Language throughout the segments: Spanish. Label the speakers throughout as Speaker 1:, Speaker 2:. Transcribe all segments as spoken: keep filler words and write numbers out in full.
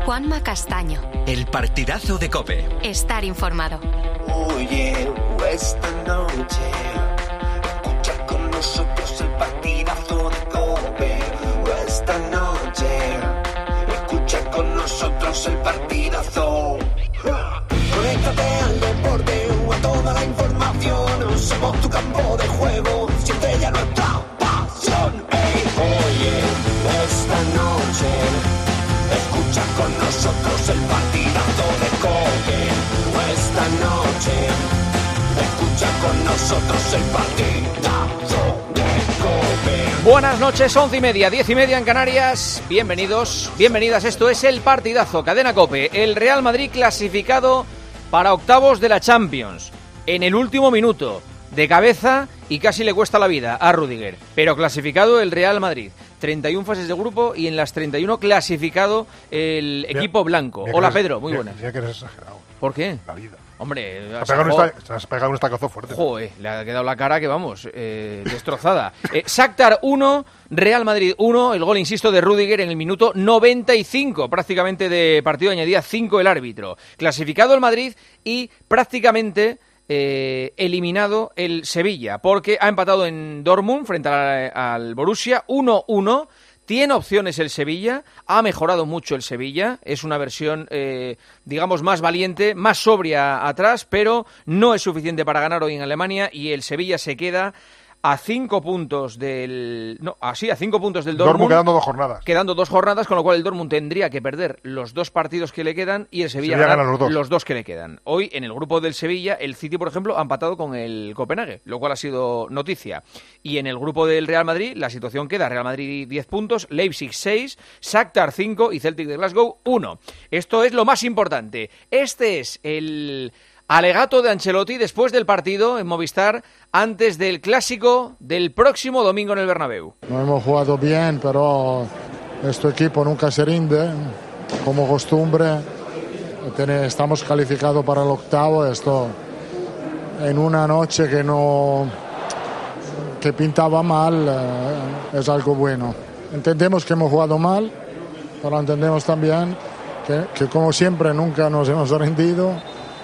Speaker 1: Juanma Castaño.
Speaker 2: El partidazo de COPE.
Speaker 1: Estar informado.
Speaker 3: Oye, esta noche escucha con nosotros el partidazo de COPE. Esta noche escucha con nosotros el partidazo. Conéctate al deporte o a toda la información. Somos tu campo de juego, siente ya nuestra pasión. Hey, oye, esta noche escucha con nosotros el partidazo de COPE. Esta noche escucha con nosotros el partidazo de COPE.
Speaker 4: Buenas noches, once y media, diez y media en Canarias. Bienvenidos, bienvenidas. Esto es el partidazo, Cadena COPE. El Real Madrid clasificado para octavos de la Champions. En el último minuto, de cabeza, y casi le cuesta la vida a Rudiger. Pero clasificado el Real Madrid. treinta y una fases de grupo y en las treinta y uno clasificado el mira, equipo blanco. Hola eres, Pedro, muy buenas.
Speaker 5: Decía que eres exagerado.
Speaker 4: ¿Por qué?
Speaker 5: La vida.
Speaker 4: Hombre,
Speaker 5: te has pegado, un esta, te has pegado un estacazo fuerte.
Speaker 4: Joder, le ha quedado la cara que vamos, eh, destrozada. eh, Shakhtar uno, Real Madrid uno, el gol, insisto, de Rudiger en el minuto noventa y cinco, prácticamente de partido, añadía cinco el árbitro. Clasificado el Madrid y prácticamente eh, eliminado el Sevilla, porque ha empatado en Dortmund frente a, al Borussia uno uno. Tiene opciones el Sevilla, ha mejorado mucho el Sevilla, es una versión, eh, digamos, más valiente, más sobria atrás, pero no es suficiente para ganar hoy en Alemania y el Sevilla se queda a cinco puntos del... No, así, a cinco puntos del Dortmund.
Speaker 5: Dortmund quedando dos jornadas.
Speaker 4: Quedando dos jornadas, con lo cual el Dortmund tendría que perder los dos partidos que le quedan y el Sevilla, Sevilla ganar los dos. los dos que le quedan. Hoy, en el grupo del Sevilla, el City, por ejemplo, ha empatado con el Copenhague, lo cual ha sido noticia. Y en el grupo del Real Madrid, la situación queda: Real Madrid diez puntos, Leipzig seis, Shakhtar cinco y Celtic de Glasgow uno. Esto es lo más importante. Este es el alegato de Ancelotti después del partido en Movistar, antes del clásico del próximo domingo en el Bernabéu.
Speaker 6: No hemos jugado bien, pero este equipo nunca se rinde, como costumbre. Estamos calificados para el octavo. Esto en una noche que no que pintaba mal, es algo bueno. Entendemos que hemos jugado mal, pero entendemos también que, que como siempre nunca nos hemos rendido.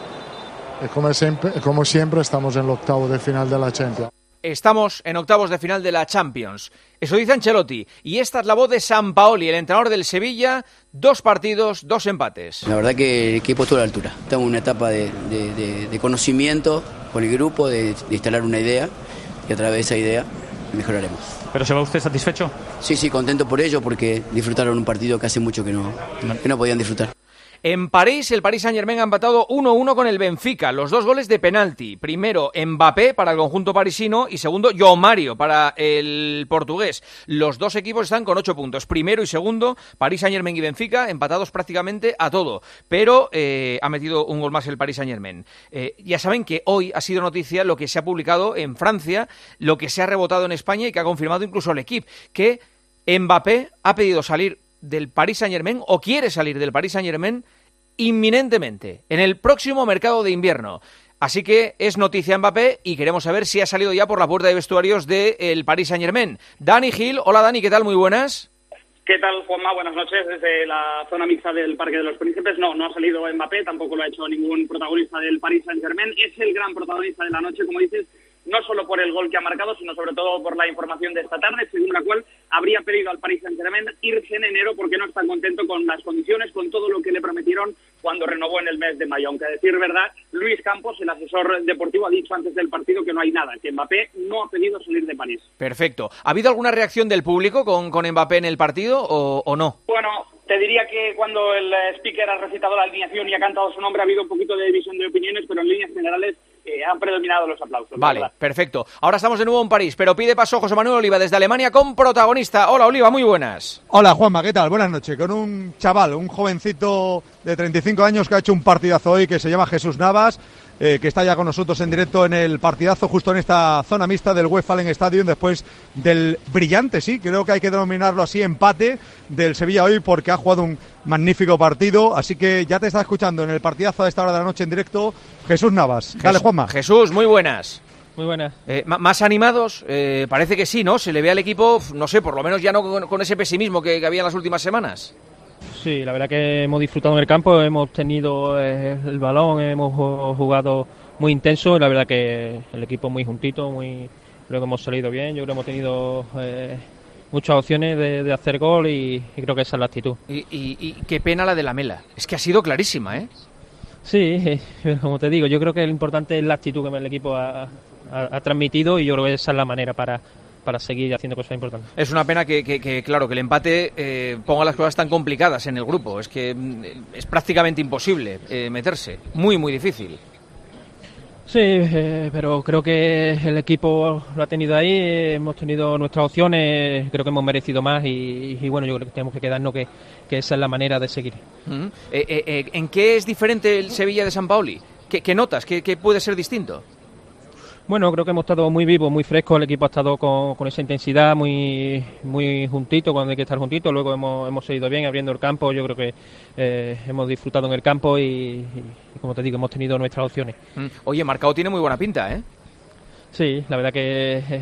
Speaker 6: Y como siempre, como siempre estamos en el octavo de final de la Champions.
Speaker 4: Estamos en octavos de final de la Champions. Eso dice Ancelotti. Y esta es la voz de Sampaoli, el entrenador del Sevilla. Dos partidos, dos empates.
Speaker 7: La verdad que el equipo estuvo a la altura. Estamos en una etapa de, de, de, de conocimiento con el grupo, de, de instalar una idea. Y a través de esa idea mejoraremos.
Speaker 8: ¿Pero se va usted satisfecho?
Speaker 7: Sí, sí, contento por ello, porque disfrutaron un partido que hace mucho que no, que no podían disfrutar.
Speaker 4: En París, el Paris Saint-Germain ha empatado uno uno con el Benfica, los dos goles de penalti. Primero, Mbappé para el conjunto parisino y segundo, João Mario para el portugués. Los dos equipos están con ocho puntos. Primero y segundo, Paris Saint-Germain y Benfica, empatados prácticamente a todo. Pero eh, ha metido un gol más el Paris Saint-Germain. Eh, ya saben que hoy ha sido noticia lo que se ha publicado en Francia, lo que se ha rebotado en España y que ha confirmado incluso el equipo, que Mbappé ha pedido salir del Paris Saint-Germain o quiere salir del Paris Saint-Germain inminentemente, en el próximo mercado de invierno. Así que es noticia Mbappé y queremos saber si ha salido ya por la puerta de vestuarios del Paris Saint-Germain. Dani Gil, hola Dani, ¿qué tal? Muy buenas.
Speaker 9: ¿Qué tal, Juanma? Buenas noches. Desde la zona mixta del Parque de los Príncipes, no, no ha salido Mbappé, tampoco lo ha hecho ningún protagonista del Paris Saint-Germain. Es el gran protagonista de la noche, como dices, no solo por el gol que ha marcado, sino sobre todo por la información de esta tarde, según la cual habría pedido al Paris Saint-Germain irse en enero porque no está contento con las condiciones, con todo lo que le prometieron cuando renovó en el mes de mayo. Aunque a decir verdad, Luis Campos, el asesor deportivo, ha dicho antes del partido que no hay nada, que Mbappé no ha pedido salir de París.
Speaker 4: Perfecto. ¿Ha habido alguna reacción del público con, con Mbappé en el partido o, o no?
Speaker 9: Bueno, te diría que cuando el speaker ha recitado la alineación y ha cantado su nombre ha habido un poquito de división de opiniones, pero en líneas generales eh, han predominado los aplausos.
Speaker 4: Vale, perfecto. Ahora estamos de nuevo en París, pero pide paso José Manuel Oliva desde Alemania con protagonista. Hola Oliva, muy buenas.
Speaker 10: Hola Juanma, ¿qué tal? Buenas noches. Con un chaval, un jovencito de treinta y cinco años que ha hecho un partidazo hoy, que se llama Jesús Navas, eh, que está ya con nosotros en directo en el partidazo, justo en esta zona mixta del Westfalen Stadium, después del brillante, sí, creo que hay que denominarlo así, empate del Sevilla hoy, porque ha jugado un magnífico partido. Así que ya te está escuchando en el partidazo a esta hora de la noche en directo Jesús Navas. Jesús, Dale, Juanma.
Speaker 4: Jesús, muy buenas.
Speaker 8: Muy buenas.
Speaker 4: Eh, ¿Más animados? Eh, parece que sí, ¿no? Se le ve al equipo, no sé, por lo menos ya no con, con ese pesimismo que, que había en las últimas semanas.
Speaker 8: Sí, la verdad que hemos disfrutado en el campo, hemos tenido eh, el balón, hemos jugado muy intenso y la verdad que el equipo muy juntito, muy creo que hemos salido bien, yo creo que hemos tenido eh, muchas opciones de, de hacer gol y, y creo que esa es la actitud.
Speaker 4: Y, y, y qué pena la de Lamela, es que ha sido clarísima, ¿eh?
Speaker 8: Sí, eh, como te digo, yo creo que lo importante es la actitud que el equipo ha, ha, ha transmitido y yo creo que esa es la manera para... para seguir haciendo cosas importantes.
Speaker 4: Es una pena que, que, que claro, que el empate eh, ponga las cosas tan complicadas en el grupo. Es que mm, es prácticamente imposible eh, meterse. Muy, muy difícil.
Speaker 8: Sí, eh, pero creo que el equipo lo ha tenido ahí, eh, hemos tenido nuestras opciones, creo que hemos merecido más y, y bueno, yo creo que tenemos que quedarnos que, que esa es la manera de seguir.
Speaker 4: Uh-huh. eh, eh, eh, ¿En qué es diferente el Sevilla de Sampaoli? ¿Qué, qué notas? ¿Qué, ¿Qué puede ser distinto?
Speaker 8: Bueno, creo que hemos estado muy vivos, muy frescos, el equipo ha estado con, con esa intensidad, muy muy juntito cuando hay que estar juntito, luego hemos, hemos seguido bien abriendo el campo, yo creo que eh, hemos disfrutado en el campo y, y, como te digo, hemos tenido nuestras opciones.
Speaker 4: Oye, Marcao tiene muy buena pinta, ¿eh?
Speaker 8: Sí, la verdad que eh,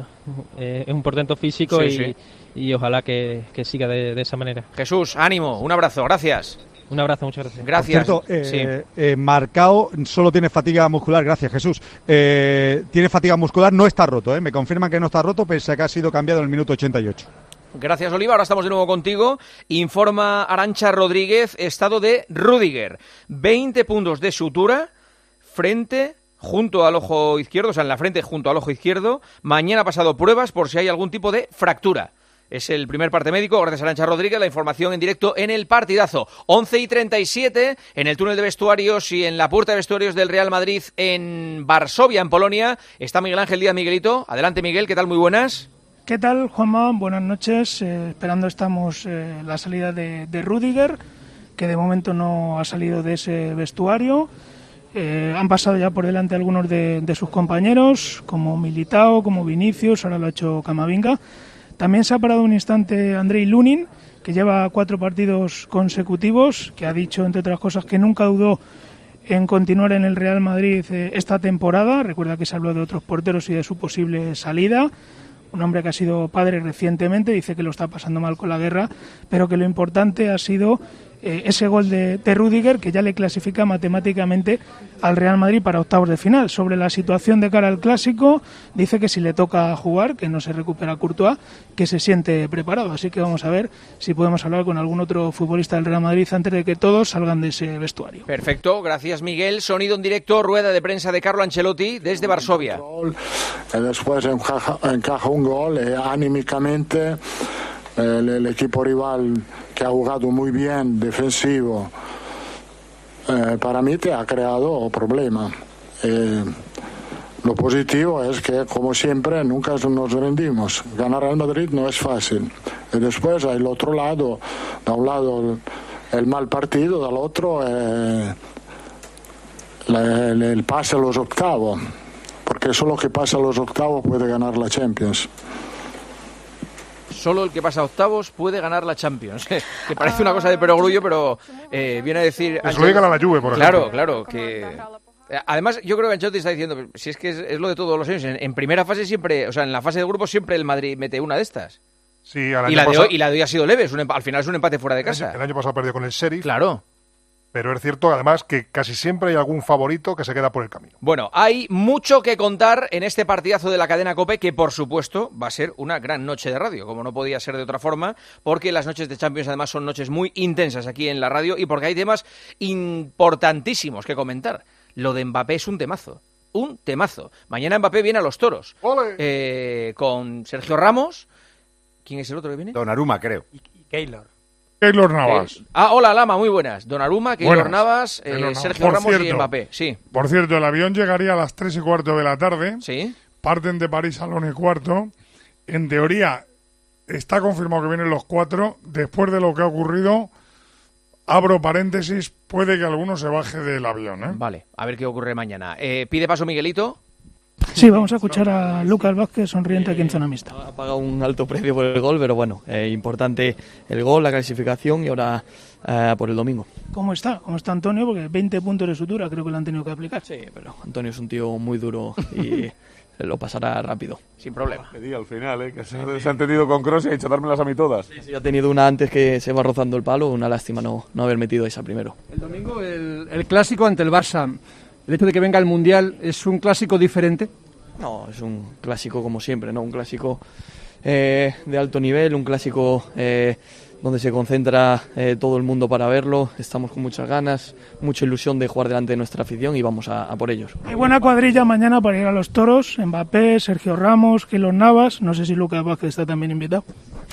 Speaker 8: eh, es un portento físico sí, y, sí. y ojalá que, que siga de, de esa manera.
Speaker 4: Jesús, ánimo, un abrazo, gracias.
Speaker 8: Un abrazo, muchas gracias.
Speaker 4: Gracias.
Speaker 10: Por cierto, eh, sí. eh, Marcao solo tiene fatiga muscular, gracias Jesús. Eh, tiene fatiga muscular, no está roto, ¿eh? Me confirman que no está roto, pese a que ha sido cambiado en el minuto ochenta y ocho.
Speaker 4: Gracias, Oliva. Ahora estamos de nuevo contigo. Informa Arantxa Rodríguez, estado de Rüdiger. veinte puntos de sutura, frente, junto al ojo izquierdo, o sea, en la frente junto al ojo izquierdo. Mañana ha pasado pruebas por si hay algún tipo de fractura. Es el primer parte médico, gracias a Arantxa Rodríguez, la información en directo en el partidazo. once y treinta y siete, en el túnel de vestuarios y en la puerta de vestuarios del Real Madrid en Varsovia, en Polonia, está Miguel Ángel Díaz. Miguelito, adelante Miguel, ¿qué tal? Muy buenas.
Speaker 11: ¿Qué tal, Juanma? Buenas noches. Eh, esperando estamos eh, la salida de, de Rüdiger, que de momento no ha salido de ese vestuario. Eh, han pasado ya por delante algunos de, de sus compañeros, como Militao, como Vinicius, ahora lo ha hecho Camavinga. También se ha parado un instante Andrei Lunin, que lleva cuatro partidos consecutivos, que ha dicho, entre otras cosas, que nunca dudó en continuar en el Real Madrid eh, esta temporada. Recuerda que se habló de otros porteros y de su posible salida. Un hombre que ha sido padre recientemente, dice que lo está pasando mal con la guerra, pero que lo importante ha sido eh, ese gol de, de Rüdiger, que ya le clasifica matemáticamente al Real Madrid para octavos de final. Sobre la situación de cara al Clásico, dice que si le toca jugar, que no se recupera Courtois, que se siente preparado. Así que vamos a ver si podemos hablar con algún otro futbolista del Real Madrid antes de que todos salgan de ese vestuario.
Speaker 4: Perfecto, gracias Miguel. Sonido en directo, rueda de prensa de Carlo Ancelotti desde Varsovia.
Speaker 6: Y después encaja, encaja un gol y anímicamente el, el equipo rival, que ha jugado muy bien defensivo, eh, para mí te ha creado problema. Eh, lo positivo es que, como siempre, nunca nos rendimos. Ganar al Madrid no es fácil. Y después hay el otro lado, da un lado el, el mal partido, del otro eh, la, el, el pase a los octavos, porque solo que pasa a los octavos puede ganar la Champions.
Speaker 4: Solo el que pasa a octavos puede ganar la Champions. Que parece una cosa de perogrullo, pero eh, viene a decir...
Speaker 5: Eso le gana la Juve, por
Speaker 4: claro,
Speaker 5: ejemplo.
Speaker 4: Claro, claro, que... Además, yo creo que Ancelotti está diciendo, si es que es, es lo de todos los años, en, en primera fase siempre, o sea, en la fase de grupo siempre el Madrid mete una de estas.
Speaker 5: Sí, al año
Speaker 4: y, la
Speaker 5: pasado,
Speaker 4: de hoy, y la de hoy ha sido leve, es un, al final es un empate fuera de casa.
Speaker 5: El año pasado perdió con el Sheriff.
Speaker 4: Claro.
Speaker 5: Pero es cierto, además, que casi siempre hay algún favorito que se queda por el camino.
Speaker 4: Bueno, hay mucho que contar en este partidazo de la cadena COPE, que por supuesto va a ser una gran noche de radio, como no podía ser de otra forma, porque las noches de Champions además son noches muy intensas aquí en la radio y porque hay temas importantísimos que comentar. Lo de Mbappé es un temazo, un temazo. Mañana Mbappé viene a los Toros, eh, con Sergio Ramos. ¿Quién es el otro que viene?
Speaker 12: Donnarumma, creo.
Speaker 13: Y, y Keylor.
Speaker 5: Keylor Navas.
Speaker 4: Eh, ah, hola Lama, muy buenas. Donnarumma, Keylor Navas, eh,
Speaker 5: Keylor
Speaker 4: Sergio
Speaker 14: Por
Speaker 4: Ramos
Speaker 14: cierto,
Speaker 4: y Mbappé. Sí.
Speaker 14: Por cierto, el avión llegaría a las tres y cuarto de la tarde.
Speaker 4: Sí.
Speaker 14: Parten de París a la una y cuarto. En teoría, está confirmado que vienen los cuatro. Después de lo que ha ocurrido, abro paréntesis, puede que alguno se baje del avión, ¿eh?
Speaker 4: Vale, a ver qué ocurre mañana. Eh, ¿Pide paso Miguelito?
Speaker 11: Sí, vamos a escuchar a Lucas Vázquez, sonriente aquí en zona mixta.
Speaker 15: Ha pagado un alto precio por el gol, pero bueno, eh, importante el gol, la clasificación y ahora eh, por el domingo.
Speaker 11: ¿Cómo está? ¿Cómo está Antonio? Porque veinte puntos de sutura creo que le han tenido que aplicar.
Speaker 15: Sí, pero Antonio es un tío muy duro y lo pasará rápido.
Speaker 4: Sin problema.
Speaker 12: Pedí al final, ¿eh? Que se, se ha entendido con Kroos y ha dicho dármelas a mí todas.
Speaker 15: Sí, sí, ha tenido una antes que se va rozando el palo, una lástima no, no haber metido esa primero.
Speaker 13: El domingo el, el clásico ante el Barça, el hecho de que venga el Mundial, ¿es un clásico diferente?
Speaker 15: No, es un clásico como siempre, ¿no? Un clásico eh, de alto nivel, un clásico eh, donde se concentra eh, todo el mundo para verlo. Estamos con muchas ganas, mucha ilusión de jugar delante de nuestra afición y vamos a, a por ellos.
Speaker 11: Hay buena cuadrilla mañana para ir a los toros. Mbappé, Sergio Ramos, Keylor Navas. No sé si Lucas Vázquez está también invitado.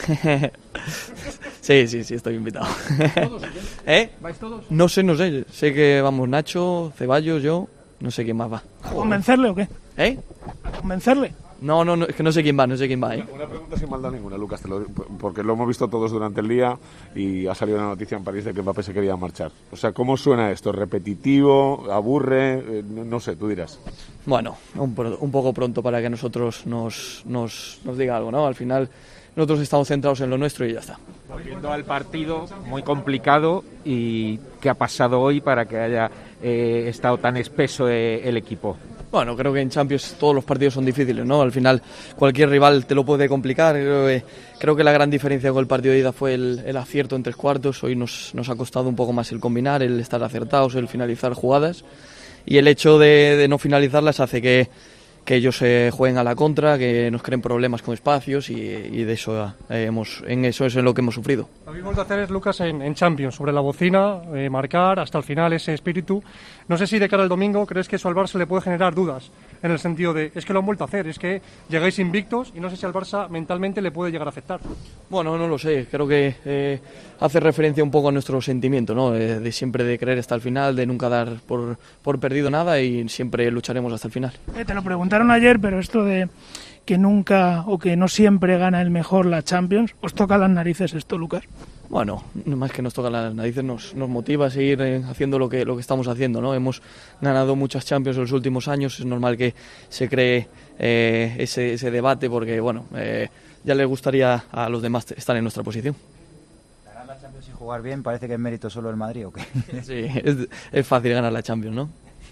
Speaker 15: Sí, sí, sí, estoy invitado.
Speaker 13: ¿Todos?
Speaker 15: ¿Eh?
Speaker 13: ¿Vais todos?
Speaker 15: No sé, no sé. Sé que vamos Nacho, Ceballos, yo. No sé quién más va.
Speaker 11: ¿A convencerle o qué?
Speaker 15: ¿Eh?
Speaker 11: ¿A convencerle?
Speaker 15: No, no, no, es que no sé quién va, no sé quién va, ¿eh?
Speaker 12: Una pregunta sin maldad ninguna, Lucas, te lo, porque lo hemos visto todos durante el día y ha salido una noticia en París de que Mbappé se quería marchar. O sea, ¿cómo suena esto? ¿Repetitivo? ¿Aburre? Eh, no, no sé, tú dirás.
Speaker 15: Bueno, un, un poco pronto para que nosotros nos, nos, nos diga algo, ¿no? Al final nosotros estamos centrados en lo nuestro y ya está.
Speaker 16: Volviendo al partido, muy complicado, y ¿qué ha pasado hoy para que haya eh, estado tan espeso eh, el equipo?
Speaker 15: Bueno, creo que en Champions todos los partidos son difíciles, ¿no? Al final cualquier rival te lo puede complicar. Creo que, creo que la gran diferencia con el partido de ida fue el, el acierto en tres cuartos. Hoy nos, nos ha costado un poco más el combinar, el estar acertados, el finalizar jugadas. Y el hecho de, de no finalizarlas hace que, que ellos se eh, jueguen a la contra, que nos creen problemas con espacios y, y de eso eh, hemos, en eso es en lo que hemos sufrido.
Speaker 17: Lo vimos de hacer, Lucas, en, en Champions, sobre la bocina, eh, marcar hasta el final ese espíritu. No sé si de cara al domingo crees que eso al Barça le puede generar dudas, en el sentido de, es que lo han vuelto a hacer, es que llegáis invictos y no sé si al Barça mentalmente le puede llegar a afectar.
Speaker 15: Bueno, no lo sé, creo que eh, hace referencia un poco a nuestro sentimiento, ¿no? Eh, de siempre de creer hasta el final, de nunca dar por, por perdido nada y siempre lucharemos hasta el final.
Speaker 11: Eh, te lo preguntaron ayer, pero esto de que nunca o que no siempre gana el mejor la Champions, ¿os toca las narices esto, Lucas?
Speaker 15: Bueno, más que nos toca las narices, nos, nos motiva a seguir eh, haciendo lo que, lo que estamos haciendo, ¿no? Hemos ganado muchas Champions en los últimos años, es normal que se cree eh, ese, ese debate porque, bueno, eh, ya les gustaría a los demás estar en nuestra posición.
Speaker 18: ¿Ganar la Champions y jugar bien parece que es mérito solo del Madrid o qué?
Speaker 15: Sí, es, es fácil ganar la Champions, ¿no?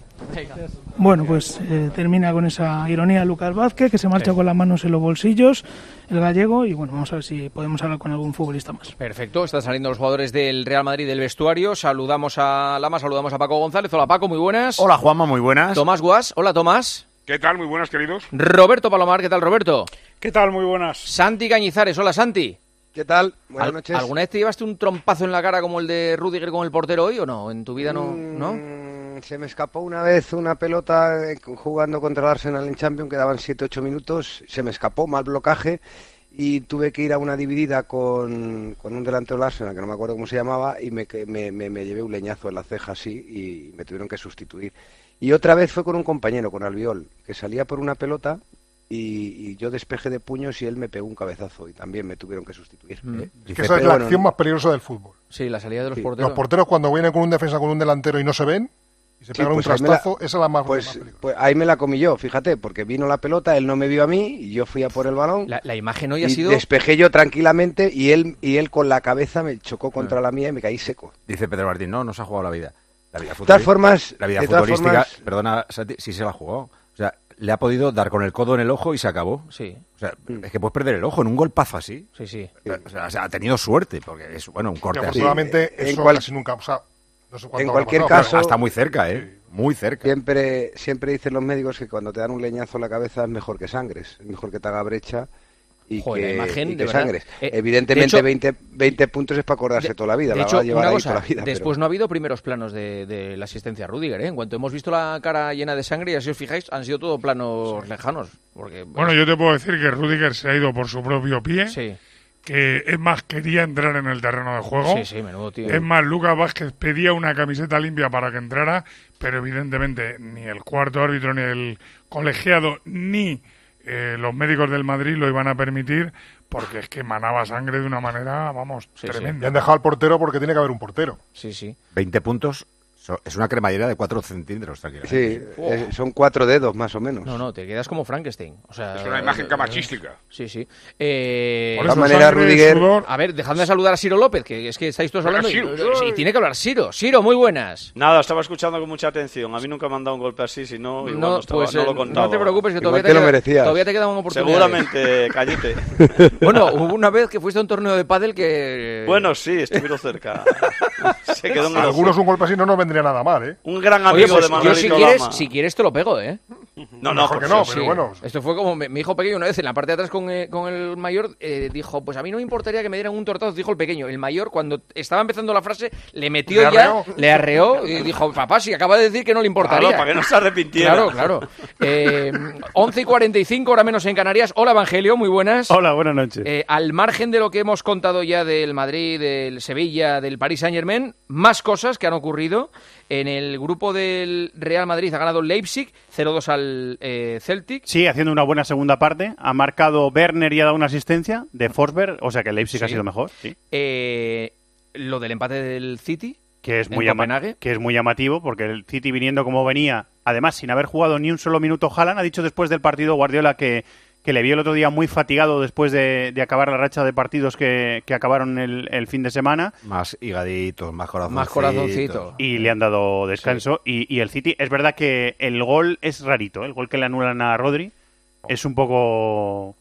Speaker 11: Bueno, pues eh, termina con esa ironía Lucas Vázquez, que se marcha con las manos en los bolsillos, el gallego, y bueno, vamos a ver si podemos hablar con algún futbolista más.
Speaker 4: Perfecto, están saliendo los jugadores del Real Madrid del vestuario. Saludamos a Lama, saludamos a Paco González. Hola Paco, muy buenas.
Speaker 19: Hola Juanma, muy buenas.
Speaker 4: Tomás Guas, hola Tomás.
Speaker 20: ¿Qué tal? Muy buenas, queridos.
Speaker 4: Roberto Palomar, ¿qué tal, Roberto?
Speaker 20: ¿Qué tal? Muy buenas.
Speaker 4: Santi Cañizares, hola Santi.
Speaker 21: ¿Qué tal? Buenas
Speaker 4: ¿Al-
Speaker 21: noches.
Speaker 4: ¿Alguna vez te llevaste un trompazo en la cara como el de Rüdiger con el portero hoy o no? ¿En tu vida no? ¿no?
Speaker 21: Mm, se me escapó una vez una pelota eh, jugando contra el Arsenal en Champions, quedaban siete ocho minutos, se me escapó, mal blocaje, y tuve que ir a una dividida con, con un delantero del Arsenal, que no me acuerdo cómo se llamaba, y me, me, me, me llevé un leñazo en la ceja así y me tuvieron que sustituir. Y otra vez fue con un compañero, con Albiol, que salía por una pelota y, y yo despejé de puños y él me pegó un cabezazo y también me tuvieron que sustituir.
Speaker 5: Mm.
Speaker 21: Eh,
Speaker 5: Es que esa es la
Speaker 21: bueno,
Speaker 5: acción más peligrosa del fútbol.
Speaker 4: Sí, la salida de los
Speaker 21: Sí.
Speaker 4: porteros.
Speaker 5: Los porteros cuando vienen con un defensa con un delantero y no se ven y se
Speaker 21: Sí,
Speaker 5: pegan
Speaker 21: pues
Speaker 5: un
Speaker 21: ahí me la-
Speaker 5: trastazo, esa es la más,
Speaker 21: Pues,
Speaker 5: más peligrosa.
Speaker 21: pues ahí me la comí yo, fíjate, porque vino la pelota, él no me vio a mí y yo fui a por el balón.
Speaker 4: La, la imagen hoy ha
Speaker 21: y
Speaker 4: sido...
Speaker 21: despejé yo tranquilamente y él y él con la cabeza me chocó contra la mía y me caí seco.
Speaker 19: Dice Pedro Martín, no, no se ha jugado la vida. La vida,
Speaker 21: De todas formas,
Speaker 19: la vida
Speaker 21: de todas
Speaker 19: futbolística,
Speaker 21: formas-
Speaker 19: perdona, Santi, sí se la ha jugado. O sea, le ha podido dar con el codo en el ojo y se acabó.
Speaker 4: Sí.
Speaker 19: O sea, es que puedes perder el ojo en un golpazo así.
Speaker 4: Sí, sí.
Speaker 19: O sea, o sea, ha tenido suerte, porque es, bueno, un corte
Speaker 5: Que
Speaker 19: así.
Speaker 5: afortunadamente
Speaker 21: en
Speaker 5: eso
Speaker 21: cual-
Speaker 5: casi nunca, o sea, no sé cuánto
Speaker 21: en
Speaker 5: habrá
Speaker 21: cualquier
Speaker 5: pasado,
Speaker 21: caso-
Speaker 19: Hasta muy cerca, ¿eh? Muy cerca.
Speaker 21: Siempre, siempre dicen los médicos que cuando te dan un leñazo en la cabeza es mejor que sangres, es mejor que te haga brecha y
Speaker 4: Joder,
Speaker 21: que,
Speaker 4: la imagen,
Speaker 21: y
Speaker 4: de
Speaker 21: que
Speaker 4: verdad.
Speaker 21: sangres.
Speaker 4: Eh,
Speaker 21: Evidentemente
Speaker 4: de hecho-
Speaker 21: veinte, veinte puntos es para acordarse toda la vida,
Speaker 4: De
Speaker 21: la
Speaker 4: hecho,
Speaker 21: va a llevar
Speaker 4: una
Speaker 21: ahí
Speaker 4: cosa,
Speaker 21: toda la vida.
Speaker 4: después
Speaker 21: pero-
Speaker 4: no ha habido primeros planos de, de la asistencia a Rüdiger, ¿eh? En cuanto hemos visto la cara llena de sangre, y así os fijáis, han sido todo planos lejanos. Porque,
Speaker 14: Bueno, yo te puedo decir que Rüdiger se ha ido por su propio pie.
Speaker 4: Sí.
Speaker 14: Que es más, quería entrar en el terreno de juego.
Speaker 4: Sí, sí, menudo tío.
Speaker 14: Es más, Lucas Vázquez pedía una camiseta limpia para que entrara, pero evidentemente ni el cuarto árbitro, ni el colegiado, ni eh, los médicos del Madrid lo iban a permitir, porque es que manaba sangre de una manera, vamos,
Speaker 5: Y
Speaker 14: tremenda.
Speaker 5: han dejado al portero porque tiene que haber un portero.
Speaker 4: Sí, sí.
Speaker 19: veinte puntos So, es una cremallera de cuatro centímetros,
Speaker 21: Sí, oh. eh, son cuatro dedos más o menos.
Speaker 4: No, no, te quedas como Frankenstein. O sea,
Speaker 20: es una imagen camachística.
Speaker 4: Sí, sí. Eh,
Speaker 21: de todas maneras, Rudiger...
Speaker 4: A ver, dejadme de saludar a Ciro López, que es que estáis todos hablando.
Speaker 20: Ciro,
Speaker 4: y, sí, tiene que hablar Ciro. Ciro, muy buenas.
Speaker 2: Nada, estaba escuchando con mucha atención. A mí nunca me han dado un golpe así, si no, igual no, no, estaba,
Speaker 4: pues,
Speaker 2: no lo contaba.
Speaker 4: No te preocupes, que todavía
Speaker 21: te,
Speaker 4: te,
Speaker 21: lo
Speaker 4: queda,
Speaker 21: merecías.
Speaker 4: todavía te queda una oportunidad.
Speaker 2: Seguramente, cállate.
Speaker 4: Bueno, hubo una vez que fuiste a un torneo de pádel que...
Speaker 2: Bueno, sí, estuvieron cerca. Se quedó en
Speaker 5: Algunos un golpe así no nos vendría nada mal, ¿eh?
Speaker 2: Un gran amigo
Speaker 4: Oye, pues,
Speaker 2: de Manuelito
Speaker 4: yo si quieres,
Speaker 2: Lama.
Speaker 4: si quieres te lo pego, ¿eh?
Speaker 2: No, no,
Speaker 5: mejor que no, pero
Speaker 4: sí.
Speaker 5: bueno.
Speaker 4: Esto fue como mi, mi hijo pequeño una vez en la parte de atrás con, eh, con el mayor, eh, dijo, pues a mí no me importaría que me dieran un tortazo, dijo el pequeño. El mayor, cuando estaba empezando la frase, le metió
Speaker 5: ¿Le
Speaker 4: ya,
Speaker 5: arreó?
Speaker 4: le arreó y dijo, papá, si acaba de decir que no le importaría.
Speaker 2: Claro, para que no se arrepintiera.
Speaker 4: Claro, claro. Eh, once y cuarenta y cinco, hora menos en Canarias. Hola, Evangelio, muy buenas.
Speaker 22: Hola, buenas noches.
Speaker 4: Eh, al margen de lo que hemos contado ya del Madrid, del Sevilla, del Paris Saint-Germain, más cosas que han ocurrido. En el grupo del Real Madrid ha ganado Leipzig, cero dos al eh, Celtic.
Speaker 22: Sí, haciendo una buena segunda parte. Ha marcado Werner y ha dado una asistencia de Forsberg, o sea que Leipzig
Speaker 4: Sí.
Speaker 22: ha sido mejor. Sí.
Speaker 4: Eh, lo del empate del City.
Speaker 22: Que es,
Speaker 4: en
Speaker 22: muy llama-
Speaker 4: Copenhague.
Speaker 22: que es muy llamativo, porque el City viniendo como venía, además sin haber jugado ni un solo minuto, Haaland ha dicho después del partido Guardiola que, que le vio el otro día muy fatigado después de, de acabar la racha de partidos que, que acabaron el, el fin de semana.
Speaker 19: Más higaditos, más corazoncitos.
Speaker 4: Más corazoncito.
Speaker 22: Y le han dado descanso. Sí. Y, y el City, es verdad que el gol es rarito, el gol que le anulan a Rodri es un poco...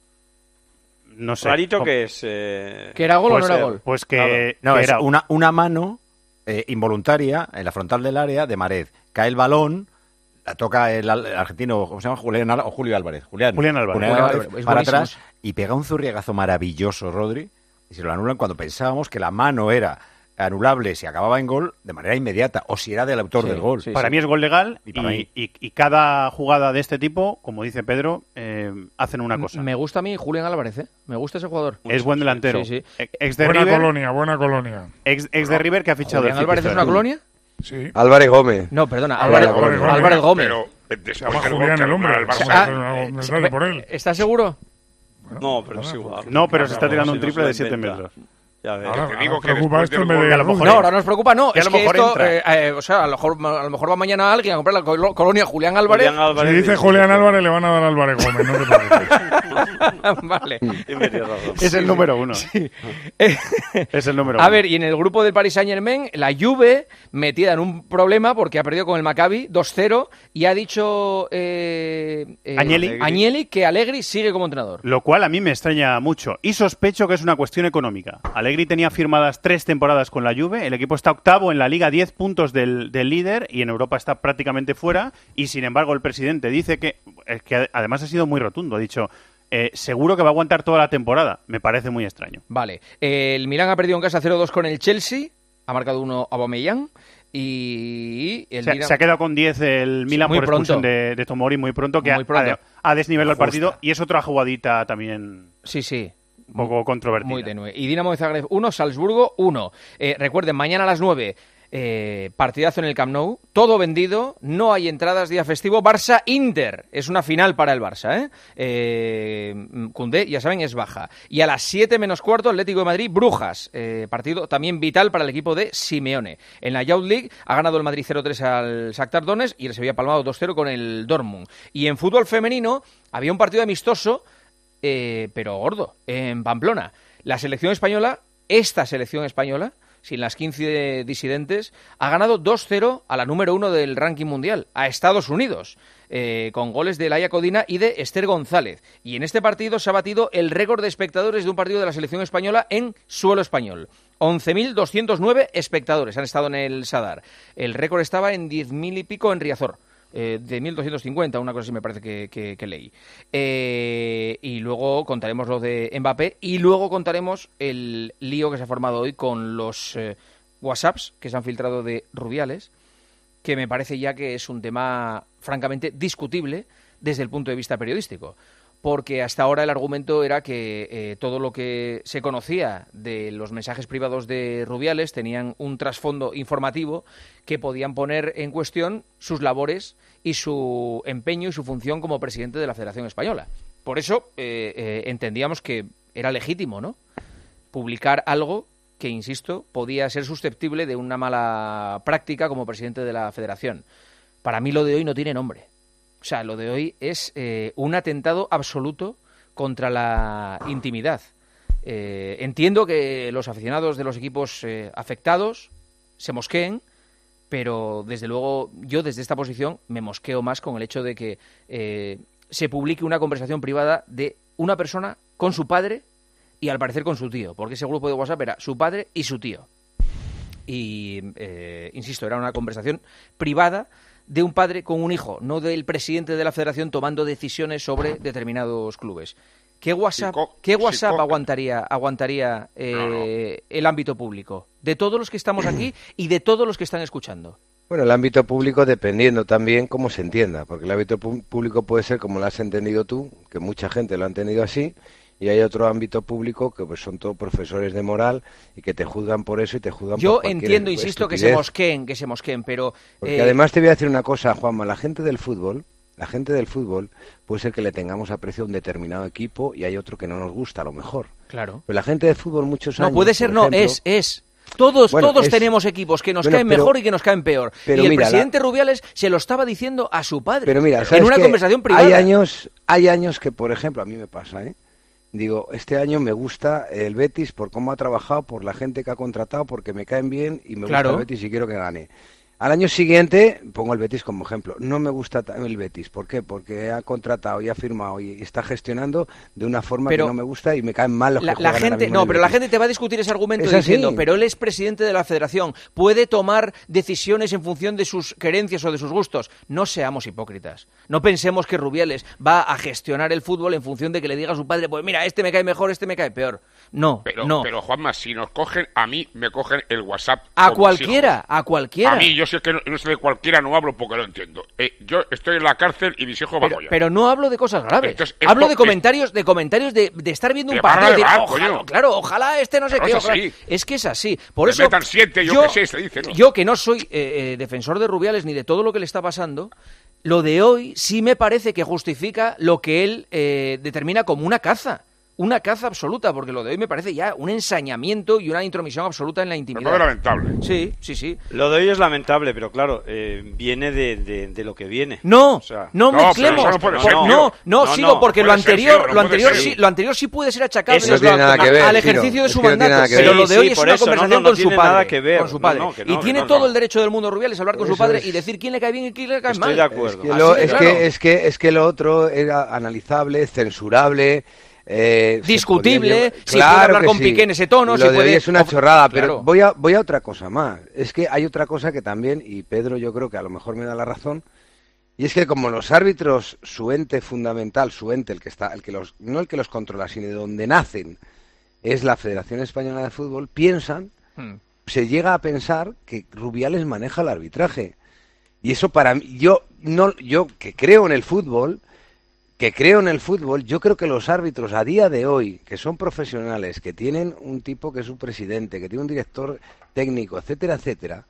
Speaker 22: No sé.
Speaker 2: ¿Rarito qué es? Eh...
Speaker 4: ¿Que era gol
Speaker 22: pues,
Speaker 4: o no era
Speaker 22: eh,
Speaker 4: gol?
Speaker 22: Pues que,
Speaker 19: No,
Speaker 22: que
Speaker 19: es
Speaker 22: era...
Speaker 19: una, una mano eh, involuntaria en la frontal del área de Mahrez. Cae el balón, la toca el, al- el argentino, ¿cómo se llama? Julián Al- o Julio Álvarez. Julián,
Speaker 22: Julián Álvarez.
Speaker 19: Julián
Speaker 4: Julián
Speaker 19: Álvarez
Speaker 4: Álvarez, es
Speaker 19: para
Speaker 4: buenísimo.
Speaker 19: atrás y pega un zurriagazo maravilloso, Rodri. Y se lo anulan cuando pensábamos que la mano era anulable si acababa en gol de manera inmediata o si era del autor
Speaker 4: Sí,
Speaker 19: del gol.
Speaker 4: sí,
Speaker 22: Para mí es gol legal
Speaker 19: Y
Speaker 22: y,
Speaker 19: para mí.
Speaker 22: y- y cada jugada de este tipo, como dice Pedro, eh, hacen una cosa.
Speaker 4: Me gusta a mí Julián Álvarez, ¿eh? Me gusta ese jugador.
Speaker 22: Es buen delantero.
Speaker 4: Sí, sí.
Speaker 22: E- Ex de
Speaker 14: Buena
Speaker 22: River,
Speaker 14: colonia, buena colonia.
Speaker 22: ex, ex de River que ha fichado
Speaker 4: ¿Julián
Speaker 22: el City
Speaker 4: Álvarez es
Speaker 22: este
Speaker 4: una
Speaker 22: verano.
Speaker 4: colonia?
Speaker 14: Sí.
Speaker 21: Álvarez Gómez.
Speaker 4: No, perdona,
Speaker 21: Álvarez
Speaker 4: Álvarez,
Speaker 21: Gómez.
Speaker 4: Álvarez Gómez.
Speaker 20: Pero
Speaker 14: Se
Speaker 20: después
Speaker 14: llama
Speaker 20: del gol
Speaker 14: Julián
Speaker 20: que
Speaker 14: el hombre.
Speaker 20: anula el Barça,
Speaker 14: Ah,
Speaker 20: pero-
Speaker 14: eh, me sale por él.
Speaker 4: ¿Estás seguro?
Speaker 2: No, pero es igual.
Speaker 22: No, pero se está
Speaker 2: Claro,
Speaker 22: tirando
Speaker 2: si
Speaker 22: un
Speaker 2: no
Speaker 22: triple
Speaker 2: se
Speaker 22: de
Speaker 2: lo
Speaker 22: siete
Speaker 2: inventa.
Speaker 22: metros.
Speaker 2: Ya ves.
Speaker 14: Ahora,
Speaker 20: te digo
Speaker 14: ahora
Speaker 20: que
Speaker 14: preocupa
Speaker 20: después
Speaker 14: esto
Speaker 20: del
Speaker 14: en vez
Speaker 20: gol-
Speaker 14: de
Speaker 22: a lo mejor-
Speaker 14: Rudiger.
Speaker 4: No, ahora nos preocupa, no.
Speaker 22: Que a
Speaker 4: Es
Speaker 22: lo
Speaker 4: que
Speaker 22: mejor
Speaker 4: esto,
Speaker 22: entra.
Speaker 4: eh, eh, o sea, a lo, mejor, a lo mejor va mañana alguien a comprar la col- colonia Julián Álvarez.
Speaker 2: Julián Álvarez
Speaker 14: Si dice
Speaker 2: dice-
Speaker 14: Julián Álvarez, le van a dar a Álvarez Gómez, no te preocupes.
Speaker 4: Vale.
Speaker 2: Y me tienes razón.
Speaker 22: Es el número uno.
Speaker 4: Eh,
Speaker 22: Es el número
Speaker 4: A
Speaker 22: uno.
Speaker 4: ver, y en el grupo del Paris Saint-Germain, la Juve metida en un problema porque ha perdido con el Maccabi dos cero y ha dicho eh, eh,
Speaker 22: Agnelli.
Speaker 4: Agnelli que Allegri sigue como entrenador.
Speaker 22: Lo cual a mí me extraña mucho y sospecho que es una cuestión económica. Allegri tenía firmadas tres temporadas con la Juve, el equipo está octavo en la Liga, diez puntos del, del líder y en Europa está prácticamente fuera y sin embargo el presidente dice que, es que además ha sido muy rotundo, ha dicho eh, seguro que va a aguantar toda la temporada. Me parece muy extraño.
Speaker 4: Vale. Eh, el Milán ha perdido en casa cero dos con el Chelsea, ha marcado uno Aubameyang y el
Speaker 22: Se,
Speaker 4: Dinamo-
Speaker 22: se ha quedado con diez el Milan
Speaker 4: muy
Speaker 22: por expulsión
Speaker 4: pronto.
Speaker 22: de, de Tomori muy pronto, que
Speaker 4: Muy
Speaker 22: ha-
Speaker 4: pronto.
Speaker 22: Ha, ha desnivelado el
Speaker 4: Justa.
Speaker 22: partido y es otra jugadita también
Speaker 4: Sí, sí.
Speaker 22: un poco controvertida.
Speaker 4: Muy tenue. Y Dinamo de Zagreb uno, Salzburgo uno. Eh, recuerden, mañana a las nueve, eh, partidazo en el Camp Nou, todo vendido, no hay entradas, día festivo. Barça-Inter, es una final para el Barça, ¿eh? eh Koundé, ya saben, es baja. Y a las siete menos cuarto, Atlético de Madrid, Brujas, eh, partido también vital para el equipo de Simeone. En la Youth League ha ganado el Madrid cero tres al Shakhtar Donetsk y el Sevilla palmado dos cero con el Dortmund. Y en fútbol femenino había un partido amistoso, eh, pero gordo, en Pamplona. La selección española, esta selección española, sin las quince disidentes, ha ganado dos cero a la número uno del ranking mundial, a Estados Unidos, eh, con goles de Laia Codina y de Esther González. Y en este partido se ha batido el récord de espectadores de un partido de la selección española en suelo español. once mil doscientos nueve espectadores han estado en el Sadar. El récord estaba en diez mil y pico en Riazor. Eh, de mil doscientos cincuenta, una cosa así me parece que, que, que leí. Eh, y luego contaremos lo de Mbappé y luego contaremos el lío que se ha formado hoy con los eh, WhatsApps que se han filtrado de Rubiales, que me parece ya que es un tema francamente discutible desde el punto de vista periodístico. Porque hasta ahora el argumento era que eh, todo lo que se conocía de los mensajes privados de Rubiales tenían un trasfondo informativo que podían poner en cuestión sus labores y su empeño y su función como presidente de la Federación Española. Por eso eh, eh, entendíamos que era legítimo, ¿no?, publicar algo que, insisto, podía ser susceptible de una mala práctica como presidente de la federación. Para mí lo de hoy no tiene nombre. O sea, lo de hoy es eh, un atentado absoluto contra la intimidad. Eh, entiendo que los aficionados de los equipos eh, afectados se mosqueen, pero desde luego yo desde esta posición me mosqueo más con el hecho de que eh, se publique una conversación privada de una persona con su padre y al parecer con su tío, porque ese grupo de WhatsApp era su padre y su tío. Y, eh, insisto, era una conversación privada de un padre con un hijo, no del presidente de la federación tomando decisiones sobre determinados clubes. ¿Qué WhatsApp, ¿qué WhatsApp aguantaría, aguantaría eh, no, no. el ámbito público? De todos los que estamos aquí y de todos los que están escuchando.
Speaker 21: Bueno, el ámbito público dependiendo también cómo se entienda, porque el ámbito público puede ser como lo has entendido tú, que mucha gente lo ha entendido así, y hay otro ámbito público que pues son todos profesores de moral y que te juzgan por eso y te juzgan
Speaker 4: Yo
Speaker 21: por cualquier
Speaker 4: entiendo, insisto, que se mosqueen, que se mosqueen, pero...
Speaker 21: Porque
Speaker 4: eh...
Speaker 21: además te voy a decir una cosa, Juanma, la gente del fútbol... La gente del fútbol puede ser que le tengamos aprecio a un determinado equipo y hay otro que no nos gusta, a lo mejor.
Speaker 4: Claro.
Speaker 21: Pero la gente del fútbol muchos años...
Speaker 4: No, puede ser, no,
Speaker 21: ejemplo,
Speaker 4: es, es. Todos,
Speaker 21: bueno,
Speaker 4: todos
Speaker 21: es,
Speaker 4: tenemos equipos que nos
Speaker 21: bueno,
Speaker 4: caen
Speaker 21: pero,
Speaker 4: mejor y que nos caen peor.
Speaker 21: Pero
Speaker 4: y el
Speaker 21: mira,
Speaker 4: presidente
Speaker 21: la...
Speaker 4: Rubiales se lo estaba diciendo a su padre
Speaker 21: pero mira,
Speaker 4: en una conversación privada.
Speaker 21: Hay años, hay años que, por ejemplo, a mí me pasa, ¿eh? Digo, este año me gusta el Betis por cómo ha trabajado, por la gente que ha contratado, porque me caen bien y me
Speaker 4: claro.
Speaker 21: gusta el Betis y quiero que gane. Al año siguiente, pongo el Betis como ejemplo, no me gusta el Betis. ¿Por qué? Porque ha contratado y ha firmado y está gestionando de una forma
Speaker 4: pero
Speaker 21: que no me gusta y me caen mal los
Speaker 4: la,
Speaker 21: que
Speaker 4: la
Speaker 21: juegan
Speaker 4: gente,
Speaker 21: ahora mismo
Speaker 4: No, pero
Speaker 21: Betis.
Speaker 4: la gente te va a discutir ese argumento
Speaker 21: es
Speaker 4: diciendo,
Speaker 21: así.
Speaker 4: pero él es presidente de la federación, puede tomar decisiones en función de sus querencias o de sus gustos. No seamos hipócritas. No pensemos que Rubiales va a gestionar el fútbol en función de que le diga a su padre, pues mira, este me cae mejor, este me cae peor. No,
Speaker 1: pero,
Speaker 4: no.
Speaker 1: Pero, Juanma, si nos cogen, a mí me cogen el WhatsApp.
Speaker 4: A cualquiera, a cualquiera.
Speaker 1: A mí, yo sé que no, no sé de cualquiera, no hablo porque lo entiendo. Eh, yo estoy en la cárcel y mis hijos van
Speaker 4: pero,
Speaker 1: ya.
Speaker 4: Pero no hablo de cosas graves.
Speaker 1: Entonces,
Speaker 4: hablo
Speaker 1: esto,
Speaker 4: de comentarios, de comentarios de, de estar viendo un partido y decir,
Speaker 1: bar,
Speaker 4: ojalá, claro, ojalá este no sé
Speaker 1: pero
Speaker 4: qué.
Speaker 1: Es,
Speaker 4: ojalá. Es que es así. Por
Speaker 1: me
Speaker 4: eso,
Speaker 1: metan siete, yo,
Speaker 4: yo
Speaker 1: que sé, se dice, ¿no?
Speaker 4: Yo que no soy eh, eh, defensor de Rubiales ni de todo lo que le está pasando, lo de hoy sí me parece que justifica lo que él eh, determina como una caza. Una caza absoluta, porque lo de hoy me parece ya un ensañamiento y una intromisión absoluta en la intimidad.
Speaker 1: Pero no es lamentable.
Speaker 4: Sí, sí, sí.
Speaker 2: Lo de hoy es lamentable, pero claro, eh, viene de, de, de lo que viene.
Speaker 4: No,
Speaker 2: o sea,
Speaker 4: no mezclemos.
Speaker 1: No,
Speaker 4: no,
Speaker 1: ser,
Speaker 4: no, no, no, sigo,
Speaker 1: no,
Speaker 4: porque
Speaker 1: no
Speaker 4: lo anterior,
Speaker 1: ser,
Speaker 4: lo anterior
Speaker 1: ser.
Speaker 4: sí, lo anterior sí puede ser achacable
Speaker 21: Eso no tiene nada que ver,
Speaker 4: al ejercicio
Speaker 21: Ciro.
Speaker 4: de su
Speaker 21: Es que no
Speaker 4: mandato,
Speaker 21: sí,
Speaker 4: pero lo de hoy
Speaker 2: sí,
Speaker 4: es una
Speaker 2: eso,
Speaker 4: conversación
Speaker 2: no, no,
Speaker 4: con,
Speaker 2: no
Speaker 4: su padre,
Speaker 2: que ver,
Speaker 4: con su padre.
Speaker 2: no, no, que no,
Speaker 4: y tiene
Speaker 2: no,
Speaker 4: todo
Speaker 2: no.
Speaker 4: el derecho del mundo Rubiales a hablar con
Speaker 21: Eso
Speaker 4: su padre
Speaker 21: es.
Speaker 4: y decir quién le cae bien y quién le cae
Speaker 2: Estoy
Speaker 4: mal.
Speaker 2: de acuerdo.
Speaker 21: Es que, lo,
Speaker 4: Así de
Speaker 21: es,
Speaker 4: claro.
Speaker 21: que, es, que, es que lo otro era analizable, censurable... Eh,
Speaker 4: discutible,
Speaker 21: se
Speaker 4: si
Speaker 21: claro
Speaker 4: puede hablar
Speaker 21: que
Speaker 4: con
Speaker 21: sí.
Speaker 4: Piqué en ese tono,
Speaker 21: lo
Speaker 4: si
Speaker 21: de
Speaker 4: puede...
Speaker 21: hoy es una chorrada, pero
Speaker 4: claro.
Speaker 21: voy a voy a otra cosa más. Es que hay otra cosa que también, y Pedro yo creo que a lo mejor me da la razón, y es que como los árbitros, su ente fundamental, su ente, el que está, el que los, no el que los controla, sino de donde nacen, es la Federación Española de Fútbol, piensan, hmm. se llega a pensar que Rubiales maneja el arbitraje. Y eso para mí, yo no, yo que creo en el fútbol, que creo en el fútbol, yo creo que los árbitros a día de hoy, que son profesionales, que tienen un tipo que es su presidente, que tiene un director técnico, etcétera, etcétera,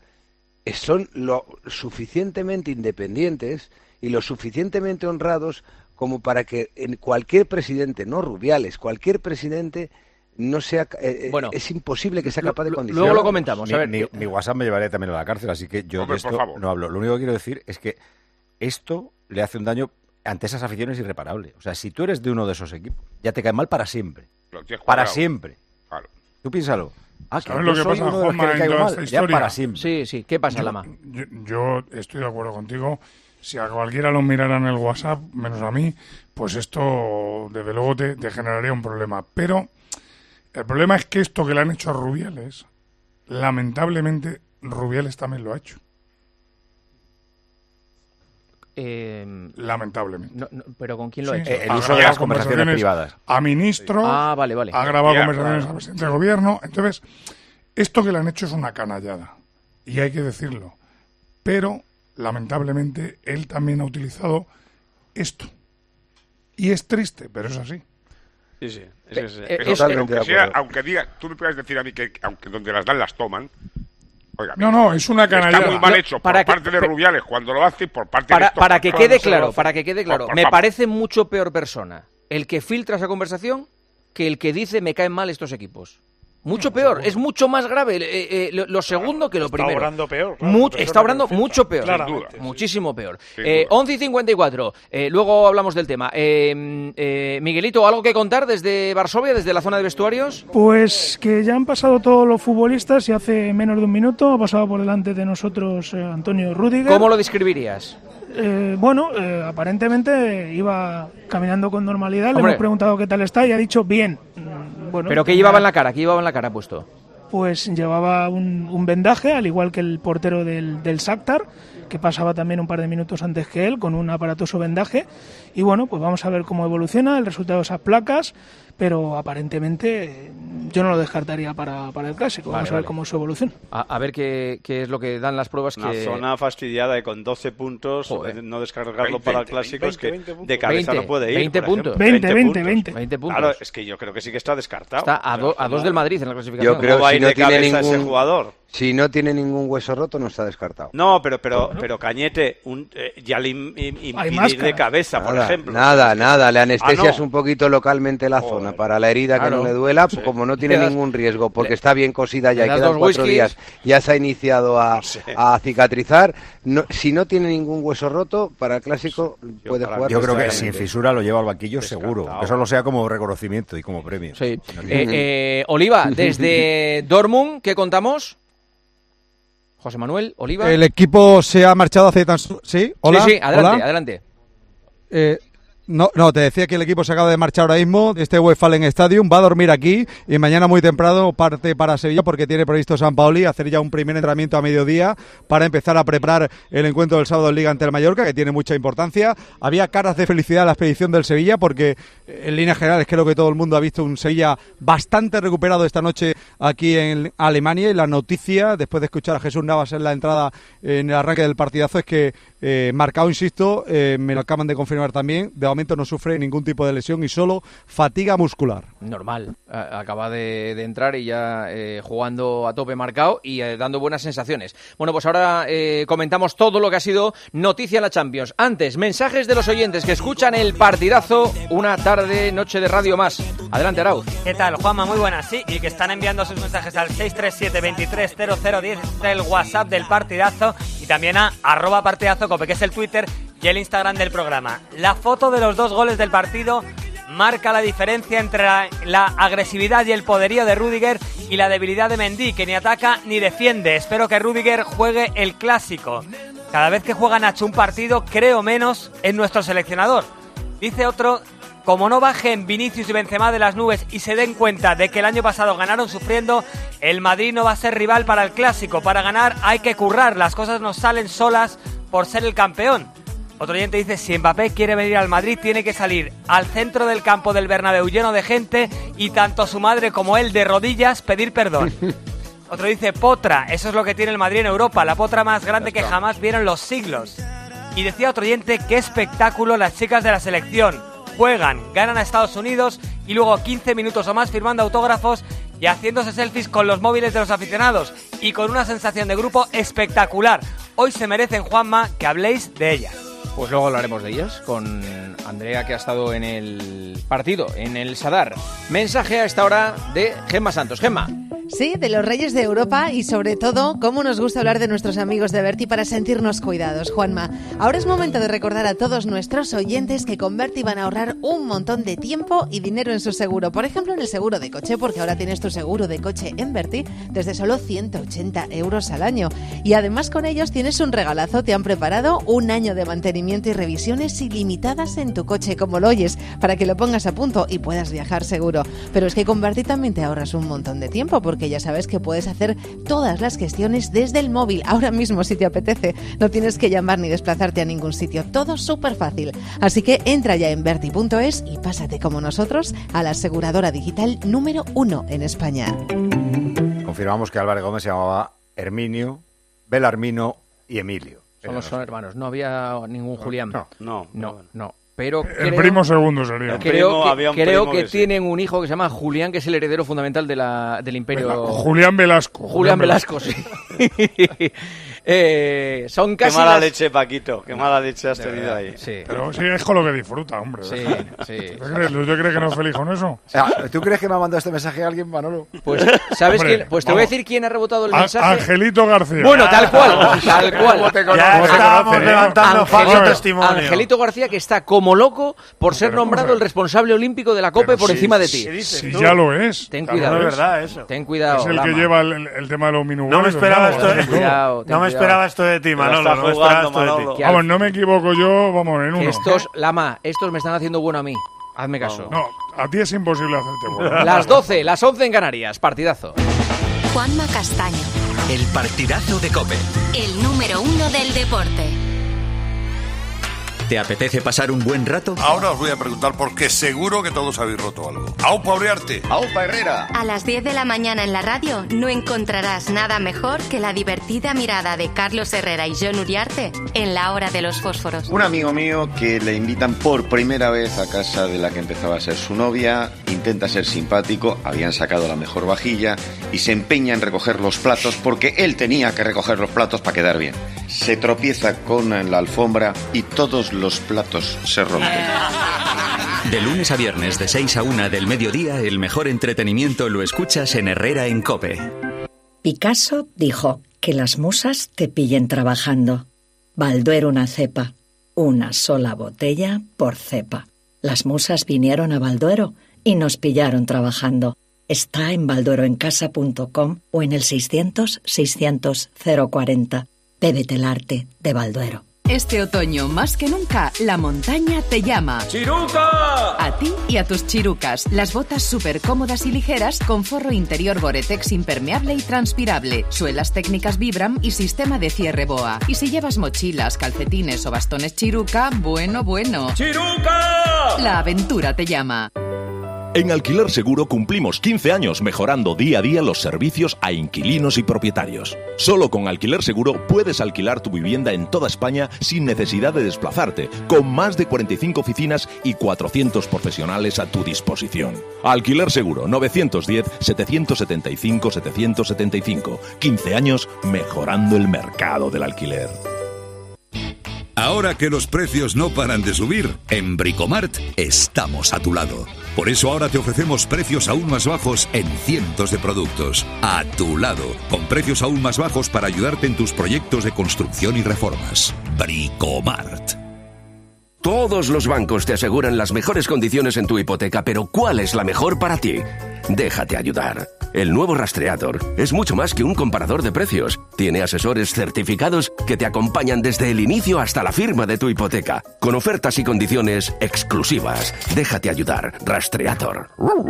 Speaker 21: son lo suficientemente independientes y lo suficientemente honrados como para que en cualquier presidente, no Rubiales, cualquier presidente no sea eh, bueno, es imposible que sea capaz de condicionar.
Speaker 4: Luego lo comentamos.
Speaker 19: Mi,
Speaker 4: a ver.
Speaker 19: mi, mi WhatsApp me llevaría también a la cárcel, así que yo
Speaker 1: Hombre,
Speaker 19: de esto no hablo. Lo único que quiero decir es que esto le hace un daño ante esas aficiones irreparable. O sea, si tú eres de uno de esos equipos, ya te cae mal para siempre. Para siempre.
Speaker 1: Claro.
Speaker 19: Tú piénsalo. Ah, que
Speaker 14: ¿sabes
Speaker 19: yo
Speaker 14: lo que
Speaker 19: soy
Speaker 14: pasa,
Speaker 19: uno de los que
Speaker 14: Juanma,
Speaker 19: le
Speaker 14: en
Speaker 19: caigo
Speaker 14: toda
Speaker 19: mal,
Speaker 14: esta
Speaker 19: ya
Speaker 14: historia?
Speaker 19: para siempre.
Speaker 4: Sí, sí. ¿Qué pasa,
Speaker 14: yo,
Speaker 4: Lama?
Speaker 14: Yo, yo estoy de acuerdo contigo. Si a cualquiera lo mirara en el WhatsApp, menos a mí, pues esto desde luego te, te generaría un problema. Pero el problema es que esto que le han hecho a Rubiales, lamentablemente Rubiales también lo ha hecho.
Speaker 4: Eh,
Speaker 14: Lamentablemente.
Speaker 4: No, no, ¿Pero con quién lo
Speaker 14: sí,
Speaker 4: ha hecho?
Speaker 19: El uso de las conversaciones privadas.
Speaker 14: A ministros,
Speaker 4: ah, vale, vale.
Speaker 14: ha grabado
Speaker 1: Ya,
Speaker 14: conversaciones
Speaker 1: claro.
Speaker 14: al presidente del gobierno. Entonces, esto que le han hecho es una canallada. Y hay que decirlo. Pero, lamentablemente, él también ha utilizado esto. Y es triste, pero es así.
Speaker 2: Sí, sí. Es, es,
Speaker 4: Eh,
Speaker 1: Pero,
Speaker 4: es-
Speaker 1: pero
Speaker 21: de
Speaker 1: aunque,
Speaker 21: acuerdo.
Speaker 1: sea, aunque diga, tú me puedes decir a mí que aunque donde las dan las toman. Oiga,
Speaker 14: No, no, es una canallada.
Speaker 1: está muy mal
Speaker 4: No,
Speaker 1: hecho
Speaker 4: para
Speaker 1: por
Speaker 4: que-
Speaker 1: parte de
Speaker 4: pe-
Speaker 1: Rubiales cuando lo hace y por parte de
Speaker 4: Para,
Speaker 1: estos
Speaker 4: para que
Speaker 1: cuando
Speaker 4: quede
Speaker 1: se lo
Speaker 4: claro,
Speaker 1: hace.
Speaker 4: para que quede claro,
Speaker 1: Por- por
Speaker 4: me
Speaker 1: favor.
Speaker 4: parece mucho peor persona el que filtra esa conversación que el que dice me caen mal estos equipos. Mucho peor, es mucho más grave eh, eh, lo, lo segundo que lo
Speaker 20: está
Speaker 4: primero.
Speaker 20: obrando peor. Claro,
Speaker 4: Mu está obrando mucho peor,
Speaker 20: claramente, sí.
Speaker 4: muchísimo peor.
Speaker 20: Sin
Speaker 4: Eh,
Speaker 20: duda.
Speaker 4: once y cincuenta y cuatro, eh, luego hablamos del tema. Eh, eh, Miguelito, ¿algo que contar desde Varsovia, desde la zona de vestuarios?
Speaker 11: Pues que ya han pasado todos los futbolistas y hace menos de un minuto ha pasado por delante de nosotros eh, Antonio Rüdiger.
Speaker 4: ¿Cómo lo describirías?
Speaker 11: Eh, bueno, eh, aparentemente iba caminando con normalidad.
Speaker 4: Hombre.
Speaker 11: Le hemos preguntado qué tal está y ha dicho bien. Mm, Bueno,
Speaker 4: ¿Pero qué llevaba en la cara? ¿Qué llevaba en la cara puesto?
Speaker 11: Pues llevaba un, un vendaje, al igual que el portero del, del Shakhtar, que pasaba también un par de minutos antes que él, con un aparatoso vendaje. Y bueno, pues vamos a ver cómo evoluciona el resultado de esas placas, pero aparentemente yo no lo descartaría para, para el Clásico.
Speaker 4: Vale,
Speaker 11: Vamos a ver
Speaker 4: vale.
Speaker 11: cómo es su evolución.
Speaker 4: A, a ver qué, qué es lo que dan las pruebas.
Speaker 2: Una
Speaker 4: que...
Speaker 2: zona fastidiada y con doce puntos,
Speaker 4: Joder.
Speaker 2: eh, no descargarlo
Speaker 4: veinte,
Speaker 2: para el
Speaker 4: veinte,
Speaker 2: Clásico es que
Speaker 4: veinte, veinte
Speaker 2: de cabeza
Speaker 4: puntos.
Speaker 2: no puede ir.
Speaker 4: veinte
Speaker 2: por ejemplo.
Speaker 4: puntos.
Speaker 11: veinte, veinte,
Speaker 2: puntos.
Speaker 11: veinte.
Speaker 4: veinte puntos.
Speaker 2: Claro, es que yo creo que sí que está descartado.
Speaker 4: Está a, do- a dos del Madrid en la clasificación.
Speaker 21: Yo creo
Speaker 2: va a
Speaker 21: que
Speaker 2: ir
Speaker 21: si no
Speaker 2: de
Speaker 21: tiene
Speaker 2: cabeza ese
Speaker 21: ningún
Speaker 2: jugador?
Speaker 21: Si no tiene ningún hueso roto, no está descartado.
Speaker 2: No, pero pero pero Cañete, un, eh, ya le im- im- impide ir de
Speaker 21: máscaras.
Speaker 2: cabeza, por
Speaker 21: Nada,
Speaker 2: ejemplo.
Speaker 21: Nada, nada. Le anestesias
Speaker 2: Ah, no.
Speaker 21: un poquito localmente la zona para la herida
Speaker 2: Claro.
Speaker 21: que no le duela, pues como no tiene
Speaker 2: Le das-
Speaker 21: ningún riesgo, porque
Speaker 2: le-
Speaker 21: está bien cosida ya
Speaker 2: le
Speaker 21: y
Speaker 2: das
Speaker 21: quedan
Speaker 2: dos
Speaker 21: cuatro
Speaker 2: whiskies.
Speaker 21: días, ya se ha iniciado a, a cicatrizar. No, si no tiene ningún hueso roto, para el Clásico puede jugar.
Speaker 19: Yo creo que
Speaker 21: perfectamente.
Speaker 19: sin fisura lo lleva al banquillo seguro. Que eso lo sea como reconocimiento y como premio.
Speaker 4: Sí.
Speaker 19: No
Speaker 4: Eh,
Speaker 19: tiene-
Speaker 4: eh, Oliva, desde Dortmund, ¿qué contamos? José Manuel, Oliva.
Speaker 10: El equipo se ha marchado hace tan... su- ¿Sí? ¿Hola?
Speaker 4: Sí, sí, adelante,
Speaker 10: ¿Hola?
Speaker 4: adelante.
Speaker 10: Eh, no, no, te decía que el equipo se acaba de marchar ahora mismo de este Westfalen Stadium, va a dormir aquí y mañana muy temprano parte para Sevilla porque tiene previsto San Paoli hacer ya un primer entrenamiento a mediodía para empezar a preparar el encuentro del sábado en Liga ante el Mallorca, que tiene mucha importancia. Había caras de felicidad en la expedición del Sevilla porque en líneas generales creo que todo el mundo ha visto un Sevilla bastante recuperado esta noche aquí en Alemania, y la noticia, después de escuchar a Jesús Navas en la entrada en el arranque del partidazo, es que eh, Marcao, insisto, eh, me lo acaban de confirmar también, de momento no sufre ningún tipo de lesión y solo fatiga muscular.
Speaker 4: Normal, A- acaba de, de entrar y ya eh, jugando a tope marcado y eh, dando buenas sensaciones. Bueno, pues ahora eh, comentamos todo lo que ha sido noticia en la Champions. Antes, mensajes de los oyentes que escuchan el partidazo, una tarde, noche de radio más. Adelante, Arauz.
Speaker 3: ¿Qué tal, Juanma? Muy buenas, sí, y que están enviando sus mensajes al seis tres siete, veintitrés cero cero diez, este es el WhatsApp del partidazo, y también a arroba partidazo cope, que es el Twitter y el Instagram del programa. La foto de los dos goles del partido marca la diferencia entre la, la agresividad y el poderío de Rüdiger y la debilidad de Mendy, que ni ataca ni defiende. Espero que Rüdiger juegue el Clásico. Cada vez que juega Nacho un partido, creo menos en nuestro seleccionador. Dice otro: como no bajen Vinicius y Benzema de las nubes y se den cuenta de que el año pasado ganaron sufriendo, el Madrid no va a ser rival para el Clásico. Para ganar hay que currar, las cosas no salen solas por ser el campeón. Otro oyente dice: si Mbappé quiere venir al Madrid, tiene que salir al centro del campo del Bernabéu lleno de gente y tanto su madre como él de rodillas pedir perdón. Otro dice: potra, eso es lo que tiene el Madrid en Europa, la potra más grande que jamás vieron los siglos. Y decía otro oyente: qué espectáculo las chicas de la selección. Juegan, ganan a Estados Unidos y luego quince minutos o más firmando autógrafos y haciéndose selfies con los móviles de los aficionados y con una sensación de grupo espectacular. Hoy se merecen, Juanma, que habléis de ellas.
Speaker 4: Pues luego hablaremos de ellas con Andrea, que ha estado en el partido, en el Sadar. Mensaje a esta hora de Gemma Santos. Gemma.
Speaker 7: Sí, de los reyes de Europa y sobre todo cómo nos gusta hablar de nuestros amigos de Berti para sentirnos cuidados. Juanma, ahora es momento de recordar a todos nuestros oyentes que con Berti van a ahorrar un montón de tiempo y dinero en su seguro. Por ejemplo, en el seguro de coche, porque ahora tienes tu seguro de coche en Berti desde solo ciento ochenta euros al año. Y además con ellos tienes un regalazo. Te han preparado un año de mantenimiento y revisiones ilimitadas en tu coche, como lo oyes, para que lo pongas a punto y puedas viajar seguro. Pero es que con Berti también te ahorras un montón de tiempo, porque ya sabes que puedes hacer todas las gestiones desde el móvil, ahora mismo si te apetece. No tienes que llamar ni desplazarte a ningún sitio, todo súper fácil. Así que entra ya en berti punto es y pásate como nosotros a la aseguradora digital número uno en España.
Speaker 19: Confirmamos que Álvarez Gómez se llamaba Herminio, Belarmino y Emilio.
Speaker 4: Solo son hermanos, no había ningún Julián.
Speaker 2: No, no,
Speaker 4: no. no. Pero
Speaker 14: El
Speaker 4: creo,
Speaker 14: primo segundo sería.
Speaker 2: El
Speaker 4: creo
Speaker 2: primo,
Speaker 4: que,
Speaker 2: había un
Speaker 4: creo
Speaker 2: primo
Speaker 4: que
Speaker 2: que sí.
Speaker 4: tienen un hijo que se llama Julián, que es el heredero fundamental de la, del imperio.
Speaker 14: Julián Velasco.
Speaker 4: Julián Velasco, sí. Eh, son casi
Speaker 2: Qué mala
Speaker 4: las...
Speaker 2: leche, Paquito. Qué mala leche has
Speaker 4: De
Speaker 2: tenido
Speaker 4: verdad,
Speaker 2: ahí.
Speaker 4: sí.
Speaker 14: Pero sí, es con lo que disfruta, hombre.
Speaker 4: Sí, sí.
Speaker 14: ¿Tú crees, ¿tú crees que no es feliz con eso?
Speaker 19: ¿Tú crees que me ha mandado este mensaje a alguien, Manolo?
Speaker 4: Pues, ¿sabes
Speaker 14: Hombre,
Speaker 4: quién? Pues te
Speaker 14: vamos.
Speaker 4: voy a decir quién ha rebotado el
Speaker 14: A-
Speaker 4: mensaje.
Speaker 14: Angelito García.
Speaker 4: Bueno, tal cual, tal cual.
Speaker 14: Ya estábamos levantando falso testimonio.
Speaker 4: Angelito García, que está como loco por ser nombrado el responsable olímpico de la COPE por
Speaker 14: sí,
Speaker 4: encima de ti.
Speaker 14: Si ya lo es.
Speaker 4: Ten
Speaker 14: Ya
Speaker 4: cuidado.
Speaker 14: lo
Speaker 4: es
Speaker 14: es.
Speaker 17: eso.
Speaker 4: Ten cuidado.
Speaker 14: Es el que
Speaker 4: Lama.
Speaker 14: lleva el, el- el tema de los minutos.
Speaker 17: No me esperaba esto de-
Speaker 4: Ten cuidado, ten
Speaker 17: No me
Speaker 4: cuidado.
Speaker 17: esperaba esto de ti,
Speaker 2: Te la
Speaker 17: Manolo.
Speaker 2: está
Speaker 17: No me esperaba
Speaker 2: jugando,
Speaker 17: esto de
Speaker 2: Manolo.
Speaker 17: ti.
Speaker 14: Vamos, no me equivoco yo, vamos, en
Speaker 4: Que
Speaker 14: uno.
Speaker 4: estos, Lama, estos me están haciendo bueno a mí. Hazme caso.
Speaker 14: No, a ti es imposible hacerte bueno.
Speaker 4: Las doce, las once en Canarias. Partidazo.
Speaker 8: Juanma Castaño,
Speaker 9: El partidazo de COPE.
Speaker 8: el número uno del deporte.
Speaker 9: ¿Te apetece pasar un buen rato?
Speaker 23: Ahora os voy a preguntar porque seguro que todos habéis roto algo. ¡Aupa Uriarte!
Speaker 9: ¡Aupa Herrera!
Speaker 8: A las diez de la mañana en la radio no encontrarás nada mejor que la divertida mirada de Carlos Herrera y John Uriarte en la hora de los fósforos.
Speaker 24: Un amigo mío que le invitan por primera vez a casa de la que empezaba a ser su novia, intenta ser simpático, habían sacado la mejor vajilla y se empeña en recoger los platos porque él tenía que recoger los platos para quedar bien. Se tropieza con la alfombra y todos los platos se rompen.
Speaker 9: De lunes a viernes de seis a una del mediodía, el mejor entretenimiento lo escuchas en Herrera en COPE.
Speaker 25: Picasso dijo que las musas te pillen trabajando. Balduero una cepa, una sola botella por cepa. Las musas vinieron a Balduero y nos pillaron trabajando. Está en baldueroencasa punto com o en el seiscientos, seiscientos, cero cuarenta. Bébete el arte de Balduero.
Speaker 26: Este otoño, más que nunca, la montaña te llama.
Speaker 4: ¡Chiruca!
Speaker 26: A ti y a tus chirucas. Las botas súper cómodas y ligeras con forro interior Gore-Tex impermeable y transpirable, suelas técnicas Vibram y sistema de cierre BOA. Y si llevas mochilas, calcetines o bastones Chiruca, bueno, bueno.
Speaker 4: ¡Chiruca!
Speaker 26: La aventura te llama.
Speaker 27: En Alquiler Seguro cumplimos quince años mejorando día a día los servicios a inquilinos y propietarios. Solo con Alquiler Seguro puedes alquilar tu vivienda en toda España sin necesidad de desplazarte, con más de cuarenta y cinco oficinas y cuatrocientos profesionales a tu disposición. Alquiler Seguro novecientos diez, setecientos setenta y cinco, setecientos setenta y cinco. quince años mejorando el mercado del alquiler.
Speaker 28: Ahora que los precios no paran de subir, en Bricomart estamos a tu lado. Por eso ahora te ofrecemos precios aún más bajos en cientos de productos. A tu lado, con precios aún más bajos para ayudarte en tus proyectos de construcción y reformas. Bricomart.
Speaker 29: Todos los bancos te aseguran las mejores condiciones en tu hipoteca, pero ¿cuál es la mejor para ti? Déjate ayudar. El nuevo Rastreator es mucho más que un comparador de precios. Tiene asesores certificados que te acompañan desde el inicio hasta la firma de tu hipoteca, con ofertas y condiciones exclusivas. Déjate ayudar. Rastreator.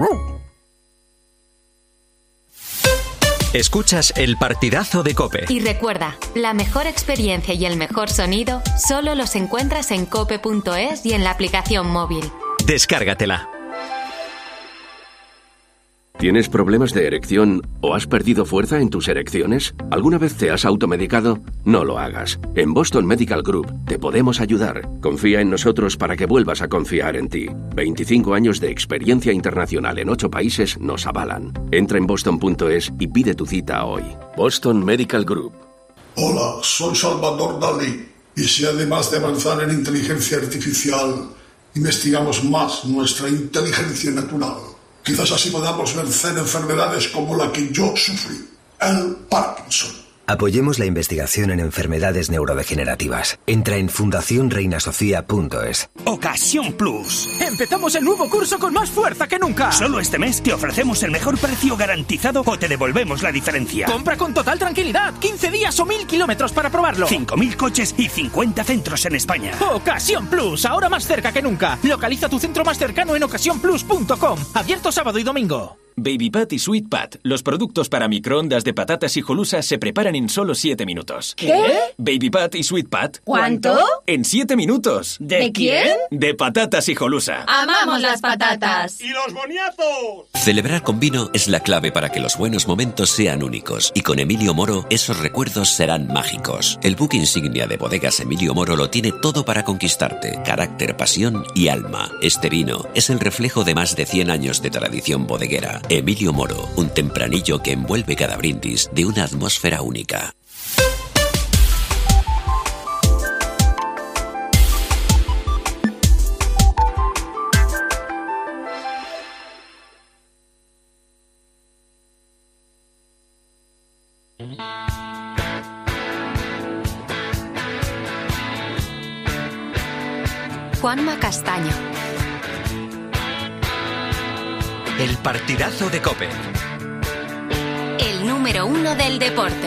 Speaker 9: Escuchas el partidazo de COPE.
Speaker 8: Y recuerda, la mejor experiencia y el mejor sonido solo los encuentras en cope punto es y en la aplicación móvil.
Speaker 9: Descárgatela.
Speaker 29: ¿Tienes problemas de erección o has perdido fuerza en tus erecciones? ¿Alguna vez te has automedicado? No lo hagas. En Boston Medical Group te podemos ayudar. Confía en nosotros para que vuelvas a confiar en ti. veinticinco años de experiencia internacional en ocho países nos avalan. Entra en boston punto es y pide tu cita hoy. Boston Medical Group.
Speaker 30: Hola, soy Salvador Dalí. Y si además de avanzar en inteligencia artificial, investigamos más nuestra inteligencia natural, quizás así podamos vencer enfermedades como la que yo sufrí, el Parkinson.
Speaker 31: Apoyemos la investigación en enfermedades neurodegenerativas. Entra en fundación reina sofía punto es.
Speaker 32: Ocasión Plus. Empezamos el nuevo curso con más fuerza que nunca. Solo este mes te ofrecemos el mejor precio garantizado o te devolvemos la diferencia. Compra con total tranquilidad. quince días o mil kilómetros para probarlo. cinco mil coches y cincuenta centros en España. Ocasión Plus. Ahora más cerca que nunca. Localiza tu centro más cercano en ocasión plus punto com. Abierto sábado y domingo.
Speaker 33: Baby Pat y Sweet Pat, los productos para microondas de patatas hijolusa se preparan en solo siete minutos.
Speaker 34: ¿Qué?
Speaker 33: Baby Pat y Sweet Pat.
Speaker 34: ¿Cuánto?
Speaker 33: En siete minutos.
Speaker 34: ¿De quién?
Speaker 33: De patatas hijolusa.
Speaker 34: ¡Amamos las patatas!
Speaker 32: ¡Y los boniatos!
Speaker 35: Celebrar con vino es la clave para que los buenos momentos sean únicos. Y con Emilio Moro, esos recuerdos serán mágicos. El buque insignia de Bodegas Emilio Moro lo tiene todo para conquistarte. Carácter, pasión y alma. Este vino es el reflejo de más de cien años de tradición bodeguera. Emilio Moro, un tempranillo que envuelve cada brindis de una atmósfera única.
Speaker 8: Juanma Castaño.
Speaker 9: El partidazo de COPE.
Speaker 8: El número uno del deporte.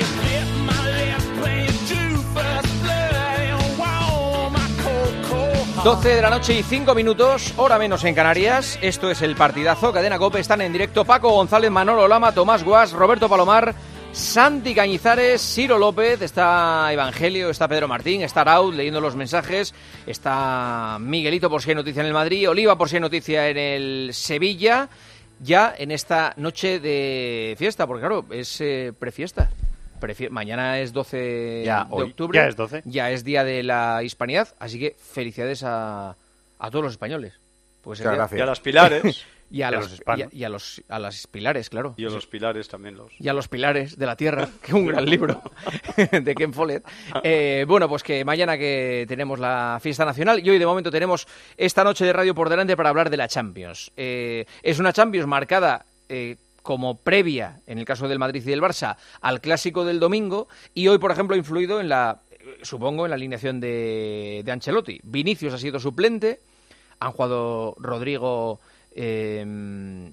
Speaker 4: doce de la noche y cinco minutos, hora menos en Canarias. Esto es el partidazo. Cadena COPE, están en directo Paco González, Manolo Lama, Tomás Guas, Roberto Palomar, Santi Cañizares, Ciro López, está Evangelio, está Pedro Martín, está Raúl leyendo los mensajes, está Miguelito por si hay noticia en el Madrid, Oliva por si hay noticia en el Sevilla, ya en esta noche de fiesta, porque claro, es eh, prefiesta. Prefie- mañana es doce
Speaker 2: Ya,
Speaker 4: de
Speaker 2: hoy.
Speaker 4: octubre,
Speaker 2: Ya es doce.
Speaker 4: ya es día de la hispanidad, así que felicidades a, a todos los españoles. Pues
Speaker 2: Muchas gracias. Y a las Pilares.
Speaker 4: y a,
Speaker 2: Y a
Speaker 4: los,
Speaker 2: los hispanos.
Speaker 4: y a, y a los a las Pilares, claro.
Speaker 2: Y a los pilares también los.
Speaker 4: Y a los Pilares de la Tierra, que es un gran libro de Ken Follett. Eh, bueno, pues que mañana que tenemos la fiesta nacional y hoy de momento tenemos esta noche de radio por delante para hablar de la Champions. Eh, es una Champions marcada eh, como previa, en el caso del Madrid y del Barça, al clásico del domingo y hoy, por ejemplo, ha influido en la, supongo, en la alineación de, de Ancelotti. Vinicius ha sido suplente, han jugado Rodrigo eh,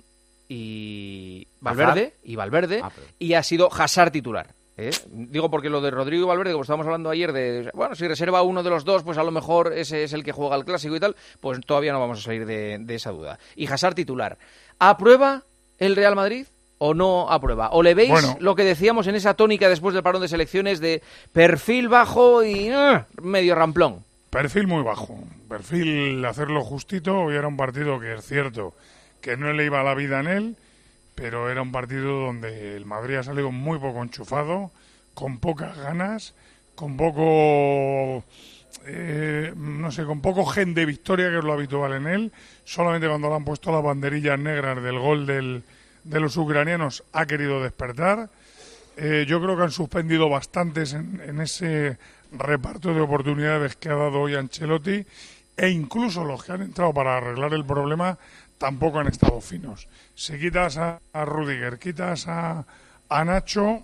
Speaker 4: y Valverde, y Valverde,
Speaker 19: Ah, pero-
Speaker 4: y ha sido Hazard titular. ¿eh? Digo porque lo de Rodrigo y Valverde, como estábamos hablando ayer, de bueno, si reserva uno de los dos, pues a lo mejor ese es el que juega el clásico y tal, pues todavía no vamos a salir de, de esa duda. Y Hazard titular. ¿Aprueba el Real Madrid o no aprueba? ¿O le veis
Speaker 14: Bueno.
Speaker 4: lo que decíamos en esa tónica después del parón de selecciones de perfil bajo y eh, medio ramplón?
Speaker 14: Perfil muy bajo, perfil hacerlo justito. Hoy era un partido que es cierto que no le iba la vida en él, pero era un partido donde el Madrid ha salido muy poco enchufado, con pocas ganas, con poco, eh, no sé, con poco gen de victoria, que es lo habitual en él. Solamente cuando le han puesto las banderillas negras del gol del, de los ucranianos ha querido despertar. Eh, yo creo que han suspendido bastantes en, en ese reparto de oportunidades que ha dado hoy Ancelotti, e incluso los que han entrado para arreglar el problema tampoco han estado finos. Si quitas a, a Rudiger, quitas a, a Nacho,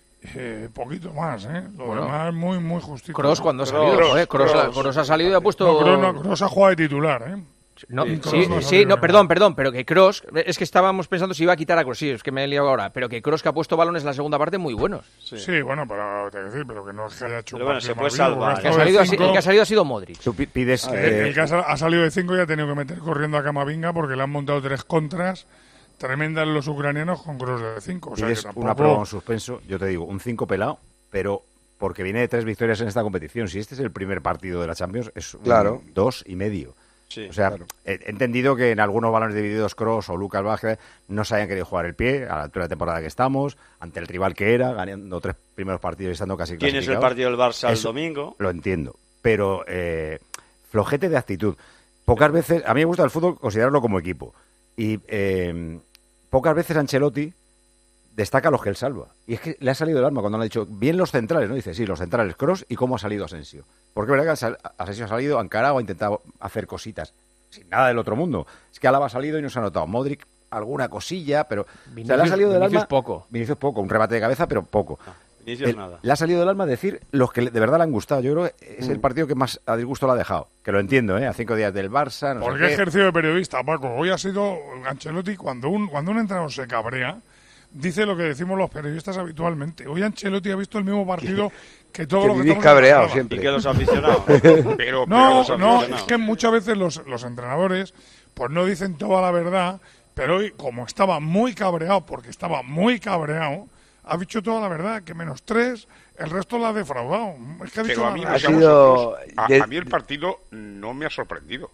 Speaker 14: eh, poquito más, ¿eh? Lo
Speaker 4: Bueno.
Speaker 14: demás muy, muy justito.
Speaker 4: Kroos cuando ha salido, joder, Kroos ha- Kroos ha salido y ha puesto...
Speaker 14: No, Kroos no, Kroos ha jugado de titular, ¿eh?
Speaker 4: No,
Speaker 14: Sí,
Speaker 4: sí,
Speaker 14: Kroos no ha
Speaker 4: sí,
Speaker 14: salido
Speaker 4: no,
Speaker 14: de
Speaker 4: perdón, perdón, pero que Kroos, es que estábamos pensando si iba a quitar a Kroos, sí, es que me he liado ahora, pero que Kroos que ha puesto balones en la segunda parte muy buenos.
Speaker 14: Sí, bueno, pero te voy a decir, pero que no es que haya hecho
Speaker 2: Pero
Speaker 14: un
Speaker 2: bueno,
Speaker 14: partido
Speaker 2: se puede
Speaker 14: maravilloso,
Speaker 2: salvar.
Speaker 14: porque
Speaker 4: El que, ha
Speaker 14: ha estado
Speaker 4: salido,
Speaker 14: de
Speaker 4: ha si-
Speaker 14: cinco.
Speaker 4: el que ha salido ha sido Modric.
Speaker 19: Tú pi- pides
Speaker 14: El,
Speaker 19: que...
Speaker 14: el que ha, sal- ha salido de cinco y ha tenido que meter corriendo a Camavinga porque le han montado tres contras tremendas los ucranianos con Kroos de cinco. O sea que
Speaker 19: pides
Speaker 14: tampoco...
Speaker 19: una prueba en suspenso, yo te digo, un cinco pelado, pero porque viene de tres victorias en esta competición. Si este es el primer partido de la Champions, es un
Speaker 1: Claro.
Speaker 19: dos y medio.
Speaker 2: Sí,
Speaker 19: o sea,
Speaker 1: claro.
Speaker 19: he he entendido que en algunos balones divididos Kroos o Lucas Vázquez no se hayan querido jugar el pie a la altura de temporada que estamos, ante el rival que era, ganando tres primeros partidos y estando casi
Speaker 2: ¿Quién es el
Speaker 19: clasificados.
Speaker 2: partido del Barça el
Speaker 19: Eso
Speaker 2: domingo?
Speaker 19: Lo entiendo, pero eh, flojete de actitud. Pocas veces, a mí me gusta el fútbol considerarlo como equipo, y eh, pocas veces Ancelotti destaca a los que él salva. Y es que le ha salido el alma cuando le ha dicho, bien los centrales, ¿no? Dice, sí, los centrales, Kroos, y cómo ha salido Asensio. Porque es verdad que Asal- Asensio ha salido, ha encarado, ha intentado hacer cositas, sin nada del otro mundo. Es que Alaba ha salido y no se ha notado. Modric, alguna cosilla, pero... o sea, le ha
Speaker 4: Vinicius-
Speaker 19: salido del
Speaker 4: Vinicius
Speaker 19: alma...
Speaker 4: poco.
Speaker 19: Vinicius poco, un remate de cabeza, pero poco.
Speaker 2: Vinicius
Speaker 19: El-
Speaker 2: nada.
Speaker 19: Le ha salido del alma decir los que le- de verdad le han gustado. Yo creo que es el partido que más a disgusto le ha dejado. Que lo entiendo, ¿eh? A cinco días del Barça, no sé
Speaker 14: ¿Por qué
Speaker 19: qué.
Speaker 14: ejercicio de periodista, Paco? Hoy ha sido Ancelotti, cuando un, cuando un entrenador se cabrea, dice lo que decimos los periodistas habitualmente. Hoy Ancelotti ha visto el mismo partido que todos
Speaker 1: Que
Speaker 14: los que
Speaker 1: vivís
Speaker 14: estamos en la
Speaker 1: cabreados
Speaker 14: grada.
Speaker 1: siempre.
Speaker 2: Y que los aficionados.
Speaker 3: Pero, pero
Speaker 14: No,
Speaker 3: los
Speaker 14: no,
Speaker 3: aficionados-
Speaker 14: es que muchas veces los, los entrenadores pues no dicen toda la verdad, pero hoy, como estaba muy cabreado, porque estaba muy cabreado, ha dicho toda la verdad, que menos tres, el resto la ha defraudado. Es que ha dicho
Speaker 3: Pero a
Speaker 14: la
Speaker 3: mí,
Speaker 14: verdad.
Speaker 3: no
Speaker 1: Ha
Speaker 3: seamos
Speaker 1: sido
Speaker 3: otros. a,
Speaker 1: de-
Speaker 3: a mí el partido no me ha sorprendido.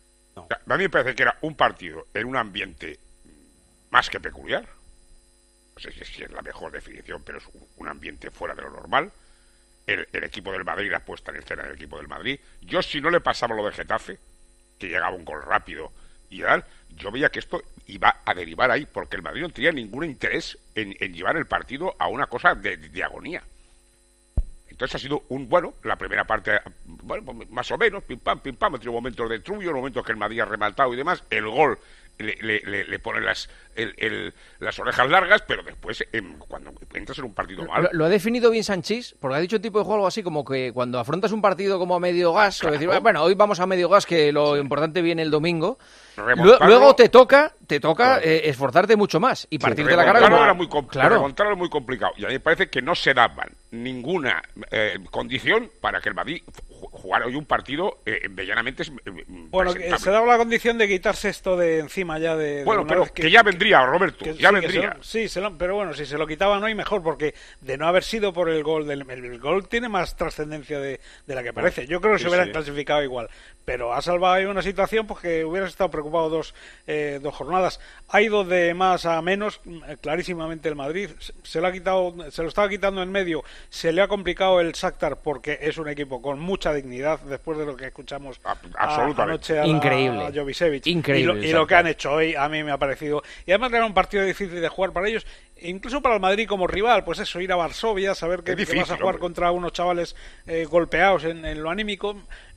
Speaker 3: O sea, a mí me parece que era un partido en un ambiente más que peculiar. No sé si es, si es la mejor definición, pero es un, un ambiente fuera de lo normal. El, el equipo del Madrid, la puesta en escena del equipo del Madrid. Yo, si no le pasaba lo de Getafe, que llegaba un gol rápido y tal, yo veía que esto iba a derivar ahí, porque el Madrid no tenía ningún interés en, en llevar el partido a una cosa de, de agonía. Entonces ha sido un, bueno, la primera parte, bueno, pues más o menos, pim pam, pim pam, tiene momentos de trullo, momentos que el Madrid ha rematado y demás, el gol le, le, le, le pone las, el, el, las orejas largas, pero después, em, cuando entras en un partido mal.
Speaker 4: Lo, lo ha definido bien Sanchís, porque ha dicho un tipo de juego algo así como que cuando afrontas un partido como a medio gas, claro. decir, bueno, hoy vamos a medio gas, que lo sí. importante viene el domingo. Luego, luego te toca, te toca claro. eh, esforzarte mucho más y partirte sí, la cara.
Speaker 3: Como... Era muy compl- claro. Remontarlo era muy complicado y a mí me parece que no se daban ninguna eh, condición para que el Madrid jugara hoy un partido eh, medianamente. Eh,
Speaker 1: bueno, que se daba la condición de quitarse esto de encima ya de.
Speaker 3: Bueno,
Speaker 1: de
Speaker 3: pero
Speaker 1: que,
Speaker 3: que ya vendría, Roberto,
Speaker 1: que,
Speaker 3: ya
Speaker 1: sí,
Speaker 3: vendría.
Speaker 1: Se lo, sí, se lo, pero bueno, si se lo quitaban hoy mejor, porque de no haber sido por el gol del el, el gol tiene más trascendencia de, de la que parece. Yo creo que sí, se hubieran sí. clasificado igual, pero ha salvado ahí una situación pues que hubieras estado preocupado dos eh, dos jornadas. Ha ido de más a menos clarísimamente el Madrid. Se lo ha quitado, se lo estaba quitando en medio. Se le ha complicado el Shakhtar porque es un equipo con mucha dignidad después de lo que escuchamos a, anoche a,
Speaker 4: Increíble.
Speaker 1: a Jovicevic.
Speaker 4: Increíble.
Speaker 1: Y, lo, y lo que han hecho hoy a mí me ha parecido. Y además era un partido difícil de jugar para ellos, incluso para el Madrid como rival. Pues eso, ir a Varsovia, saber que, difícil, que vas a jugar hombre. contra unos chavales eh, golpeados en, en lo anímico,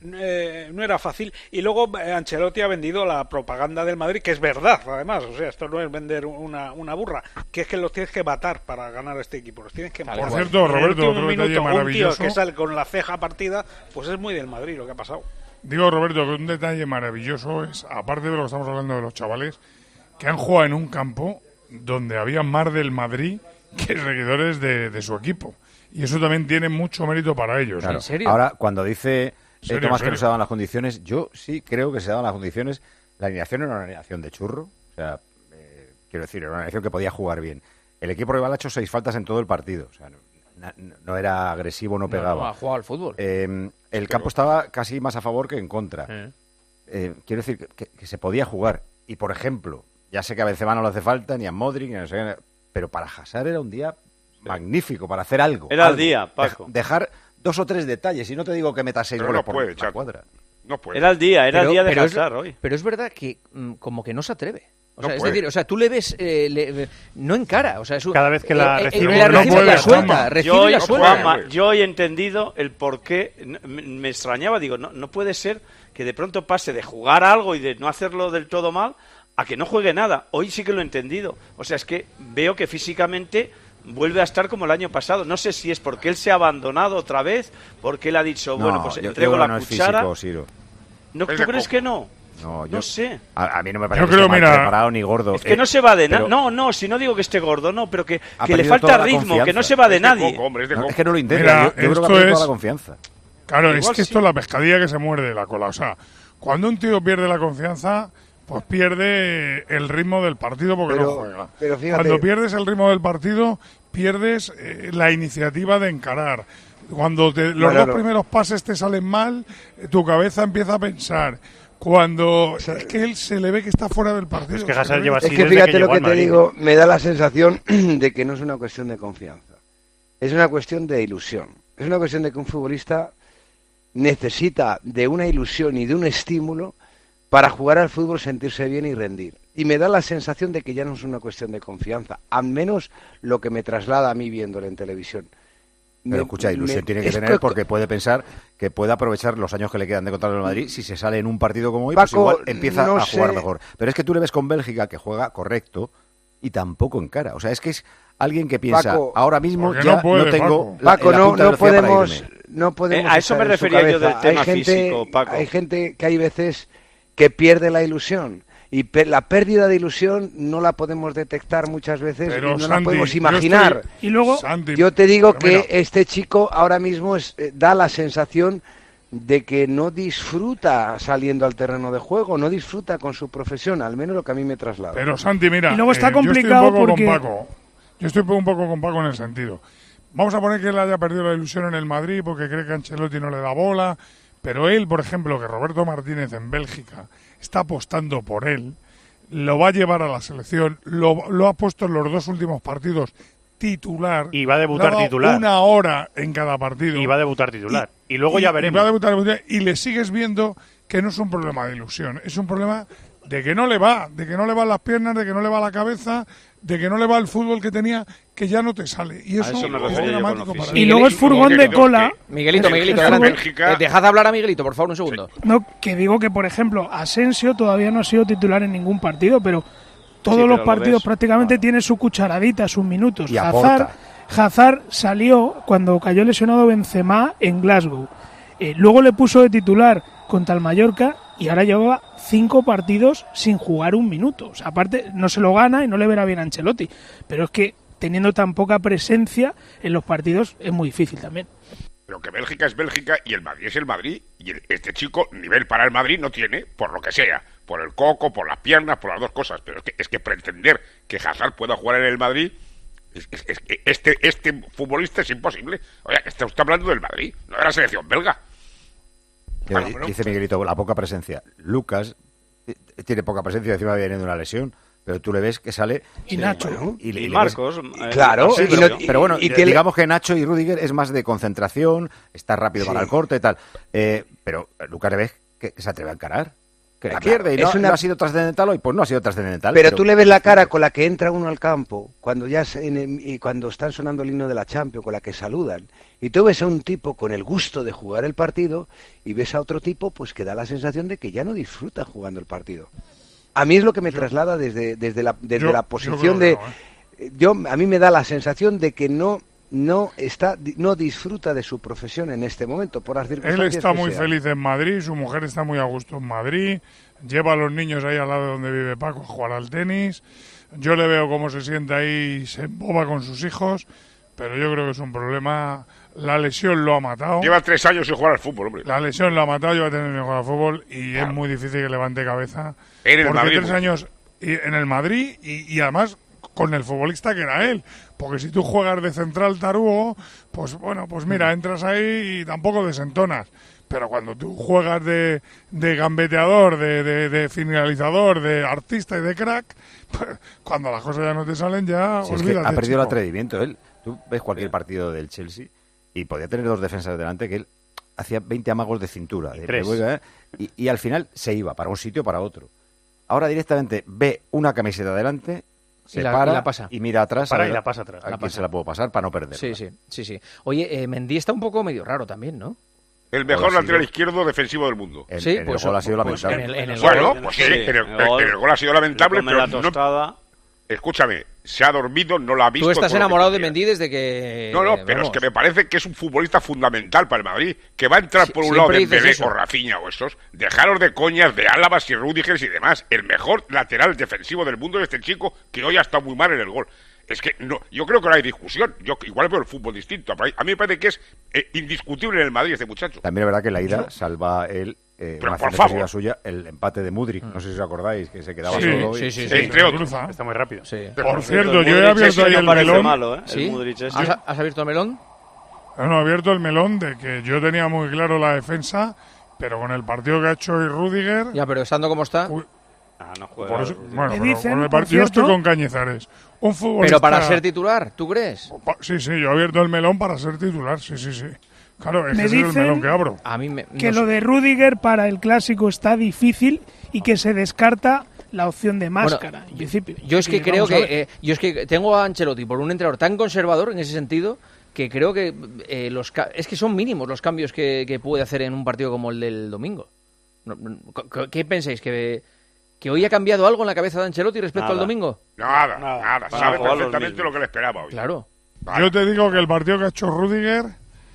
Speaker 1: eh, no era fácil. Y luego eh, Ancelotti ha vendido la propaganda del Madrid, que es verdad, además. O sea, esto no es vender una, una burra, que es que los tienes que matar para ganar este equipo. Los tienes que matar.
Speaker 14: Por cierto, Roberto, otro
Speaker 1: minuto,
Speaker 14: detalle maravilloso.
Speaker 1: Un tío que sale con la ceja partida, pues es muy del Madrid lo que ha pasado.
Speaker 14: Digo, Roberto, que un detalle maravilloso es, aparte de lo que estamos hablando de los chavales, que han jugado en un campo donde había más del Madrid que seguidores de, de su equipo. Y eso también tiene mucho mérito para ellos.
Speaker 19: Claro.
Speaker 14: ¿En serio?
Speaker 19: Ahora, cuando dice eh, Tomás que no se daban las condiciones, yo sí creo que se daban las condiciones. La alineación era una alineación de churro. O sea, eh, quiero decir, era una alineación que podía jugar bien. El equipo rival ha hecho seis faltas en todo el partido. O sea, no, no, no era agresivo, no pegaba.
Speaker 4: No, no ha jugado al fútbol.
Speaker 19: Eh, el campo estaba casi más a favor que en contra. Eh. Eh, quiero decir que, que, que se podía jugar. Y, por ejemplo, ya sé que a Benzema no le hace falta, ni a Modric, ni a no sé qué, pero para Hazard era un día magnífico, para hacer algo.
Speaker 2: Era
Speaker 19: algo.
Speaker 2: el día, Paco.
Speaker 19: De, dejar dos o tres detalles, y no te digo que metas seis goles
Speaker 3: no
Speaker 19: por
Speaker 3: puede,
Speaker 19: la cuadra.
Speaker 3: No puede.
Speaker 2: Era el día, era
Speaker 4: pero,
Speaker 2: el día de
Speaker 4: pero
Speaker 2: Hazard
Speaker 4: es,
Speaker 2: hoy.
Speaker 4: Pero es verdad que mm, como que no se atreve. O sea,
Speaker 3: no
Speaker 4: es
Speaker 3: puede.
Speaker 4: decir, o sea, tú le ves, eh, le, no encara, o sea, es un,
Speaker 5: cada vez que la
Speaker 4: eh,
Speaker 5: recibe,
Speaker 4: eh, la
Speaker 14: no
Speaker 4: recibe
Speaker 14: puede,
Speaker 4: la suelta,
Speaker 14: Juanma.
Speaker 4: recibe
Speaker 2: Yo,
Speaker 4: la suelta.
Speaker 2: Juanma, yo he entendido el por qué, me, me extrañaba, digo, no, no puede ser que de pronto pase de jugar algo y de no hacerlo del todo mal a que no juegue nada. Hoy sí que lo he entendido. O sea, es que veo que físicamente vuelve a estar como el año pasado. No sé si es porque él se ha abandonado otra vez, porque él ha dicho,
Speaker 19: no,
Speaker 2: bueno, pues
Speaker 19: yo,
Speaker 2: entrego
Speaker 19: yo
Speaker 2: la
Speaker 19: no
Speaker 2: cuchara.
Speaker 19: Es físico, Ciro.
Speaker 2: ¿No, ¿Tú crees que no?
Speaker 19: No, yo,
Speaker 2: no sé.
Speaker 19: A, a mí no me parece
Speaker 14: yo
Speaker 19: que
Speaker 14: creo,
Speaker 19: esté
Speaker 14: mira,
Speaker 19: mal preparado ni gordo.
Speaker 2: Es que
Speaker 19: eh,
Speaker 2: no se va de
Speaker 19: pero...
Speaker 2: nada. No, no, si no digo que esté gordo, no, pero que,
Speaker 19: Ha
Speaker 2: que le
Speaker 19: perdido
Speaker 2: falta
Speaker 19: toda la
Speaker 2: ritmo,
Speaker 19: confianza.
Speaker 2: que no se va de
Speaker 3: Es
Speaker 2: nadie.
Speaker 3: coco, hombre, es, de
Speaker 19: no,
Speaker 3: coco.
Speaker 19: es que no lo intenta.
Speaker 14: Mira,
Speaker 19: yo, yo creo que ha
Speaker 14: esto
Speaker 19: perdido
Speaker 14: es-
Speaker 19: toda la confianza.
Speaker 14: Claro,
Speaker 2: Igual
Speaker 14: es que
Speaker 2: sí.
Speaker 14: esto es la pescadilla que se muerde la cola. O sea, cuando un tío pierde la confianza, pues pierde el ritmo del partido porque
Speaker 6: Pero-
Speaker 14: no juega.
Speaker 6: pero fíjate-
Speaker 14: Cuando pierdes el ritmo del partido, pierdes eh, la iniciativa de encarar. Cuando te- los
Speaker 6: Bueno,
Speaker 14: dos
Speaker 6: no.
Speaker 14: primeros pases te salen mal, eh, tu cabeza empieza a pensar. Cuando es que él se le ve que está fuera del partido.
Speaker 5: Es que
Speaker 14: se
Speaker 5: Hazard
Speaker 14: le ve.
Speaker 5: lleva
Speaker 6: Es
Speaker 5: así
Speaker 6: que
Speaker 5: desde
Speaker 6: fíjate
Speaker 5: que
Speaker 6: lo
Speaker 5: llegó
Speaker 6: que
Speaker 5: al
Speaker 6: te
Speaker 5: Madrid.
Speaker 6: digo, me da la sensación de que no es una cuestión de confianza. Es una cuestión de ilusión. Es una cuestión de que un futbolista necesita de una ilusión y de un estímulo para jugar al fútbol, sentirse bien y rendir. Y me da la sensación de que ya no es una cuestión de confianza, al menos lo que me traslada a mí viéndolo en televisión.
Speaker 19: Pero
Speaker 6: Me-
Speaker 19: escucha, ilusión
Speaker 6: me-
Speaker 19: tiene que
Speaker 6: es
Speaker 19: tener
Speaker 6: que-
Speaker 19: porque puede pensar que puede aprovechar los años que le quedan de contrato en el Madrid. Si se sale en un partido como hoy,
Speaker 6: Paco,
Speaker 19: pues igual empieza
Speaker 6: no
Speaker 19: a jugar
Speaker 6: sé.
Speaker 19: mejor. Pero es que tú le ves con Bélgica que juega correcto y tampoco encara. O sea, es que es alguien que piensa,
Speaker 6: Paco,
Speaker 19: ahora mismo
Speaker 14: porque
Speaker 19: ya
Speaker 14: no puede,
Speaker 19: no tengo
Speaker 14: Paco.
Speaker 19: la,
Speaker 6: Paco,
Speaker 19: la
Speaker 6: no,
Speaker 19: punta de
Speaker 6: no
Speaker 19: velocidad para
Speaker 6: podemos,
Speaker 19: irme.
Speaker 6: no podemos
Speaker 2: Eh, a eso
Speaker 6: estar
Speaker 2: me
Speaker 6: en su
Speaker 2: refería yo
Speaker 6: cabeza.
Speaker 2: del tema
Speaker 6: hay gente,
Speaker 2: físico, Paco.
Speaker 6: Hay gente que hay veces que pierde la ilusión. Y pe- la pérdida de ilusión no la podemos detectar muchas veces
Speaker 14: Pero,
Speaker 6: y no la
Speaker 14: Santi,
Speaker 6: podemos
Speaker 14: yo
Speaker 6: imaginar.
Speaker 14: estoy-
Speaker 6: Y luego,
Speaker 14: Santi,
Speaker 6: yo te digo
Speaker 14: pero
Speaker 6: que
Speaker 14: mira,
Speaker 6: este chico ahora mismo es, eh, da la sensación de que no disfruta saliendo al terreno de juego, no disfruta con su profesión, al menos lo que a mí me traslada.
Speaker 14: Pero Santi, mira,
Speaker 6: Y luego está
Speaker 14: eh, yo estoy
Speaker 6: complicado
Speaker 14: un poco
Speaker 6: porque-
Speaker 14: con Paco. Yo estoy un poco con Paco en el sentido. Vamos a poner que él haya perdido la ilusión en el Madrid porque cree que Ancelotti no le da bola, pero él, por ejemplo, que Roberto Martínez en Bélgica está apostando por él, lo va a llevar a la selección, lo, lo ha puesto en los dos últimos partidos titular.
Speaker 5: Y va a debutar
Speaker 14: le ha dado
Speaker 5: titular.
Speaker 14: Una hora en cada partido.
Speaker 5: Y va a debutar titular. Y, luego ya veremos.
Speaker 14: Y, va a debutar titular, y le sigues viendo que no es un problema de ilusión, es un problema de que no le va, de que no le van las piernas, de que no le va la cabeza, de que no le va el fútbol que tenía, que ya no te sale. Y eso,
Speaker 2: eso me
Speaker 14: es
Speaker 2: refería yo
Speaker 14: dramático
Speaker 2: con lo
Speaker 14: para
Speaker 2: físico.
Speaker 14: él.
Speaker 7: Y luego es furgón de cola.
Speaker 4: Miguelito, Miguelito,
Speaker 7: Es
Speaker 4: adelante.
Speaker 7: furgón-
Speaker 4: Eh, dejad hablar a Miguelito, por favor, un segundo.
Speaker 7: No, que digo que, por ejemplo, Asensio todavía no ha sido titular en ningún partido, pero todos
Speaker 2: Sí, pero
Speaker 7: los
Speaker 2: lo
Speaker 7: partidos
Speaker 2: ves.
Speaker 7: prácticamente tiene su cucharadita, sus minutos.
Speaker 19: Y
Speaker 7: Hazard
Speaker 19: aporta.
Speaker 7: Hazard salió cuando cayó lesionado Benzema en Glasgow. Eh, luego le puso de titular contra el Mallorca y ahora llevaba cinco partidos sin jugar un minuto. O sea, aparte, no se lo gana y no le verá bien a Ancelotti. Pero es que teniendo tan poca presencia en los partidos es muy difícil también.
Speaker 3: Pero que Bélgica es Bélgica y el Madrid es el Madrid. Y el, este chico, nivel para el Madrid no tiene, por lo que sea. Por el coco, por las piernas, por las dos cosas. Pero es que, es que pretender que Hazard pueda jugar en el Madrid, es, es, es que este, este futbolista es imposible. Oye, está usted hablando del Madrid, no de la selección belga.
Speaker 19: Bueno, bueno, dice Miguelito, la poca presencia. Lucas tiene poca presencia, encima viene de una lesión. Pero tú le ves que sale...
Speaker 7: Y Nacho.
Speaker 19: Bueno, y,
Speaker 2: y
Speaker 19: y
Speaker 2: Marcos.
Speaker 19: Ves, claro. Sí, pero, no, pero bueno,
Speaker 6: y
Speaker 19: que digamos que Nacho y Rüdiger es más de concentración, está rápido sí. para el corte y tal. Eh, pero Lucas le ves que, que se atreve a encarar. Que la pierde y no, una... no ha sido trascendental hoy, pues no ha sido trascendental.
Speaker 6: Pero, pero tú le ves la cara con la que entra uno al campo, cuando ya se, en, y cuando están sonando el himno de la Champions, con la que saludan, y tú ves a un tipo con el gusto de jugar el partido, y ves a otro tipo pues que da la sensación de que ya no disfruta jugando el partido. A mí es lo que me yo, traslada desde, desde, la, desde yo, la posición yo de... No, ¿eh? yo A mí me da la sensación de que no... no está no disfruta de su profesión en este momento por las circunstancias.
Speaker 14: Él está
Speaker 6: que
Speaker 14: muy
Speaker 6: sea.
Speaker 14: feliz en Madrid, su mujer está muy a gusto en Madrid, lleva a los niños ahí al lado de donde vive Paco a jugar al tenis. Yo le veo cómo se sienta ahí y se emboba con sus hijos, pero yo creo que es un problema. La lesión lo ha matado.
Speaker 3: Lleva tres años sin jugar al fútbol, hombre.
Speaker 14: La lesión lo ha matado, lleva tres años sin jugar al fútbol y claro. es muy difícil que levante cabeza.
Speaker 3: En el
Speaker 14: porque
Speaker 3: Madrid,
Speaker 14: tres años en el Madrid y, y además con el futbolista que era él. Porque si tú juegas de central tarugo, pues bueno, pues mira, entras ahí y tampoco desentonas. Pero cuando tú juegas de, de gambeteador, de, de, de finalizador, de artista y de crack, pues, cuando las cosas ya no te salen, ya
Speaker 19: sí,
Speaker 14: olvídate.
Speaker 19: Es que ha perdido
Speaker 14: chico.
Speaker 19: el atrevimiento él. Tú ves cualquier partido del Chelsea y podía tener dos defensas delante que él hacía veinte amagos de cintura. De, de, y, y al final se iba para un sitio o para otro. Ahora directamente ve una camiseta delante, se
Speaker 4: y la,
Speaker 19: para
Speaker 4: y, la pasa.
Speaker 19: y mira atrás.
Speaker 5: Para
Speaker 19: a,
Speaker 5: y la pasa atrás.
Speaker 19: A
Speaker 5: la
Speaker 19: quién
Speaker 5: pasa.
Speaker 19: se la puedo pasar para no perder.
Speaker 4: Sí, sí, sí, sí. Oye, eh, Mendy está un poco medio raro también, ¿no?
Speaker 3: El mejor
Speaker 19: Hola,
Speaker 3: lateral
Speaker 19: sí,
Speaker 3: izquierdo defensivo del mundo.
Speaker 19: En,
Speaker 4: sí,
Speaker 19: en
Speaker 4: pues
Speaker 19: el gol ha sido
Speaker 4: pues
Speaker 19: lamentable.
Speaker 4: En el, en el
Speaker 3: bueno,
Speaker 4: gol,
Speaker 3: pues sí, sí en, el, en, el, en el gol ha sido lamentable, pero no, escúchame, se ha dormido, no la ha visto.
Speaker 4: Tú estás enamorado de Mendy desde que...
Speaker 3: No, no, pero vamos. Es que me parece que es un futbolista fundamental para el Madrid, que va a entrar sí, por un lado de Dembélé o Rafinha o esos, dejaros de coñas de Álabas y Rüdiger y demás. El mejor lateral defensivo del mundo es este chico que hoy ha estado muy mal en el gol. Es que no, yo creo que no hay discusión. Yo igual veo el fútbol distinto. A mí me parece que es eh, indiscutible en el Madrid este muchacho.
Speaker 19: También es verdad que la ida salva él, eh,
Speaker 3: pero
Speaker 19: una
Speaker 3: por favor,
Speaker 19: suya, el empate de Mudryk. No sé si os acordáis que se quedaba
Speaker 14: sí,
Speaker 19: solo.
Speaker 4: Sí, sí,
Speaker 14: y,
Speaker 4: sí.
Speaker 14: Entre otros.
Speaker 5: Está muy rápido.
Speaker 4: Sí.
Speaker 14: Por, por cierto, yo he abierto ahí el melón.
Speaker 2: Malo, ¿eh?
Speaker 4: ¿Sí?
Speaker 2: El
Speaker 4: ¿Has, ¿Has abierto el melón?
Speaker 14: No, he abierto el melón de que yo tenía muy claro la defensa, pero con el partido que ha hecho hoy Rüdiger...
Speaker 4: Ya, pero estando como está...
Speaker 14: Uy,
Speaker 2: Ah, no juega.
Speaker 14: Por eso, bueno,
Speaker 7: Me
Speaker 14: pero
Speaker 7: dicen,
Speaker 14: con el
Speaker 7: por
Speaker 14: partido
Speaker 7: cierto,
Speaker 14: estoy con Cañizares. Un futbolista...
Speaker 4: Pero para ser titular, ¿tú crees?
Speaker 14: Sí, sí, yo he abierto el melón para ser titular, sí, sí, sí. Claro, ese
Speaker 7: Me
Speaker 14: es el
Speaker 7: dicen
Speaker 14: melón que abro.
Speaker 4: A mí me,
Speaker 7: que
Speaker 4: no
Speaker 7: lo
Speaker 4: sé.
Speaker 7: de Rüdiger para el Clásico está difícil y que se descarta la opción de Máscara,
Speaker 4: Bueno,
Speaker 7: en principio.
Speaker 4: Yo es que
Speaker 7: Y
Speaker 4: creo
Speaker 7: vamos a ver.
Speaker 4: que... Eh, yo es que tengo a Ancelotti por un entrenador tan conservador en ese sentido que creo que eh, los es que son mínimos los cambios que, que puede hacer en un partido como el del domingo. No, no, ¿Qué pensáis? ¿Que, ¿Que hoy ha cambiado algo en la cabeza de Ancelotti respecto
Speaker 2: Nada.
Speaker 4: al domingo?
Speaker 3: Nada, nada. nada. Sabe perfectamente lo que le esperaba hoy.
Speaker 4: Claro.
Speaker 3: Vale.
Speaker 14: Yo te digo que el partido que ha hecho Rüdiger,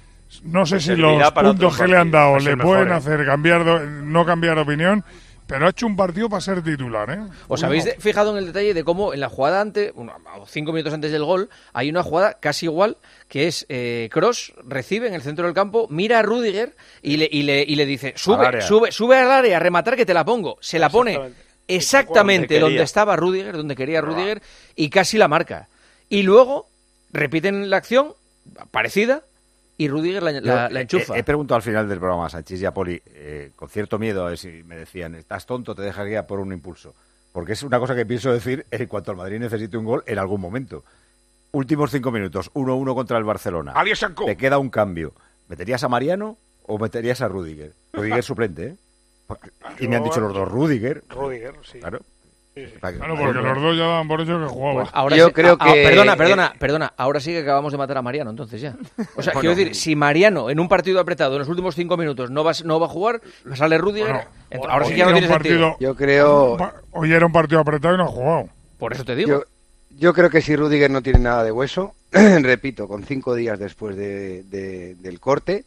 Speaker 14: no sé
Speaker 2: Pues
Speaker 14: si
Speaker 2: servirá
Speaker 14: los
Speaker 2: para
Speaker 14: puntos
Speaker 2: otro
Speaker 14: que le han dado
Speaker 5: partido.
Speaker 14: le
Speaker 5: Va a ser
Speaker 14: pueden
Speaker 5: mejor, ¿eh?
Speaker 14: hacer cambiar de- no cambiar de opinión, pero ha hecho un partido para ser titular, ¿eh?
Speaker 4: ¿Os
Speaker 14: Uno.
Speaker 4: habéis de- fijado en el detalle de cómo en la jugada antes, uno, cinco minutos antes del gol, hay una jugada casi igual, que es eh, Kroos recibe en el centro del campo, mira a Rüdiger y le, y le, y le dice,
Speaker 19: Al
Speaker 4: sube,
Speaker 19: área.
Speaker 4: sube, sube al área a rematar que te la pongo. Se la pone
Speaker 2: Exactamente.
Speaker 4: exactamente
Speaker 2: Donde
Speaker 4: donde
Speaker 2: quería.
Speaker 4: estaba Rüdiger, donde quería Rüdiger, y casi la marca. Y luego repiten la acción parecida y Rüdiger la, la-
Speaker 19: Yo,
Speaker 4: la
Speaker 19: eh,
Speaker 4: enchufa.
Speaker 19: He, he preguntado al final del programa a Sanchís y a Poli, eh, con cierto miedo, a ver si me decían, estás tonto, te dejas guiar por un impulso. Porque es una cosa que pienso decir en cuanto al Madrid necesite un gol en algún momento. Últimos cinco minutos, uno uno contra el Barcelona.
Speaker 3: Alias Sanco.
Speaker 19: Te queda un cambio. ¿Meterías a Mariano o meterías a Rüdiger? Rüdiger suplente, ¿eh? Porque- y me han dicho los dos, Rüdiger.
Speaker 1: Rüdiger, sí.
Speaker 19: Claro. Para que-
Speaker 14: Claro, porque los dos ya daban por hecho que jugaba.
Speaker 4: Pues ahora
Speaker 6: Yo
Speaker 4: sí-
Speaker 6: creo
Speaker 4: ah, ah,
Speaker 6: que-
Speaker 4: Perdona, perdona, perdona. Ahora sí que acabamos de matar a Mariano, entonces ya. O sea,
Speaker 19: Bueno.
Speaker 4: quiero decir, si Mariano en un partido apretado en los últimos cinco minutos no va, no va a jugar, sale Rüdiger,
Speaker 14: Bueno,
Speaker 4: ent- ahora sí
Speaker 14: hoy
Speaker 4: que ya no
Speaker 14: era
Speaker 4: tiene
Speaker 14: un
Speaker 4: sentido.
Speaker 14: partido-
Speaker 6: Yo creo,
Speaker 14: Pa- Hoy era un partido apretado y no ha jugado.
Speaker 4: Por eso te digo.
Speaker 6: yo, yo creo que si Rüdiger no tiene nada de hueso, repito, con cinco días después de, de, del corte,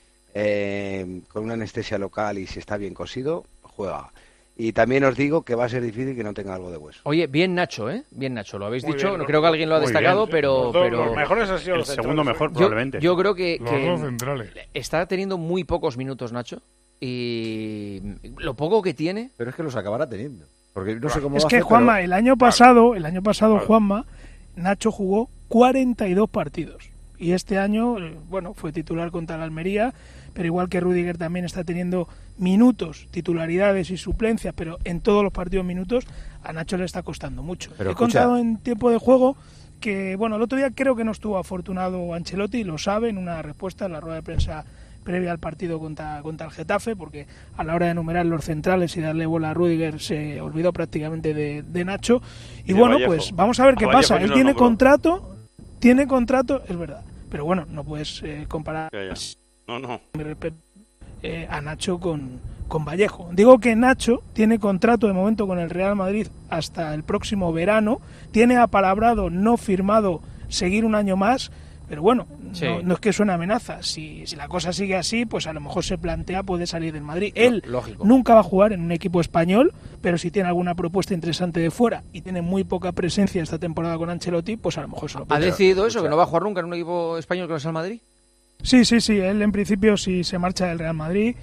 Speaker 6: eh, con una anestesia local y si está bien cosido, juega. Y también os digo que va a ser difícil que no tenga algo de hueso.
Speaker 4: Oye, bien Nacho, ¿eh? Bien Nacho, lo habéis
Speaker 6: Muy
Speaker 4: dicho.
Speaker 6: bien,
Speaker 4: no creo que alguien lo ha destacado,
Speaker 6: bien.
Speaker 4: pero,
Speaker 6: Los dos,
Speaker 4: pero...
Speaker 6: los mejores han sido
Speaker 5: El
Speaker 6: los
Speaker 5: segundo
Speaker 6: centrales,
Speaker 5: mejor,
Speaker 6: ¿eh?
Speaker 5: probablemente.
Speaker 4: Yo creo que,
Speaker 14: Los
Speaker 4: que
Speaker 14: dos centrales.
Speaker 4: está teniendo muy pocos minutos Nacho y lo poco que tiene...
Speaker 19: Pero es que los acabará teniendo. Porque no sé cómo
Speaker 7: Es
Speaker 19: va a
Speaker 7: que
Speaker 19: hacer,
Speaker 7: Juanma,
Speaker 19: pero-
Speaker 7: el año pasado, el año pasado Juanma, Nacho jugó cuarenta y dos partidos. Y este año, eh, bueno, fue titular contra la Almería, pero igual que Rüdiger también está teniendo minutos, titularidades y suplencias, pero en todos los partidos minutos a Nacho le está costando mucho.
Speaker 19: Pero
Speaker 7: He
Speaker 19: escucha-
Speaker 7: contado en tiempo de juego que, bueno, el otro día creo que no estuvo afortunado Ancelotti, lo sabe en una respuesta en la rueda de prensa previa al partido contra, contra el Getafe, porque a la hora de enumerar los centrales y darle bola a Rüdiger se olvidó prácticamente de, de Nacho. Y,
Speaker 2: Y de
Speaker 7: bueno,
Speaker 2: Vallejo.
Speaker 7: pues vamos a ver
Speaker 2: A
Speaker 7: qué
Speaker 2: Vallejo
Speaker 7: pasa.
Speaker 2: ni
Speaker 7: Él
Speaker 2: lo
Speaker 7: tiene
Speaker 2: nombró.
Speaker 7: contrato, tiene contrato, es verdad. Pero bueno, no puedes eh, comparar
Speaker 2: Ya, ya. No, no.
Speaker 7: mi respeto, eh, a Nacho con, con Vallejo. Digo que Nacho tiene contrato de momento con el Real Madrid hasta el próximo verano, tiene apalabrado, no firmado, seguir un año más, pero bueno,
Speaker 4: Sí.
Speaker 7: no, no es que suene amenaza. Si, si la cosa sigue así, pues a lo mejor se plantea poder salir del Madrid. Él
Speaker 4: lógico.
Speaker 7: nunca va a jugar en un equipo español, pero si tiene alguna propuesta interesante de fuera y tiene muy poca presencia esta temporada con Ancelotti, pues a lo mejor se lo
Speaker 4: ¿Ha
Speaker 7: puede.
Speaker 4: decidido eso, que no va a jugar nunca en un equipo español que no sea el Madrid?
Speaker 7: Sí, sí, sí. Él en principio si se marcha del Real Madrid,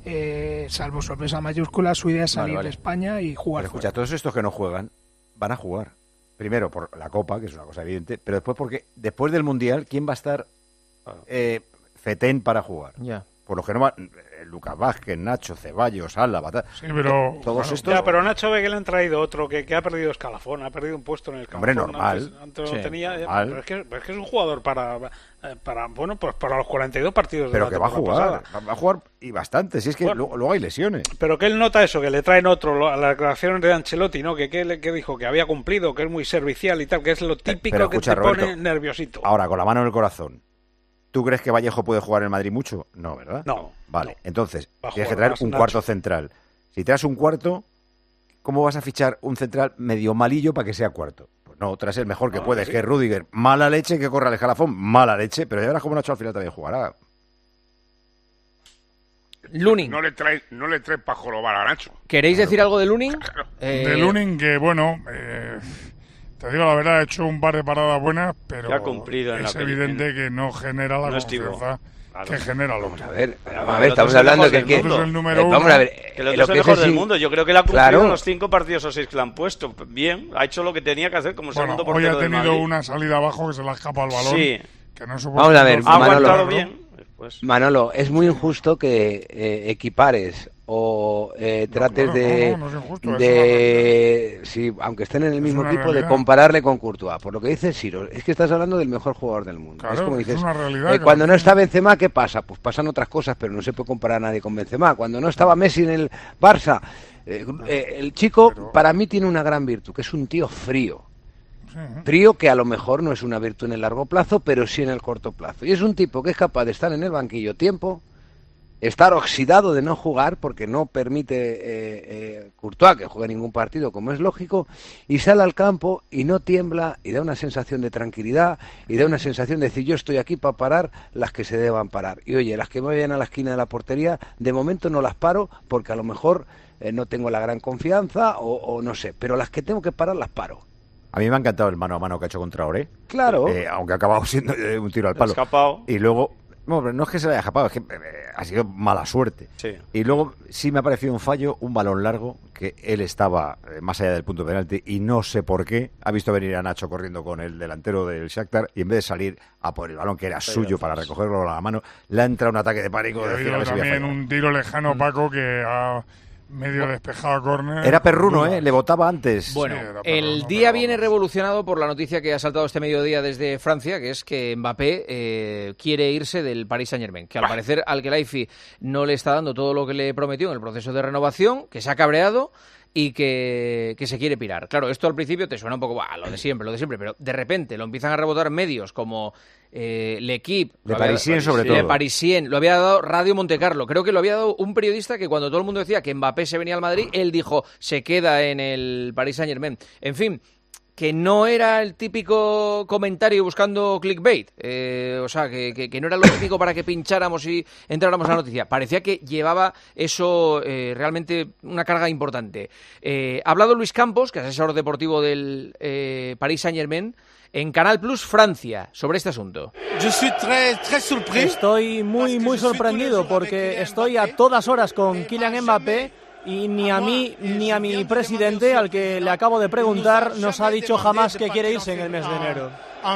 Speaker 7: eh, salvo sorpresa mayúscula, su idea es salir
Speaker 19: Vale, vale.
Speaker 7: de España y jugar
Speaker 19: Pero
Speaker 7: fuera.
Speaker 19: escucha, todos estos que no juegan van a jugar. Primero por la Copa, que es una cosa evidente, pero después porque después del Mundial, ¿quién va a estar eh, fetén para jugar?
Speaker 4: Ya.
Speaker 19: Por lo que no va, eh, Lucas Vázquez, Nacho, Ceballos, Álava, ta-
Speaker 14: Sí, pero...
Speaker 19: todos
Speaker 14: bueno,
Speaker 19: estos...
Speaker 1: Ya, pero Nacho ve que le han traído otro que, que ha perdido escalafón, ha perdido un puesto en el
Speaker 19: Hombre,
Speaker 1: escalafón.
Speaker 19: normal.
Speaker 1: Antes, antes
Speaker 19: Sí,
Speaker 1: lo tenía, ya,
Speaker 19: normal.
Speaker 1: pero, es que, pero es que es un jugador para, eh, para bueno, pues para los cuarenta y dos partidos
Speaker 19: Pero
Speaker 1: de
Speaker 19: que
Speaker 1: la
Speaker 19: va a
Speaker 1: temporada
Speaker 19: jugar,
Speaker 1: pasada.
Speaker 19: va va a jugar y bastante, si es que
Speaker 1: Bueno.
Speaker 19: luego, luego hay lesiones.
Speaker 1: Pero que él nota eso, que le traen otro, lo- a las declaraciones de Ancelotti, ¿no? Que, que, le- que dijo que había cumplido, que es muy servicial y tal, que es lo típico
Speaker 19: Pero
Speaker 1: que
Speaker 19: escucha,
Speaker 1: te pone
Speaker 19: Roberto,
Speaker 1: nerviosito.
Speaker 19: Ahora, con la mano en el corazón, ¿tú crees que Vallejo puede jugar en el Madrid mucho? No, ¿verdad?
Speaker 1: No.
Speaker 19: Vale, entonces,
Speaker 1: Va a
Speaker 19: tienes que
Speaker 1: jugar
Speaker 19: traer
Speaker 1: más
Speaker 19: un
Speaker 1: Nacho.
Speaker 19: cuarto central. Si traes un cuarto, ¿cómo vas a fichar un central medio malillo para que sea cuarto? Pues no, traes el mejor que
Speaker 1: Ah,
Speaker 19: puedes,
Speaker 1: sí.
Speaker 19: que es Rüdiger. Mala leche, que corra el escalafón, mala leche, pero ya verás cómo Nacho al final también jugará.
Speaker 4: Lunin.
Speaker 3: No le trae, no le trae para jorobar a Nacho.
Speaker 4: ¿Queréis decir algo de Lunin? Eh,
Speaker 14: De Lunin, que bueno, eh, te digo la verdad, ha hecho un par de paradas buenas, pero
Speaker 2: Que ha cumplido en
Speaker 14: es
Speaker 2: la peli-
Speaker 14: evidente
Speaker 2: en-
Speaker 14: que no genera la
Speaker 2: no es Tigo.
Speaker 14: confianza
Speaker 2: Claro.
Speaker 14: que genera el otro.
Speaker 6: A ver,
Speaker 2: Pero
Speaker 6: vamos a
Speaker 2: el
Speaker 6: ver,
Speaker 2: otro
Speaker 6: estamos
Speaker 2: es el
Speaker 6: hablando
Speaker 2: mejor
Speaker 6: que...
Speaker 2: del
Speaker 6: que-
Speaker 2: mundo.
Speaker 14: Es el número
Speaker 6: eh,
Speaker 14: uno.
Speaker 6: vamos a ver,
Speaker 2: Que el
Speaker 6: eh,
Speaker 2: otro
Speaker 6: lo
Speaker 2: es el
Speaker 6: que
Speaker 2: mejor
Speaker 6: es
Speaker 2: del
Speaker 6: in-
Speaker 2: mundo. Yo creo que él ha cumplido
Speaker 6: Claro.
Speaker 2: en los cinco partidos o seis que le han puesto. Bien, ha hecho lo que tenía que hacer como
Speaker 14: Bueno,
Speaker 2: segundo
Speaker 14: hoy
Speaker 2: portero
Speaker 14: ha
Speaker 2: del
Speaker 14: tenido
Speaker 2: Madrid.
Speaker 14: una salida abajo que se le ha escapado al balón.
Speaker 2: Sí.
Speaker 14: Que no supo
Speaker 6: Vamos a ver,
Speaker 2: Ha aguantado
Speaker 6: Manolo.
Speaker 2: bien. Pues,
Speaker 6: Manolo, es muy injusto que eh, equipares o eh, trates
Speaker 14: claro,
Speaker 6: de,
Speaker 14: no, no, no es injusto, es
Speaker 6: de sí, aunque estén en el mismo
Speaker 14: una
Speaker 6: equipo, de
Speaker 14: realidad.
Speaker 6: compararle con Courtois. Por lo que dice Ciro, es que estás hablando del mejor jugador del mundo.
Speaker 14: Claro,
Speaker 6: es como
Speaker 14: es
Speaker 6: dices,
Speaker 14: una realidad
Speaker 6: eh,
Speaker 14: que
Speaker 6: cuando
Speaker 14: lo
Speaker 6: no está Benzema, ¿qué pasa? Pues pasan otras cosas, pero no se puede comparar a nadie con Benzema. Cuando no estaba Messi en el Barça, eh, eh, el chico para mí tiene una gran virtud, que es un tío frío. Frío que a lo mejor no es una virtud en el largo plazo, pero sí en el corto plazo. Y es un tipo que es capaz de estar en el banquillo tiempo, estar oxidado de no jugar porque no permite eh, eh, Courtois que juegue ningún partido, como es lógico, y sale al campo y no tiembla y da una sensación de tranquilidad y da una sensación de decir yo estoy aquí para parar las que se deban parar. Y oye, las que me vayan a la esquina de la portería, de momento no las paro porque a lo mejor eh, no tengo la gran confianza o, o no sé, pero las que tengo que parar las paro.
Speaker 19: A mí me ha encantado el mano a mano que ha hecho contra Oré.
Speaker 6: Claro.
Speaker 19: Eh, aunque ha acabado siendo eh, un tiro al
Speaker 2: ha
Speaker 19: palo.
Speaker 2: escapado.
Speaker 19: Y luego, no, pero no es que se le haya escapado, es que eh, ha sido mala suerte.
Speaker 2: Sí.
Speaker 19: Y luego sí me ha parecido un fallo, un balón largo, que él estaba eh, más allá del punto de penalti y no sé por qué. Ha visto venir a Nacho corriendo con el delantero del Shakhtar y en vez de salir a por el balón que era suyo para recogerlo a la mano, le ha entrado un ataque de pánico.
Speaker 14: Ha
Speaker 19: De decir, a
Speaker 14: habido
Speaker 19: ver si voy a
Speaker 14: también
Speaker 19: fallar.
Speaker 14: un tiro lejano, Paco, que ha medio despejado a córner.
Speaker 19: Era perruno, ¿eh? Le votaba antes.
Speaker 4: Bueno,
Speaker 14: Sí, era
Speaker 4: el
Speaker 14: perruno,
Speaker 4: día
Speaker 14: pero
Speaker 4: viene
Speaker 14: vamos.
Speaker 4: revolucionado por la noticia que ha saltado este mediodía desde Francia, que es que Mbappé eh, quiere irse del Paris Saint-Germain, que al
Speaker 3: Bah.
Speaker 4: parecer al Khelaifi no le está dando todo lo que le prometió en el proceso de renovación, que se ha cabreado y que, que se quiere pirar. Claro, esto al principio te suena un poco, bah, lo de siempre, lo de siempre, pero de repente lo empiezan a rebotar medios como eh, L'Equipe,
Speaker 19: Le
Speaker 4: lo había-
Speaker 19: Parisien sobre
Speaker 4: Le
Speaker 19: todo.
Speaker 4: Parisien, lo había dado Radio Montecarlo. Creo que lo había dado un periodista que cuando todo el mundo decía que Mbappé se venía al Madrid, él dijo, se queda en el Paris Saint-Germain. En fin, que no era el típico comentario buscando clickbait, eh, o sea, que, que, que no era lo típico para que pincháramos y entráramos a la noticia. Parecía que llevaba eso eh, realmente una carga importante. Eh, ha hablado Luis Campos, que es asesor deportivo del eh, Paris Saint-Germain, en Canal Plus Francia, sobre este asunto.
Speaker 10: Estoy muy, muy sorprendido porque estoy a todas horas con Kylian Mbappé y ni a mí ni a mi presidente, al que le acabo de preguntar, nos ha dicho jamás que quiere irse en el mes de enero.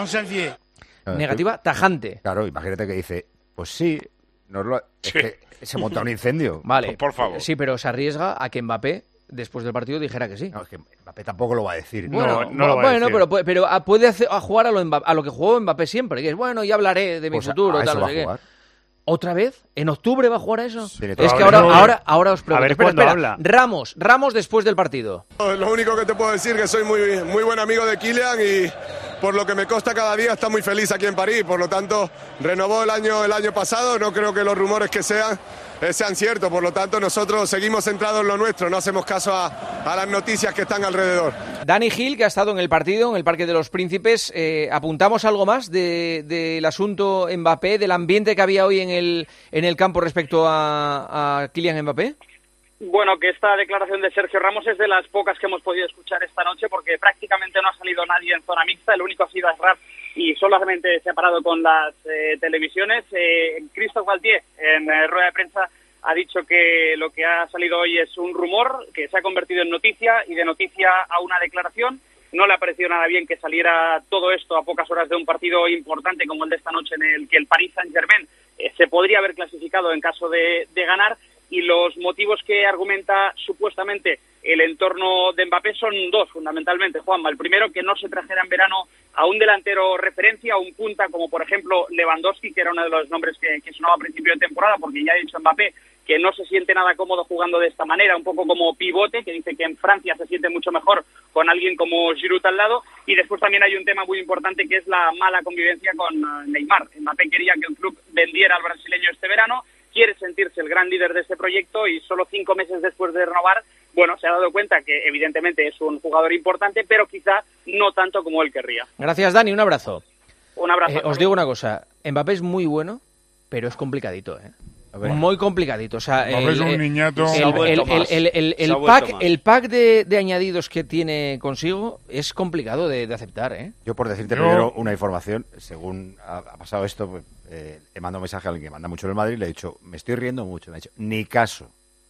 Speaker 4: Negativa tajante.
Speaker 19: Claro, imagínate que dice, pues sí, nos lo... es que se monta un incendio.
Speaker 4: Vale,
Speaker 3: por favor.
Speaker 4: Sí, pero se arriesga a que Mbappé, después del partido, dijera que sí.
Speaker 19: No, es que Mbappé tampoco lo va a decir.
Speaker 4: Bueno,
Speaker 19: no, no lo va
Speaker 4: bueno
Speaker 19: a decir.
Speaker 4: pero, pero a- puede hacer, a jugar a lo, Mbappé- a lo que jugó Mbappé siempre, que es, bueno, ya hablaré de mi
Speaker 19: Pues a-
Speaker 4: futuro.
Speaker 19: a
Speaker 4: tal,
Speaker 19: eso
Speaker 4: no
Speaker 19: va
Speaker 4: sé
Speaker 19: a
Speaker 4: qué.
Speaker 19: jugar.
Speaker 4: ¿Otra vez? ¿En octubre va a jugar a eso?
Speaker 19: Tiene
Speaker 4: Es
Speaker 19: toda
Speaker 4: que
Speaker 19: la
Speaker 4: ahora,
Speaker 19: razón.
Speaker 4: ahora, ahora os pregunto.
Speaker 5: A ver
Speaker 4: espera,
Speaker 5: cuándo
Speaker 4: espera.
Speaker 5: habla.
Speaker 4: Ramos, Ramos después del partido.
Speaker 11: Lo único que te puedo decir es que soy muy, muy buen amigo de Kylian y por lo que me consta cada día está muy feliz aquí en París. Por lo tanto, renovó el año, el año pasado. No creo que los rumores que sean eh, sean ciertos. Por lo tanto, nosotros seguimos centrados en lo nuestro. No hacemos caso a, a las noticias que están alrededor.
Speaker 4: Dani Gil, que ha estado en el partido, en el Parque de los Príncipes. Eh, ¿Apuntamos algo más de- del asunto Mbappé, del ambiente que había hoy en el, en el campo respecto a, a Kylian Mbappé?
Speaker 12: Bueno, que esta declaración de Sergio Ramos es de las pocas que hemos podido escuchar esta noche porque prácticamente no ha salido nadie en zona mixta, el único ha sido Asraf y solamente se ha parado con las eh, televisiones. Eh, Christophe Galtier, en eh, rueda de prensa, ha dicho que lo que ha salido hoy es un rumor que se ha convertido en noticia y de noticia a una declaración. No le ha parecido nada bien que saliera todo esto a pocas horas de un partido importante como el de esta noche en el que el Paris Saint-Germain eh, se podría haber clasificado en caso de, de ganar. Y los motivos que argumenta supuestamente el entorno de Mbappé son dos, fundamentalmente, Juanma. El primero, que no se trajera en verano a un delantero referencia, a un punta, como por ejemplo Lewandowski, que era uno de los nombres que, que sonaba a principio de temporada, porque ya ha dicho Mbappé que no se siente nada cómodo jugando de esta manera, un poco como pivote, que dice que en Francia se siente mucho mejor con alguien como Giroud al lado. Y después también hay un tema muy importante que es la mala convivencia con uh, Neymar. Mbappé quería que el club vendiera al brasileño este verano, quiere sentirse el gran líder de este proyecto y solo cinco meses después de renovar, bueno, se ha dado cuenta que evidentemente es un jugador importante, pero quizá no tanto como él querría.
Speaker 4: Gracias, Dani, un abrazo.
Speaker 12: Un abrazo.
Speaker 4: Eh, os digo una cosa, Mbappé es muy bueno, pero es complicadito, ¿eh?
Speaker 19: ver.
Speaker 4: Muy complicadito. O sea,
Speaker 14: Mbappé es un niñato.
Speaker 4: el,
Speaker 14: Se ha vuelto
Speaker 4: el- el-
Speaker 14: más.
Speaker 4: el- el-
Speaker 14: Se
Speaker 4: el
Speaker 14: ha vuelto
Speaker 4: pack,
Speaker 14: más.
Speaker 4: el pack de, de añadidos que tiene consigo es complicado de, de aceptar, ¿eh?
Speaker 19: Yo, por decirte
Speaker 4: Yo-
Speaker 19: primero una información, según ha, ha pasado esto, pues, eh, he mandado un mensaje a alguien que manda mucho en el Madrid y le he dicho, me estoy riendo mucho. Me ha dicho, ni caso,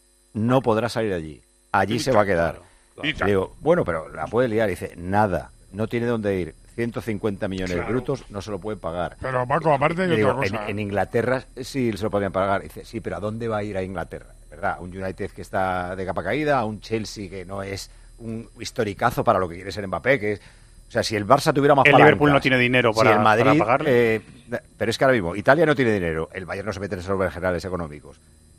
Speaker 19: no podrá salir allí. Allí se va a quedar.
Speaker 3: Y
Speaker 19: Le digo, bueno, pero la puede liar. Y dice, nada, no tiene dónde ir. ciento cincuenta millones
Speaker 14: Claro.
Speaker 19: brutos no se lo pueden pagar.
Speaker 14: Pero, Paco, aparte hay
Speaker 19: Le
Speaker 14: otra
Speaker 19: digo, en,
Speaker 14: cosa.
Speaker 19: en Inglaterra sí se lo podrían pagar. Dice, sí, pero ¿a dónde va a ir a Inglaterra? ¿Verdad? Un United que está de capa caída, un Chelsea que no es un historicazo para lo que quiere ser Mbappé, que es... O sea, si el Barça tuviera más
Speaker 5: El
Speaker 19: palancas,
Speaker 5: Liverpool no tiene dinero para-
Speaker 19: si el Madrid,
Speaker 5: para pagarle.
Speaker 19: eh, pero es que ahora mismo Italia no tiene dinero, el Bayern no se mete en esos generales económicos.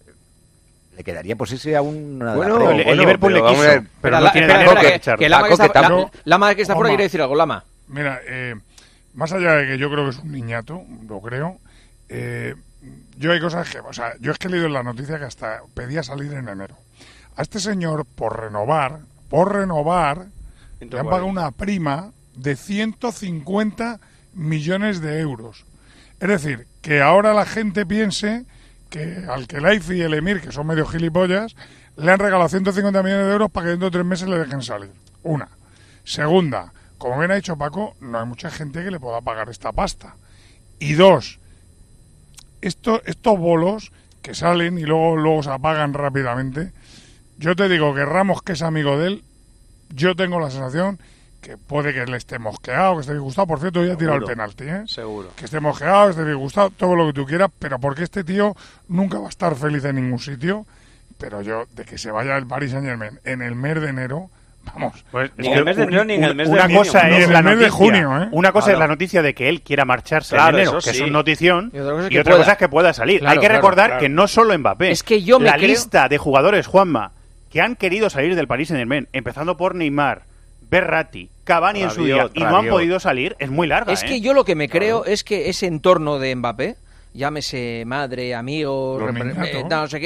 Speaker 19: Le quedaría pues irse a una...
Speaker 6: Bueno,
Speaker 19: a-
Speaker 6: el- el Liverpool le
Speaker 19: pero vamos
Speaker 6: quiso,
Speaker 19: a ver,
Speaker 6: pero
Speaker 4: la-
Speaker 6: no tiene
Speaker 4: espera,
Speaker 6: dinero
Speaker 4: espera,
Speaker 6: que
Speaker 4: que-
Speaker 6: echar.
Speaker 4: que Lama que
Speaker 6: Paco,
Speaker 4: está,
Speaker 6: que
Speaker 4: la-
Speaker 6: tampoco-
Speaker 4: Lama que está fuera
Speaker 14: Oma.
Speaker 4: quiere decir algo, Lama.
Speaker 14: Mira, eh, más allá de que yo creo que es un niñato, lo creo, eh, yo hay cosas que... O sea, yo es que he leído en la noticia que hasta pedía salir en enero. A este señor, por renovar, por renovar, le han pagado una prima de ciento cincuenta millones de euros. Es decir, que ahora la gente piense que al Khelaifi y el Emir, que son medio gilipollas, le han regalado ciento cincuenta millones de euros para que dentro de tres meses le dejen salir. Una. Segunda, como bien ha dicho Paco, no hay mucha gente que le pueda pagar esta pasta. Y dos, esto, estos bolos que salen y luego, luego se apagan rápidamente, yo te digo que Ramos, que es amigo de él, yo tengo la sensación que puede que le esté mosqueado, que esté disgustado. Por cierto, ya ha tirado el
Speaker 2: Seguro.
Speaker 14: penalti, ¿eh?
Speaker 2: Seguro.
Speaker 14: Que esté mosqueado, que esté disgustado, todo lo que tú quieras, pero porque este tío nunca va a estar feliz en ningún sitio. Pero yo, de que se vaya el Paris Saint-Germain en el mes de enero, vamos.
Speaker 5: Pues,
Speaker 2: Ni en el mes de enero ni en el mes de
Speaker 5: una
Speaker 2: junio.
Speaker 5: cosa
Speaker 14: Ni
Speaker 5: es
Speaker 14: en
Speaker 5: la
Speaker 14: el mes de
Speaker 5: noticia,
Speaker 14: junio, ¿eh?
Speaker 5: una cosa
Speaker 2: Claro.
Speaker 5: es la noticia de que él quiera marcharse
Speaker 2: Claro,
Speaker 5: en enero,
Speaker 2: eso
Speaker 5: que
Speaker 2: sí.
Speaker 5: es una notición,
Speaker 4: Y otra cosa es
Speaker 5: y
Speaker 4: que
Speaker 5: otra
Speaker 4: pueda.
Speaker 5: cosa es que pueda salir.
Speaker 4: Claro,
Speaker 5: Hay que
Speaker 4: claro,
Speaker 5: recordar
Speaker 14: claro.
Speaker 5: que no solo Mbappé,
Speaker 4: Es que yo me
Speaker 5: la
Speaker 4: creo-
Speaker 5: lista de jugadores, Juanma, que han querido salir del Paris Saint-Germain, empezando por Neymar, Berratti, Cavani en su día,
Speaker 19: Rabiot,
Speaker 5: y no han
Speaker 19: Rabiot.
Speaker 5: podido salir, es muy larga.
Speaker 4: Es
Speaker 5: ¿eh?
Speaker 4: que yo lo que me creo es que ese entorno de Mbappé, llámese madre, amigos,
Speaker 14: Los
Speaker 4: repre-
Speaker 14: niñatos.
Speaker 4: eh, no sé qué,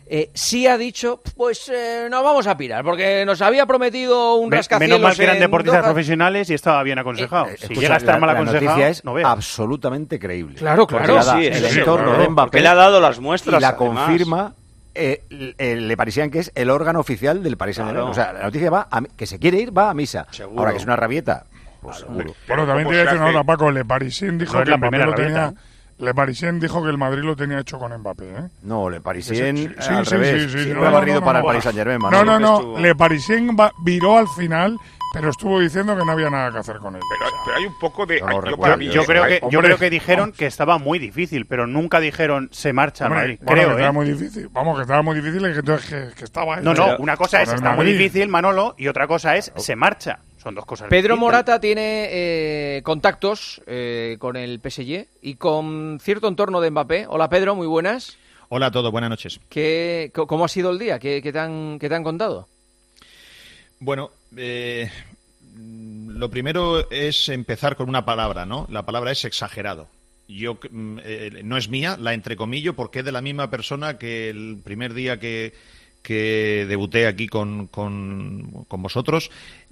Speaker 4: eh, sí ha dicho, pues eh, nos vamos a pirar, porque nos había prometido un
Speaker 5: Me,
Speaker 4: rascacielos.
Speaker 5: Menos mal que eran
Speaker 4: en
Speaker 5: deportistas
Speaker 4: Doha.
Speaker 5: profesionales y estaba bien aconsejado.
Speaker 19: Eh,
Speaker 5: si
Speaker 19: escucha,
Speaker 5: llega a estar
Speaker 19: la,
Speaker 5: mal
Speaker 19: la
Speaker 5: aconsejado,
Speaker 19: noticia es
Speaker 5: no veas.
Speaker 19: absolutamente creíble.
Speaker 4: Claro, claro.
Speaker 19: Sí,
Speaker 2: Sí,
Speaker 19: el
Speaker 2: sí,
Speaker 19: entorno
Speaker 2: claro,
Speaker 19: de Mbappé
Speaker 2: porque le ha dado las muestras,
Speaker 19: y la
Speaker 2: además.
Speaker 19: confirma eh, el, el Le Parisien, que es el órgano oficial del Paris Saint-Germain.
Speaker 2: Claro.
Speaker 19: O sea, la noticia va a, que se quiere ir, va a misa.
Speaker 2: Seguro.
Speaker 19: Ahora que es una rabieta, pues seguro.
Speaker 14: Bueno, también te voy a decir una cosa, Paco. Le Parisien dijo
Speaker 5: No es
Speaker 14: que
Speaker 5: la
Speaker 14: Mbappé
Speaker 5: primera
Speaker 14: lo tenía...
Speaker 5: rabieta.
Speaker 14: Le Parisien dijo que el Madrid lo tenía hecho con Mbappé, ¿eh?
Speaker 19: No, Le Parisien
Speaker 14: Sí, sí,
Speaker 19: al
Speaker 14: sí,
Speaker 19: revés.
Speaker 14: sí, sí,
Speaker 19: Siempre
Speaker 14: no,
Speaker 19: ha
Speaker 14: no,
Speaker 19: barrido
Speaker 14: no,
Speaker 19: para
Speaker 14: no,
Speaker 19: el
Speaker 14: no.
Speaker 19: Paris Saint-Germain.
Speaker 14: No,
Speaker 19: Manolo.
Speaker 14: no, no.
Speaker 2: estuvo.
Speaker 14: Le Parisien va- viró al final, pero estuvo diciendo que no había nada que hacer con él.
Speaker 3: Pero, pero hay un poco de...
Speaker 19: Yo no
Speaker 3: yo
Speaker 19: recuerdo.
Speaker 3: para mí,
Speaker 5: Yo creo que, yo
Speaker 14: Hombre,
Speaker 5: creo que dijeron que estaba muy difícil, pero nunca dijeron se marcha al
Speaker 14: Hombre,
Speaker 5: Madrid.
Speaker 14: bueno,
Speaker 5: Creo,
Speaker 14: que estaba
Speaker 5: ¿eh?
Speaker 14: muy difícil. Vamos, que estaba muy difícil y que, entonces que, que estaba...
Speaker 5: No, no, una cosa es
Speaker 14: con el
Speaker 5: está muy
Speaker 14: Madrid.
Speaker 5: difícil, Manolo, y otra cosa es se marcha. Son dos cosas
Speaker 4: Pedro
Speaker 5: distintas.
Speaker 4: Morata tiene eh, contactos eh, con el P S G y con cierto entorno de Mbappé. Hola Pedro, muy buenas.
Speaker 13: Hola a todos, buenas noches.
Speaker 4: ¿Qué, co- ¿Cómo ha sido el día? ¿Qué, qué te, han, qué te han contado?
Speaker 13: Bueno, eh, lo primero es empezar con una palabra, ¿no? La palabra es exagerado. Yo mm, eh, no es mía, la entrecomillo, porque es de la misma persona que el primer día que, que debuté aquí con, con, con vosotros,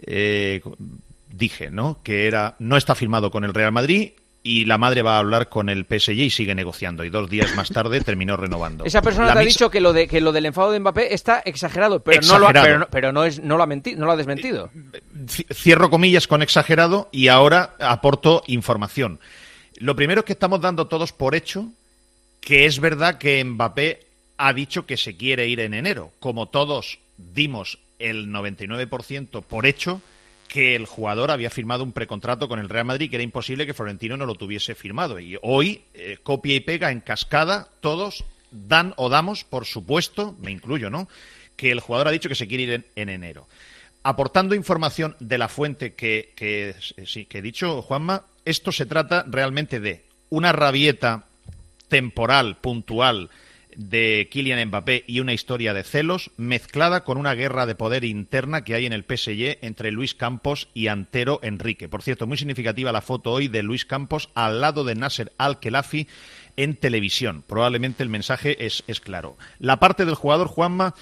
Speaker 13: eh, dije, ¿no? Que era no está firmado con el Real Madrid y la madre va a hablar con el P S G y sigue negociando. Y dos días más tarde terminó renovando.
Speaker 4: Esa persona
Speaker 13: La
Speaker 4: te ha
Speaker 13: misa-
Speaker 4: dicho que lo de que lo del enfado de Mbappé está exagerado, pero
Speaker 13: Exagerado.
Speaker 4: no lo ha, pero no, pero no es no lo ha menti- no lo ha desmentido.
Speaker 13: C- Cierro comillas con exagerado y ahora aporto información. Lo primero es que estamos dando todos por hecho que es verdad que Mbappé ha dicho que se quiere ir en enero, como todos dimos el noventa y nueve por ciento por hecho que el jugador había firmado un precontrato con el Real Madrid, que era imposible que Florentino no lo tuviese firmado. Y hoy, eh, copia y pega en cascada, todos dan o damos, por supuesto, me incluyo, ¿no?, que el jugador ha dicho que se quiere ir en, en enero. Aportando información de la fuente que, que, sí, que he dicho, Juanma, esto se trata realmente de una rabieta temporal, puntual, de Kylian Mbappé y una historia de celos mezclada con una guerra de poder interna que hay en el P S G entre Luis Campos y Antero Henrique. Por cierto, muy significativa la foto hoy de Luis Campos al lado de Nasser Al-Khelaifi en televisión. Probablemente el mensaje es, es claro. La parte del jugador, Juanma,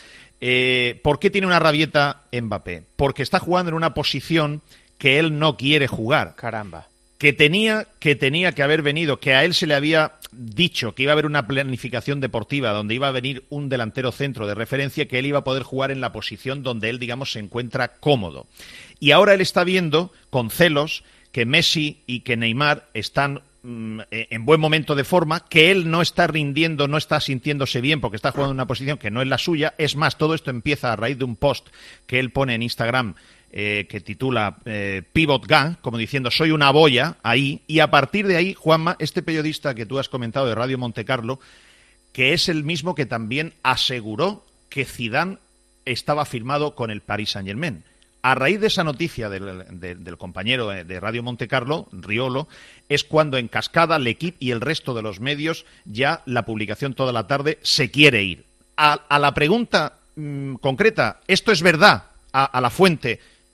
Speaker 13: eh, ¿por qué tiene una rabieta Mbappé? Porque está jugando en una posición que él no quiere jugar.
Speaker 4: Caramba.
Speaker 13: Que tenía, que tenía que haber venido, que a él se le había dicho que iba a haber una planificación deportiva donde iba a venir un delantero centro de referencia, que él iba a poder jugar en la posición donde él, digamos, se encuentra cómodo. Y ahora él está viendo, con celos, que Messi y que Neymar están mm, en buen momento de forma, que él no está rindiendo, no está sintiéndose bien porque está jugando en una posición que no es la suya. Es más, todo esto empieza a raíz de un post que él pone en Instagram, Eh, que titula eh, Pivot Gun, como diciendo soy una boya ahí, y a partir de ahí, Juanma, este periodista que tú has comentado de Radio Montecarlo, que es el mismo que también aseguró que Zidane estaba firmado con el Paris Saint-Germain. A raíz de esa noticia del, de, del compañero de Radio Montecarlo, Riolo, es cuando en cascada L'Equipe y el resto de los medios, ya la publicación toda la tarde, se quiere ir. A, a la pregunta mmm, concreta, ¿esto es verdad? A, a la fuente,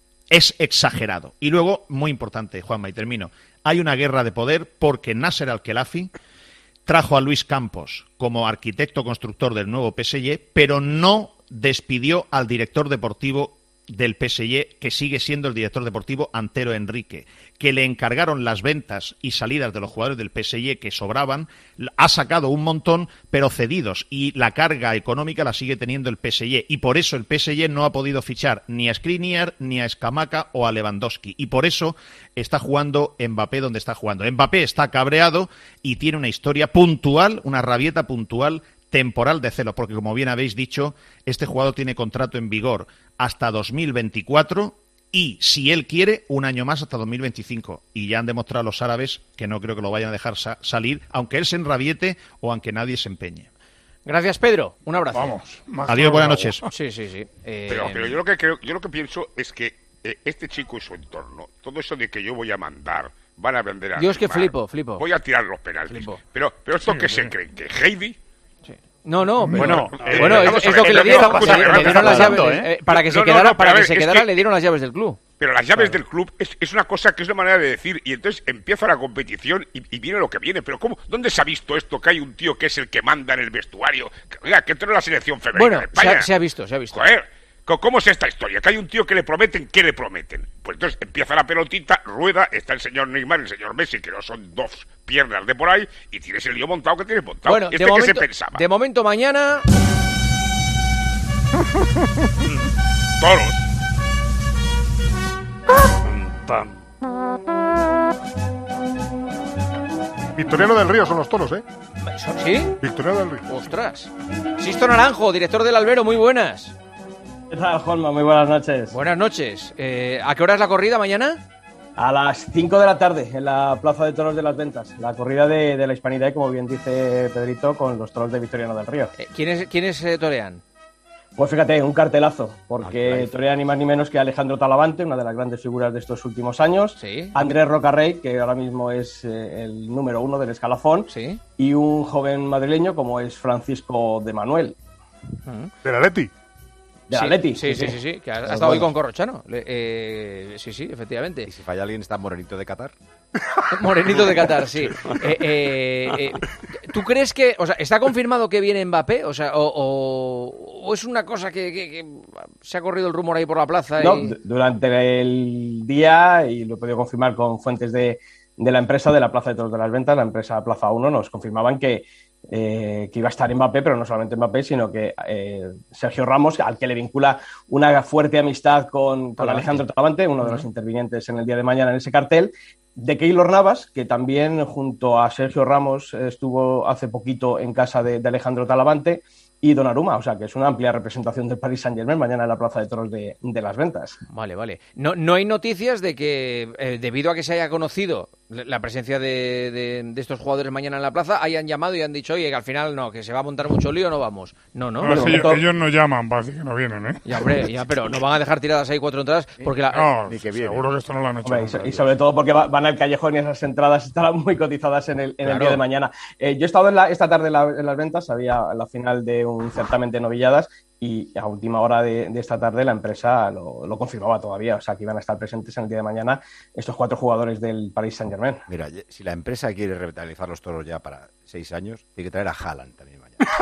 Speaker 13: es exagerado. Y luego, muy importante, Juanma, y termino, hay una guerra de poder porque Nasser Al-Khelaifi trajo a Luis Campos como arquitecto constructor del nuevo P S G, pero no despidió al director deportivo del P S G, que sigue siendo el director deportivo Antero Henrique, que le encargaron las ventas y salidas de los jugadores del P S G que sobraban, ha sacado un montón, pero cedidos, y la carga económica la sigue teniendo el P S G, y por eso el P S G no ha podido fichar ni a Skriniar, ni a Scamacca o a Lewandowski, y por eso está jugando Mbappé donde está jugando. Mbappé está cabreado y tiene una historia puntual, una rabieta puntual, temporal de celo, porque como bien habéis dicho, este jugador tiene contrato en vigor hasta dos mil veinticuatro y, si él quiere, un año más hasta dos mil veinticinco. Y ya han demostrado los árabes que no creo que lo vayan a dejar sa- salir, aunque él se enrabiete o aunque nadie se empeñe.
Speaker 4: Gracias, Pedro. Un abrazo.
Speaker 14: Vamos.
Speaker 13: Adiós, buenas noches.
Speaker 4: Sí, sí, sí. Eh,
Speaker 3: Pero, pero yo lo que creo, yo lo que pienso es que eh, este chico y su entorno, todo eso de que yo voy a mandar, van a vender a
Speaker 4: Yo es que
Speaker 3: Neymar,
Speaker 4: flipo, flipo.
Speaker 3: voy a tirar los penaltis.
Speaker 4: Flipo.
Speaker 3: Pero, pero esto
Speaker 4: Sí,
Speaker 3: que
Speaker 4: sí.
Speaker 3: se creen, que Heidi.
Speaker 4: No, no, pero-
Speaker 3: Bueno,
Speaker 4: bueno,
Speaker 3: eh,
Speaker 4: es,
Speaker 3: vamos
Speaker 4: es
Speaker 3: a
Speaker 4: lo
Speaker 3: ver,
Speaker 4: que le
Speaker 3: es
Speaker 4: dieron,
Speaker 3: lo que
Speaker 4: le,
Speaker 3: está
Speaker 4: le
Speaker 3: pasando,
Speaker 4: dieron las
Speaker 3: ¿eh?
Speaker 4: llaves, eh, para que se
Speaker 3: No, no,
Speaker 4: quedara,
Speaker 3: no,
Speaker 4: para
Speaker 3: pero a
Speaker 4: que
Speaker 3: ver,
Speaker 4: se
Speaker 3: es
Speaker 4: quedara
Speaker 3: que-
Speaker 4: le dieron las llaves del club.
Speaker 3: Pero las llaves claro. del club es, es una cosa que es una manera de decir, y entonces empieza la competición y, y viene lo que viene. Pero ¿cómo? ¿Dónde se ha visto esto? Que hay un tío que es el que manda en el vestuario. Oiga, que esto no es la selección femenina
Speaker 4: bueno,
Speaker 3: de España.
Speaker 4: Se ha, se ha visto, se ha visto.
Speaker 3: Joder, ¿cómo es esta historia? Que hay un tío que le prometen, ¿qué le prometen? Pues entonces empieza la pelotita, rueda, está el señor Neymar, el señor Messi, que no son dos piernas de por ahí, y tienes el lío montado que tienes montado.
Speaker 4: Bueno,
Speaker 3: ¿Este
Speaker 4: de
Speaker 3: qué
Speaker 4: momento,
Speaker 3: se pensaba?
Speaker 4: De momento, mañana...
Speaker 3: Toros.
Speaker 15: Victoriano del Río son los toros, ¿eh?
Speaker 4: ¿Sí?
Speaker 15: Victoriano del Río.
Speaker 4: ¡Ostras! Sisto Naranjo, director del Albero, muy buenas.
Speaker 16: ¿Qué tal, Juanma? Muy buenas noches.
Speaker 4: Buenas noches. Eh, ¿A qué hora es la corrida mañana?
Speaker 16: A las cinco de la tarde, en la Plaza de Toros de las Ventas. La corrida de, de la Hispanidad, como bien dice Pedrito, con los toros de Victoriano del Río.
Speaker 4: Eh, ¿Quiénes, ¿quiénes eh, torean?
Speaker 16: Pues fíjate, un cartelazo, porque ah, torea ni más ni menos que Alejandro Talavante, una de las grandes figuras de estos últimos años,
Speaker 4: ¿Sí?
Speaker 16: Andrés Rocarrey, que ahora mismo es eh, el número uno del escalafón,
Speaker 4: ¿Sí?
Speaker 16: y un joven madrileño como es Francisco de Manuel.
Speaker 15: Uh-huh. ¿Del Atleti?
Speaker 16: ¿Del
Speaker 4: sí,
Speaker 16: Atleti?
Speaker 4: Sí, sí, sí, sí, sí, que ha, ha estado hoy con Corrochano. Eh, sí, sí, efectivamente.
Speaker 19: ¿Y si falla alguien está Morenito de Qatar?
Speaker 4: Morenito de Qatar, sí. Eh, eh, eh, ¿Tú crees que, o sea, está confirmado que viene Mbappé? O sea, o, o, o es una cosa que, que, que se ha corrido el rumor ahí por la plaza.
Speaker 16: No,
Speaker 4: y...
Speaker 16: durante el día, y lo he podido confirmar con fuentes de, de la empresa de la Plaza de Toros de las Ventas, la empresa Plaza uno, nos confirmaban que Eh, que iba a estar Mbappé, pero no solamente Mbappé, sino que eh, Sergio Ramos, al que le vincula una fuerte amistad con, con Alejandro Talavante, uno de los intervinientes en el día de mañana en ese cartel, de Keylor Navas, que también junto a Sergio Ramos estuvo hace poquito en casa de, de Alejandro Talavante, y Donnarumma, o sea que es una amplia representación del Paris Saint-Germain mañana en la Plaza de Toros de, de las Ventas.
Speaker 4: Vale, vale. No, no hay noticias de que, eh, debido a que se haya conocido la presencia de, de, de estos jugadores mañana en la plaza, hayan llamado y han dicho, oye, que al final no, que se va a montar mucho lío, no vamos. No, no.
Speaker 14: no es que ellos, ellos no llaman para decir que no vienen, ¿eh?
Speaker 4: Ya, hombre, ya, pero no van a dejar tiradas ahí cuatro entradas porque la...
Speaker 14: No, ni que viene. Seguro que esto no lo han hecho.
Speaker 16: Hombre, y, y sobre todo porque va, van al callejón y esas entradas estarán muy cotizadas en el, en claro. el día de mañana. Eh, yo he estado en la, esta tarde en, la, en las ventas, había la final de un certamen de novilladas y a última hora de, de esta tarde la empresa lo, lo confirmaba todavía, o sea que iban a estar presentes en el día de mañana estos cuatro jugadores del Paris Saint-Germain.
Speaker 19: Mira, si la empresa quiere revitalizar los toros ya para seis años, tiene que traer a Haaland también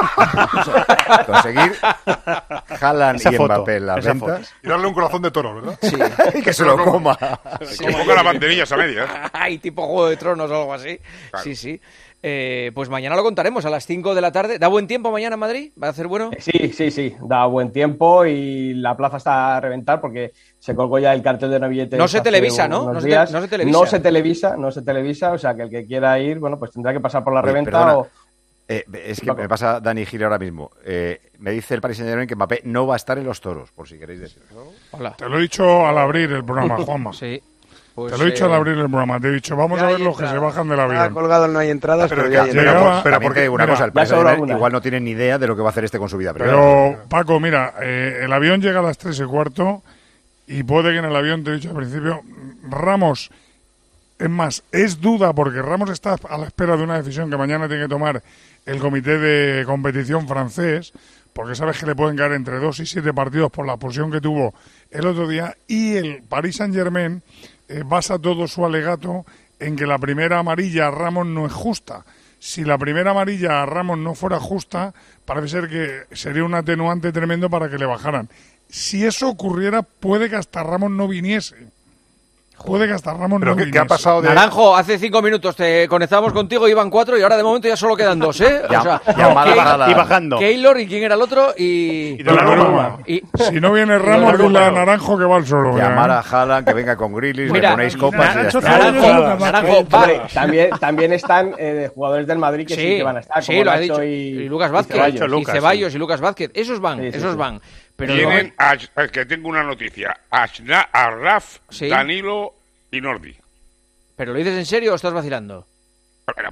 Speaker 19: mañana. Conseguir Haaland esa y foto, Mbappé en las ventas.
Speaker 15: Foto. Y darle un corazón de toro, ¿verdad?
Speaker 19: Sí, y que se lo coma.
Speaker 3: Sí. Que ponga las banderillas a media.
Speaker 4: Ay, tipo Juego de Tronos o algo así. Claro. Sí, sí. Eh, pues mañana lo contaremos a las cinco de la tarde. ¿Da buen tiempo mañana en Madrid? ¿Va a hacer bueno?
Speaker 16: Sí, sí, sí. Da buen tiempo y la plaza está a reventar porque se colgó ya el cartel de novilletes.
Speaker 4: No se televisa, ¿no? No se, te, no se televisa.
Speaker 16: No se televisa, no se televisa. O sea, que el que quiera ir, bueno, pues tendrá que pasar por la
Speaker 19: Oye,
Speaker 16: reventa
Speaker 19: perdona.
Speaker 16: o...
Speaker 19: Eh, es que me pasa Dani Gil ahora mismo. Eh, me dice el Paris Saint-Germain que Mbappé no va a estar en los toros, por si queréis decirlo.
Speaker 14: Hola. Te lo he dicho al abrir el programa, Juanma.
Speaker 4: Sí. Pues,
Speaker 14: te lo he dicho
Speaker 4: eh...
Speaker 14: al abrir el programa, te he dicho, vamos a ver los que se bajan del avión.
Speaker 6: Ha colgado, no hay entradas, pero, pero ya hay
Speaker 19: entradas.
Speaker 6: Llegaba,
Speaker 19: pero porque digo una
Speaker 14: mira,
Speaker 19: cosa, el Paris Saint-Germain igual no tiene ni idea de lo que va a hacer este con su vida privada.
Speaker 14: Pero, Paco, mira, eh, el avión llega a las tres y cuarto y puede que en el avión, te he dicho al principio, Ramos, es más, es duda porque Ramos está a la espera de una decisión que mañana tiene que tomar el comité de competición francés, porque sabes que le pueden caer entre dos y siete partidos por la expulsión que tuvo el otro día, y el Paris Saint-Germain eh, basa todo su alegato en que la primera amarilla a Ramos no es justa. Si la primera amarilla a Ramos no fuera justa, parece ser que sería un atenuante tremendo para que le bajaran. Si eso ocurriera, puede que hasta Ramos no viniese. Puede que hasta Ramos
Speaker 15: ¿Pero
Speaker 14: no
Speaker 15: qué,
Speaker 14: viniese.
Speaker 15: ¿qué ha pasado de...?
Speaker 4: Naranjo, hace cinco minutos te conectábamos contigo, iban cuatro y ahora de momento ya solo quedan dos, ¿eh?
Speaker 19: Ya,
Speaker 4: o sea,
Speaker 19: llamada para la...
Speaker 5: y bajando.
Speaker 4: Keylor y quién era el otro y...
Speaker 14: Y Donnarumma.
Speaker 4: y...
Speaker 14: Si no viene Ramos, dile a Naranjo que va al solo.
Speaker 19: Llamar
Speaker 14: ¿eh?
Speaker 19: a Haaland, que venga con Grealish,
Speaker 4: Mira,
Speaker 19: le ponéis copas y ya
Speaker 7: Naranjo,
Speaker 19: está.
Speaker 4: Naranjo, Naranjo, vale.
Speaker 16: También, también están eh, jugadores del Madrid que sí, sí que van a estar,
Speaker 4: sí,
Speaker 16: como
Speaker 4: lo ha
Speaker 16: Nacho
Speaker 4: dicho.
Speaker 16: y,
Speaker 4: Y Lucas Vázquez,
Speaker 16: y Ceballos,
Speaker 4: y,
Speaker 16: Lucas,
Speaker 4: Ceballos
Speaker 16: sí.
Speaker 4: y Lucas Vázquez. Esos van,
Speaker 16: Sí, sí,
Speaker 4: esos
Speaker 16: sí.
Speaker 4: van. Pero
Speaker 3: Vienen, a, es que tengo una noticia, Asna, Arraf,
Speaker 4: ¿Sí?
Speaker 3: Danilo y Nordi.
Speaker 4: ¿Pero lo dices en serio o estás vacilando?
Speaker 3: Bueno,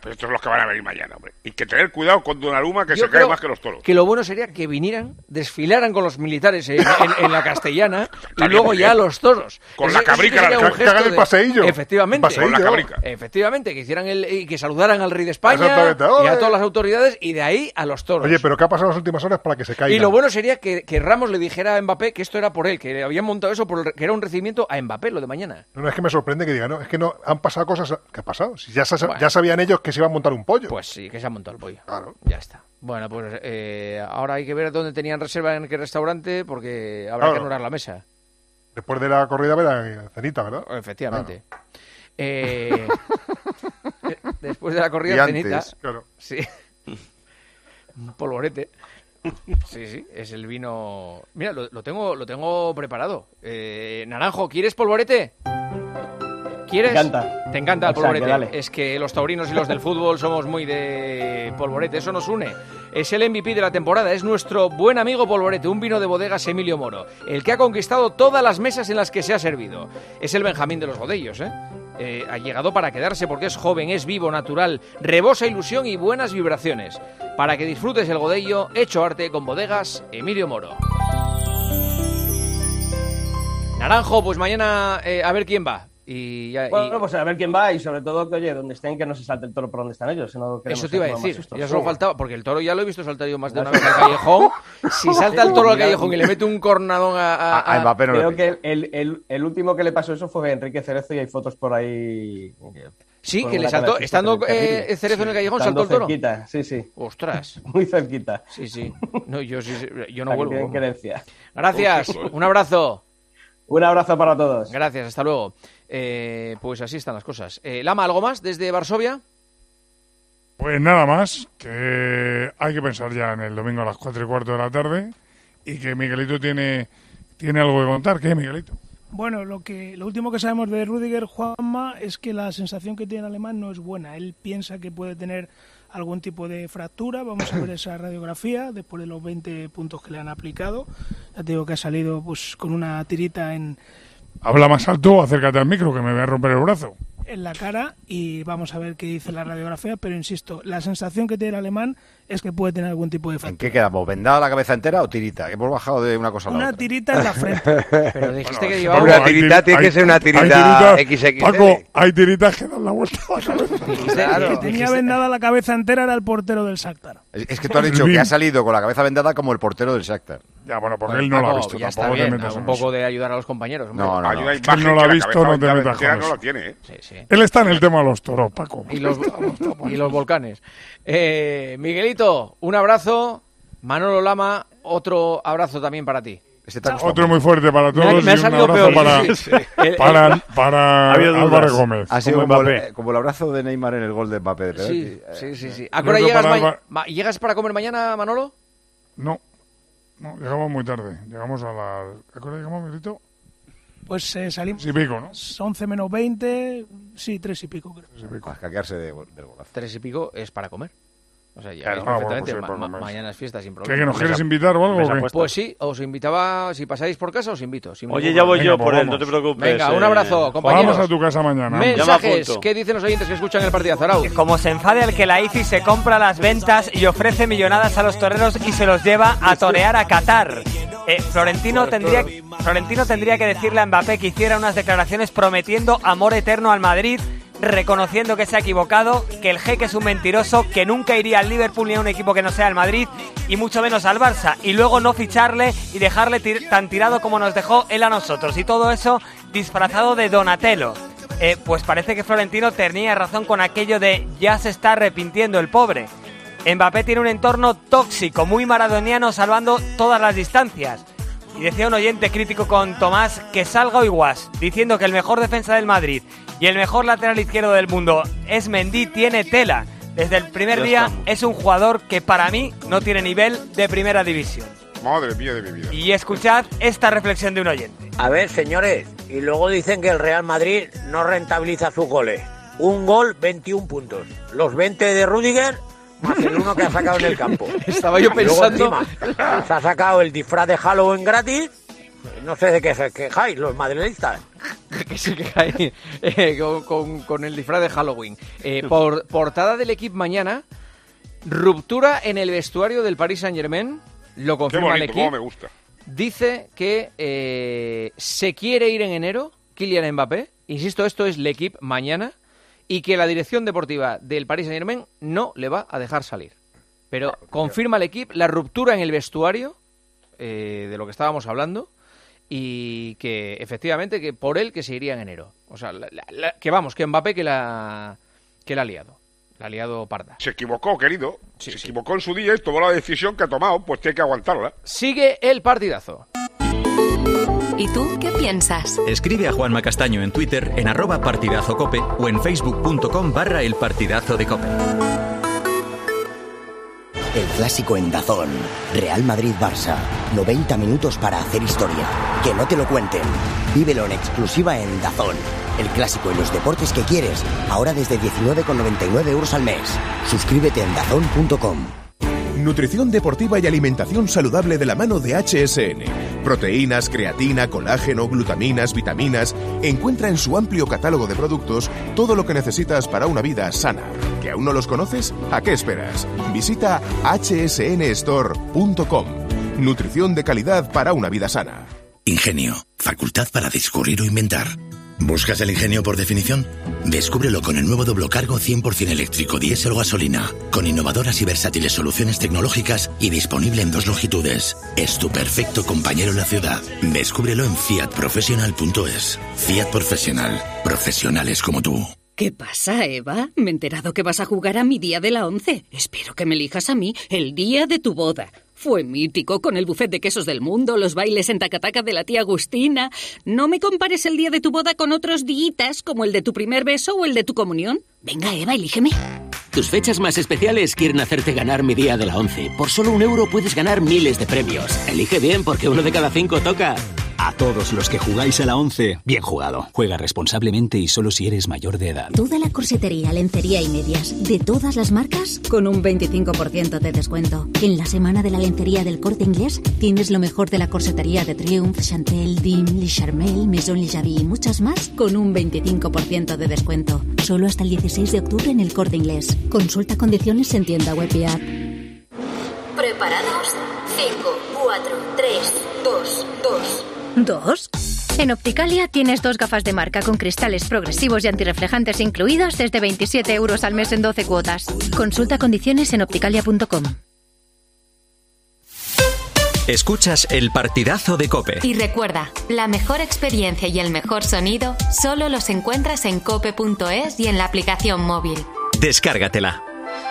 Speaker 3: pues estos son los que van a venir mañana, hombre. Y que tener cuidado con Donnarumma, que
Speaker 4: Yo
Speaker 3: se cae
Speaker 4: creo
Speaker 3: más que los toros.
Speaker 4: Que lo bueno sería que vinieran, desfilaran con los militares en, en- en la Castellana y
Speaker 3: También,
Speaker 4: luego
Speaker 3: muy
Speaker 4: ya
Speaker 3: bien.
Speaker 4: los toros.
Speaker 3: Con
Speaker 4: Ese-
Speaker 3: la
Speaker 4: ese
Speaker 3: cabrica,
Speaker 4: sería
Speaker 3: la-
Speaker 4: un
Speaker 3: que
Speaker 4: gesto
Speaker 3: hagan el
Speaker 4: de-
Speaker 3: paseillo.
Speaker 4: Efectivamente.
Speaker 3: El paseillo. Con la cabrica.
Speaker 4: Efectivamente, que hicieran el, y que saludaran al rey de España
Speaker 15: Exactamente.
Speaker 4: y a
Speaker 15: ¡Ole!
Speaker 4: todas las autoridades y de ahí a los toros.
Speaker 15: Oye, pero ¿qué ha pasado en las últimas horas para que se caiga?
Speaker 4: Y lo bueno sería que, que Ramos le dijera a Mbappé que esto era por él, que le habían montado eso, por el- que era un recibimiento a Mbappé lo de mañana.
Speaker 15: No, no, es que me sorprende que digan, no, es que no, han pasado cosas... ¿Qué ha pasado? Si ya, sa-
Speaker 4: Bueno.
Speaker 15: ya sabían ellos que se iba a montar un pollo.
Speaker 4: Pues sí, que se ha montado el pollo.
Speaker 15: Claro.
Speaker 4: Ya está. Bueno, pues eh, ahora hay que ver dónde tenían reserva, en qué restaurante, porque habrá
Speaker 15: Claro.
Speaker 4: que anular la mesa.
Speaker 15: Después de la corrida verá cenita, ¿verdad?
Speaker 4: Efectivamente. Eh, eh, después de la
Speaker 15: Y
Speaker 4: corrida
Speaker 15: antes,
Speaker 4: cenita.
Speaker 15: claro.
Speaker 4: Sí. Un polvorete. Sí, sí, es el vino. Mira, lo, lo tengo, lo tengo preparado. Eh, Naranjo, ¿quieres polvorete? ¿Quieres?
Speaker 16: Me encanta.
Speaker 4: Te encanta el
Speaker 16: O sea, que
Speaker 4: polvorete.
Speaker 16: dale.
Speaker 4: Es que los taurinos y los del fútbol somos muy de polvorete, eso nos une. Es el M V P de la temporada, es nuestro buen amigo Polvorete, un vino de bodegas Emilio Moro, el que ha conquistado todas las mesas en las que se ha servido. Es el Benjamín de los Godellos, ¿eh? Eh, ha llegado para quedarse porque es joven, es vivo, natural, rebosa ilusión y buenas vibraciones. Para que disfrutes el Godello, hecho arte con bodegas Emilio Moro. Naranjo, pues mañana eh, a ver quién va. Y ya, y-
Speaker 16: Bueno, pues a ver quién va y sobre todo que, oye, donde estén, que no se salte el toro por donde están ellos. Si no queremos
Speaker 4: Eso te iba a
Speaker 16: ser más
Speaker 4: decir,
Speaker 16: sustos.
Speaker 4: ya solo faltaba, porque el toro ya lo he visto saltar yo más de una vez al callejón. Si salta el toro al callejón y le mete un cornadón a, a- a-
Speaker 16: Creo que el, el, el último que le pasó eso fue Enrique Cerezo y hay fotos por ahí.
Speaker 4: Sí,
Speaker 16: con
Speaker 4: que le
Speaker 16: una
Speaker 4: saltó,
Speaker 16: cara de
Speaker 4: estando
Speaker 16: chiste terrible.
Speaker 4: eh, Cerezo en el callejón,
Speaker 16: Estando
Speaker 4: saltó el toro.
Speaker 16: cerquita, sí, sí.
Speaker 4: Ostras.
Speaker 16: Muy cerquita.
Speaker 4: Sí, sí. No, yo, sí, sí, yo no
Speaker 16: Aquí
Speaker 4: vuelvo.
Speaker 16: tienen
Speaker 4: vamos.
Speaker 16: querencia.
Speaker 4: Gracias, un abrazo.
Speaker 16: Un abrazo para todos.
Speaker 4: Gracias, hasta luego. Eh, pues así están las cosas. Eh, Lama, ¿algo más desde Varsovia?
Speaker 14: Pues nada más, que hay que pensar ya en el domingo a las cuatro y cuarto de la tarde y que Miguelito tiene, tiene algo que contar. ¿Qué, Miguelito?
Speaker 7: Bueno, lo que lo último que sabemos de Rüdiger, Juanma, es que la sensación que tiene el alemán no es buena. Él piensa que puede tener algún tipo de fractura. Vamos a ver esa radiografía después de los veinte puntos que le han aplicado. Ya te digo que ha salido pues con una tirita en,
Speaker 14: Habla más alto o acércate al micro, que me voy a romper el brazo.
Speaker 7: en la cara y vamos a ver qué dice la radiografía. Pero insisto, la sensación que tiene el alemán es que puede tener algún tipo de
Speaker 19: ¿En
Speaker 7: fractura.
Speaker 19: qué quedamos? ¿Vendada la cabeza entera o tirita? Hemos bajado de una cosa a la
Speaker 7: Una
Speaker 19: otra.
Speaker 7: tirita en la frente.
Speaker 4: Pero dijiste que
Speaker 6: Hombre,
Speaker 4: llevaba...
Speaker 6: una tirita tiene que ser una tirita equis equis ele.
Speaker 14: Paco, hay tiritas que dan la vuelta a la cabeza.
Speaker 7: El que tenía vendada la cabeza entera era el portero del Shakhtar.
Speaker 19: Es, es que tú has dicho que ha salido con la cabeza vendada como el portero del Shakhtar.
Speaker 14: Ya, bueno, porque
Speaker 4: Bueno,
Speaker 14: él no lo ha
Speaker 4: Paco,
Speaker 14: visto.
Speaker 4: ya está
Speaker 14: Tampoco te
Speaker 4: bien,
Speaker 14: metas
Speaker 4: un
Speaker 14: en
Speaker 4: poco de ayudar a los compañeros. hombre.
Speaker 19: No, no, no.
Speaker 3: Ayuda
Speaker 14: Es que él no lo ha visto, no te metas con
Speaker 3: no
Speaker 14: eso.
Speaker 3: lo tiene, ¿eh?
Speaker 4: Sí, sí.
Speaker 14: Él está en el tema de los toros, Paco.
Speaker 4: Y los, y los volcanes. Eh, Miguelito, un abrazo. Manolo Lama, otro abrazo también para ti.
Speaker 14: Otro muy fuerte para
Speaker 4: Me ha-
Speaker 14: todos
Speaker 4: me ha
Speaker 14: y un
Speaker 4: salido
Speaker 14: abrazo
Speaker 4: peor,
Speaker 14: para,
Speaker 4: sí, sí. El-
Speaker 14: para,
Speaker 4: el-
Speaker 14: para
Speaker 19: Ha habido dudas.
Speaker 14: Álvaro Gómez.
Speaker 19: Ha sido
Speaker 14: como
Speaker 19: como el,
Speaker 14: Mbappé.
Speaker 19: eh, como el abrazo de Neymar en el gol de Mbappé. de penalti.
Speaker 4: Sí, sí, sí, sí. ¿A
Speaker 14: Creo
Speaker 4: qué hora
Speaker 14: que
Speaker 4: llegas,
Speaker 14: para
Speaker 4: ma-
Speaker 14: Alba-
Speaker 4: ma- ¿Llegas para comer mañana, Manolo?
Speaker 14: No, no, llegamos muy tarde. Llegamos a las... ¿A qué hora llegamos, Miguelito?
Speaker 7: Pues eh, salimos...
Speaker 14: Sí, pico, ¿no?
Speaker 7: once menos veinte, sí, tres y pico creo.
Speaker 19: A escaquearse de, del golazo.
Speaker 4: Tres y pico es para comer. O sea, ya
Speaker 14: Claro.
Speaker 4: veis
Speaker 14: Ah, bueno,
Speaker 4: perfectamente.
Speaker 14: pues sí,
Speaker 4: ma-
Speaker 14: por lo
Speaker 4: ma-
Speaker 14: menos.
Speaker 4: mañana es fiesta sin
Speaker 14: ¿Qué,
Speaker 4: problema.
Speaker 14: que nos quieres invitar o algo?
Speaker 2: Mesa
Speaker 14: o qué?
Speaker 2: puesta.
Speaker 4: Pues sí, os invitaba, si pasáis por casa, os invito. sin
Speaker 2: Oye,
Speaker 4: ningún
Speaker 2: ya voy
Speaker 4: problema.
Speaker 2: yo
Speaker 14: Venga,
Speaker 2: por
Speaker 14: pues
Speaker 2: él, no te
Speaker 14: vamos.
Speaker 2: preocupes.
Speaker 4: Venga, un
Speaker 2: eh.
Speaker 4: abrazo, compañeros.
Speaker 14: Vamos a tu casa mañana.
Speaker 4: Mensajes,
Speaker 2: apunto.
Speaker 4: ¿qué dicen los oyentes que escuchan el partidazo, Arau?
Speaker 17: Como se enfade al que la I F I se compra las ventas y ofrece millonadas a los toreros y se los lleva a torear a Qatar. Eh, Florentino, tendría, Florentino tendría que decirle a Mbappé que hiciera unas declaraciones prometiendo amor eterno al Madrid, reconociendo que se ha equivocado, que el jeque es un mentiroso, que nunca iría al Liverpool ni a un equipo que no sea el Madrid y mucho menos al Barça, y luego no ficharle y dejarle tir- tan tirado como nos dejó él a nosotros, y todo eso disfrazado de Donatello. Eh, pues parece que Florentino tenía razón con aquello de ya se está arrepintiendo el pobre. Mbappé tiene un entorno tóxico, muy maradoniano, salvando todas las distancias. Y decía un oyente crítico con Tomás que salga hoy Guas, diciendo que el mejor defensa del Madrid y el mejor lateral izquierdo del mundo es Mendy, tiene tela. Desde el primer
Speaker 3: Ya
Speaker 17: día
Speaker 3: estamos.
Speaker 17: es un jugador que para mí no tiene nivel de primera división.
Speaker 3: Madre mía de mi vida.
Speaker 17: Y escuchad esta reflexión de un oyente. A ver, señores, y luego dicen que el Real Madrid no rentabiliza sus goles. Un gol, veintiún puntos. Los veinte de Rüdiger más el uno que ha sacado en el campo.
Speaker 4: Estaba yo
Speaker 17: Y luego
Speaker 4: pensando...
Speaker 17: encima, se ha sacado el disfraz de Halloween gratis
Speaker 18: No sé de qué se quejáis los madridistas.
Speaker 4: Que se quejáis eh, con, con, con el disfraz de Halloween. Eh, por portada del equipo mañana, ruptura en el vestuario del Paris Saint-Germain. Lo confirma el equipo.
Speaker 3: Me gusta.
Speaker 4: Dice que eh, se quiere ir en enero Kylian Mbappé. Insisto, esto es el equipo mañana. Y que la dirección deportiva del Paris Saint-Germain no le va a dejar salir. Pero claro, confirma el equipo la ruptura en el vestuario eh, de lo que estábamos hablando. Y que efectivamente que por él que se iría en enero. O sea, la, la, que vamos, que Mbappé que la que la ha liado. La ha liado parda.
Speaker 3: Se equivocó, querido.
Speaker 4: Sí,
Speaker 3: se
Speaker 4: sí.
Speaker 3: equivocó en su día y tomó la decisión que ha tomado. Pues tiene que aguantarla.
Speaker 4: Sigue el partidazo.
Speaker 8: ¿Y tú qué piensas?
Speaker 9: Escribe a Juanma Castaño en Twitter en arroba partidazocope o en facebook.com barra el partidazo de cope.
Speaker 20: El clásico en DAZN. Real Madrid-Barça. noventa minutos para hacer historia. Que no te lo cuenten. Vívelo en exclusiva en DAZN. El clásico y los deportes que quieres. Ahora desde diecinueve con noventa y nueve euros al mes. Suscríbete en dazn punto com.
Speaker 21: Nutrición deportiva y alimentación saludable de la mano de H S N. Proteínas, creatina, colágeno, glutaminas, vitaminas. Encuentra en su amplio catálogo de productos todo lo que necesitas para una vida sana. ¿Que aún no los conoces? ¿A qué esperas? Visita h s n store punto com. Nutrición de calidad para una vida sana.
Speaker 22: Ingenio, facultad para descubrir o inventar. ¿Buscas el ingenio por definición? Descúbrelo con el nuevo Doblocargo cien por ciento eléctrico diésel o gasolina, con innovadoras y versátiles soluciones tecnológicas y disponible en dos longitudes. Es tu perfecto compañero en la ciudad. Descúbrelo en fiat professional punto es. Fiat Professional. Profesionales como tú.
Speaker 23: ¿Qué pasa, Eva? Me he enterado que vas a jugar a mi día de la once. Espero que me elijas a mí el día de tu boda. Fue mítico, con el buffet de quesos del mundo, los bailes en tacataca de la tía Agustina. No me compares el día de tu boda con otros días, como el de tu primer beso o el de tu comunión. Venga, Eva, elígeme.
Speaker 24: Tus fechas más especiales quieren hacerte ganar mi día de la once. Por solo un euro puedes ganar miles de premios. Elige bien, porque uno de cada cinco toca.
Speaker 25: A todos los que jugáis a la once, bien jugado. Juega responsablemente y solo si eres mayor de edad.
Speaker 26: Toda la corsetería, lencería y medias, de todas las marcas, con un veinticinco por ciento de descuento. En la semana de la lencería del Corte Inglés, tienes lo mejor de la corsetería de Triumph, Chantel, Dim, Le Charmel, Maison Le Javi y muchas más, con un veinticinco por ciento de descuento. Solo hasta el dieciséis de octubre en el Corte Inglés. Consulta condiciones en tienda web y app.
Speaker 27: ¿Preparados? cinco, cuatro, tres, dos, dos.
Speaker 26: ¿Dos?
Speaker 27: En Opticalia tienes dos gafas de marca con cristales progresivos y antirreflejantes incluidos desde veintisiete euros al mes en doce cuotas. Consulta condiciones en opticalia punto com.
Speaker 9: Escuchas el partidazo de COPE.
Speaker 8: Y recuerda, la mejor experiencia y el mejor sonido solo los encuentras en cope punto es y en la aplicación móvil.
Speaker 9: Descárgatela.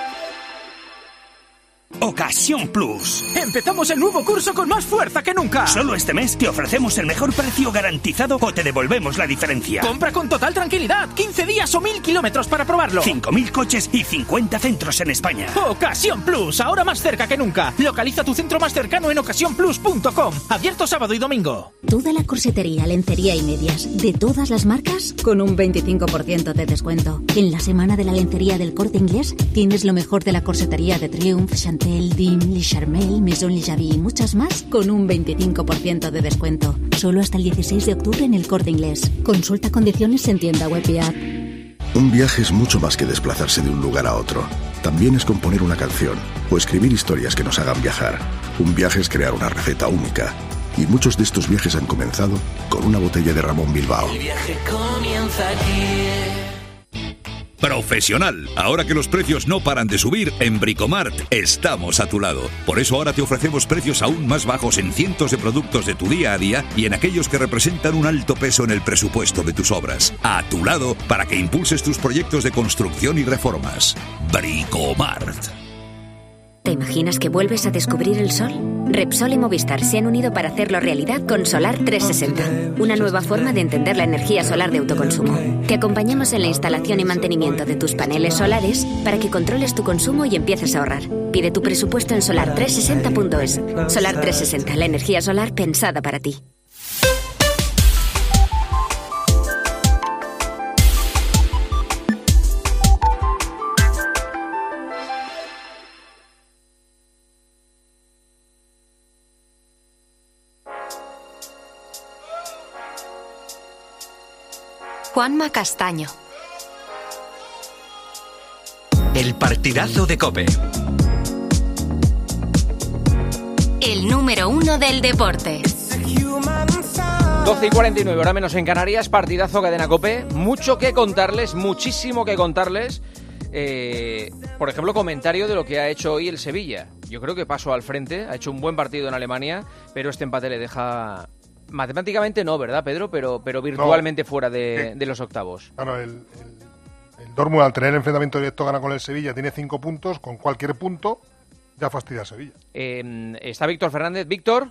Speaker 32: Ocasión Plus. Empezamos el nuevo curso con más fuerza que nunca. Solo este mes te ofrecemos el mejor precio garantizado o te devolvemos la diferencia. Compra con total tranquilidad. quince días o mil kilómetros para probarlo. cinco mil coches y cincuenta centros en España. Ocasión Plus, ahora más cerca que nunca. Localiza tu centro más cercano en ocasión plus punto com. Abierto sábado y domingo.
Speaker 26: Toda la corsetería, lencería y medias, de todas las marcas, con un veinticinco por ciento de descuento. En la semana de la lencería del Corte Inglés, tienes lo mejor de la corsetería de Triumph, Chantel, Dim, Le Charmel, Maison Le Javi y muchas más, con un veinticinco por ciento de descuento. Solo hasta el dieciséis de octubre en el Corte Inglés. Consulta condiciones en tienda web y app.
Speaker 28: Un viaje es mucho más que desplazarse de un lugar a otro. También es componer una canción o escribir historias que nos hagan viajar. Un viaje es crear una receta única. Y muchos de estos viajes han comenzado con una botella de Ramón Bilbao.
Speaker 29: El viaje comienza aquí.
Speaker 30: Profesional. Ahora que los precios no paran de subir, en Bricomart estamos a tu lado. Por eso ahora te ofrecemos precios aún más bajos en cientos de productos de tu día a día y en aquellos que representan un alto peso en el presupuesto de tus obras. A tu lado para que impulses tus proyectos de construcción y reformas. Bricomart.
Speaker 27: ¿Te imaginas que vuelves a descubrir el sol? Repsol y Movistar se han unido para hacerlo realidad con Solar trescientos sesenta, una nueva forma de entender la energía solar de autoconsumo. Te acompañamos en la instalación y mantenimiento de tus paneles solares para que controles tu consumo y empieces a ahorrar. Pide tu presupuesto en solar trescientos sesenta punto es. Solar trescientos sesenta, la energía solar pensada para ti.
Speaker 8: Juanma Castaño.
Speaker 9: El partidazo de COPE.
Speaker 8: El número uno del deporte.
Speaker 4: doce y cuarenta y nueve, hora menos en Canarias, partidazo Cadena COPE. Mucho que contarles, muchísimo que contarles. Eh, por ejemplo, comentario de lo que ha hecho hoy el Sevilla. Yo creo que pasó al frente, ha hecho un buen partido en Alemania, pero este empate le deja... Matemáticamente no, ¿verdad, Pedro? Pero, pero virtualmente no, fuera de, de los octavos.
Speaker 1: Claro, el, el, el Dortmund, al tener el enfrentamiento directo, gana con el Sevilla, tiene cinco puntos, con cualquier punto ya fastidia a Sevilla.
Speaker 4: Eh, está Víctor Fernández. Víctor.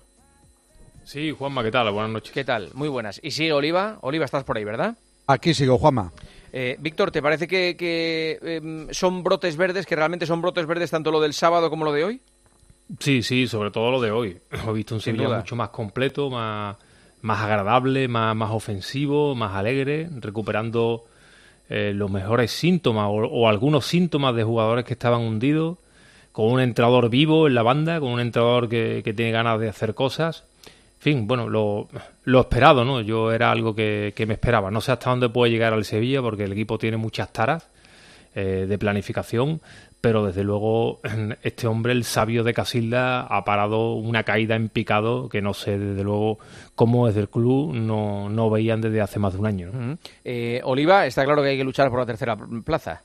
Speaker 5: Sí, Juanma, ¿qué tal? Buenas noches.
Speaker 4: ¿Qué tal? Muy buenas. Y sigue Oliva. Oliva, estás por ahí, ¿verdad?
Speaker 6: Aquí sigo, Juanma.
Speaker 4: Eh, Víctor, ¿te parece que, que eh, son brotes verdes, que realmente son brotes verdes tanto lo del sábado como lo de hoy?
Speaker 5: Sí, sí, sobre todo lo de hoy. He visto un Sevilla mucho más completo, más, más agradable, más, más ofensivo, más alegre, recuperando eh, los mejores síntomas o, o algunos síntomas de jugadores que estaban hundidos, con un entrenador vivo en la banda, con un entrenador que, que tiene ganas de hacer cosas. En fin, bueno, lo, lo esperado, ¿no? Yo era algo que, que me esperaba. No sé hasta dónde puede llegar el Sevilla porque el equipo tiene muchas taras eh, de planificación, pero desde luego este hombre, el sabio de Casilda, ha parado una caída en picado que no sé desde luego cómo desde el club no, no veían desde hace más de un año, ¿no?
Speaker 4: Uh-huh. eh, Oliva, está claro que hay que luchar por la tercera plaza.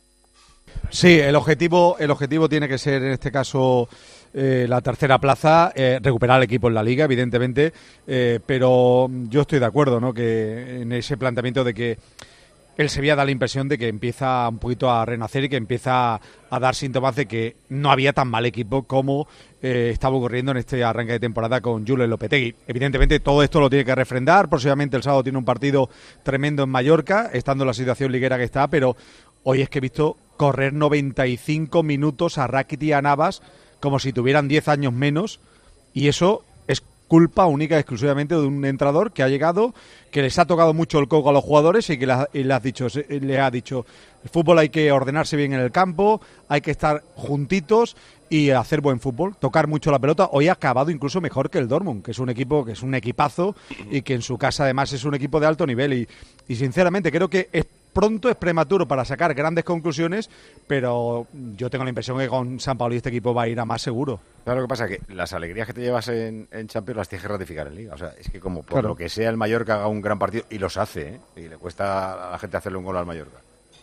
Speaker 6: Sí, el objetivo, el objetivo tiene que ser en este caso eh, la tercera plaza, eh, recuperar el equipo en la Liga, evidentemente, eh, pero yo estoy de acuerdo, ¿no? Que en ese planteamiento de que el Sevilla da la impresión de que empieza un poquito a renacer y que empieza a dar síntomas de que no había tan mal equipo como eh, estaba ocurriendo en este arranque de temporada con Julen Lopetegui. Evidentemente todo esto lo tiene que refrendar, próximamente el sábado tiene un partido tremendo en Mallorca, estando en la situación liguera que está, pero hoy es que he visto correr noventa y cinco minutos a Rakitic y a Navas como si tuvieran diez años menos, y eso es culpa única y exclusivamente de un entrenador que ha llegado, que les ha tocado mucho el coco a los jugadores y que les, y les, ha dicho, les ha dicho el fútbol hay que ordenarse bien en el campo, hay que estar juntitos y hacer buen fútbol, tocar mucho la pelota. Hoy ha acabado incluso mejor que el Dortmund, que es un equipo que es un equipazo y que en su casa además es un equipo de alto nivel, y, y sinceramente creo que es pronto, es prematuro para sacar grandes conclusiones, pero yo tengo la impresión que con Sampaoli este equipo va a ir a más seguro.
Speaker 7: Claro, lo que pasa es que las alegrías que te llevas en, en Champions las tienes que ratificar en Liga. O sea, es que como por
Speaker 6: Claro.
Speaker 7: lo que sea el Mallorca haga un gran partido, y los hace, ¿eh? Y le cuesta a la gente hacerle un gol al Mallorca.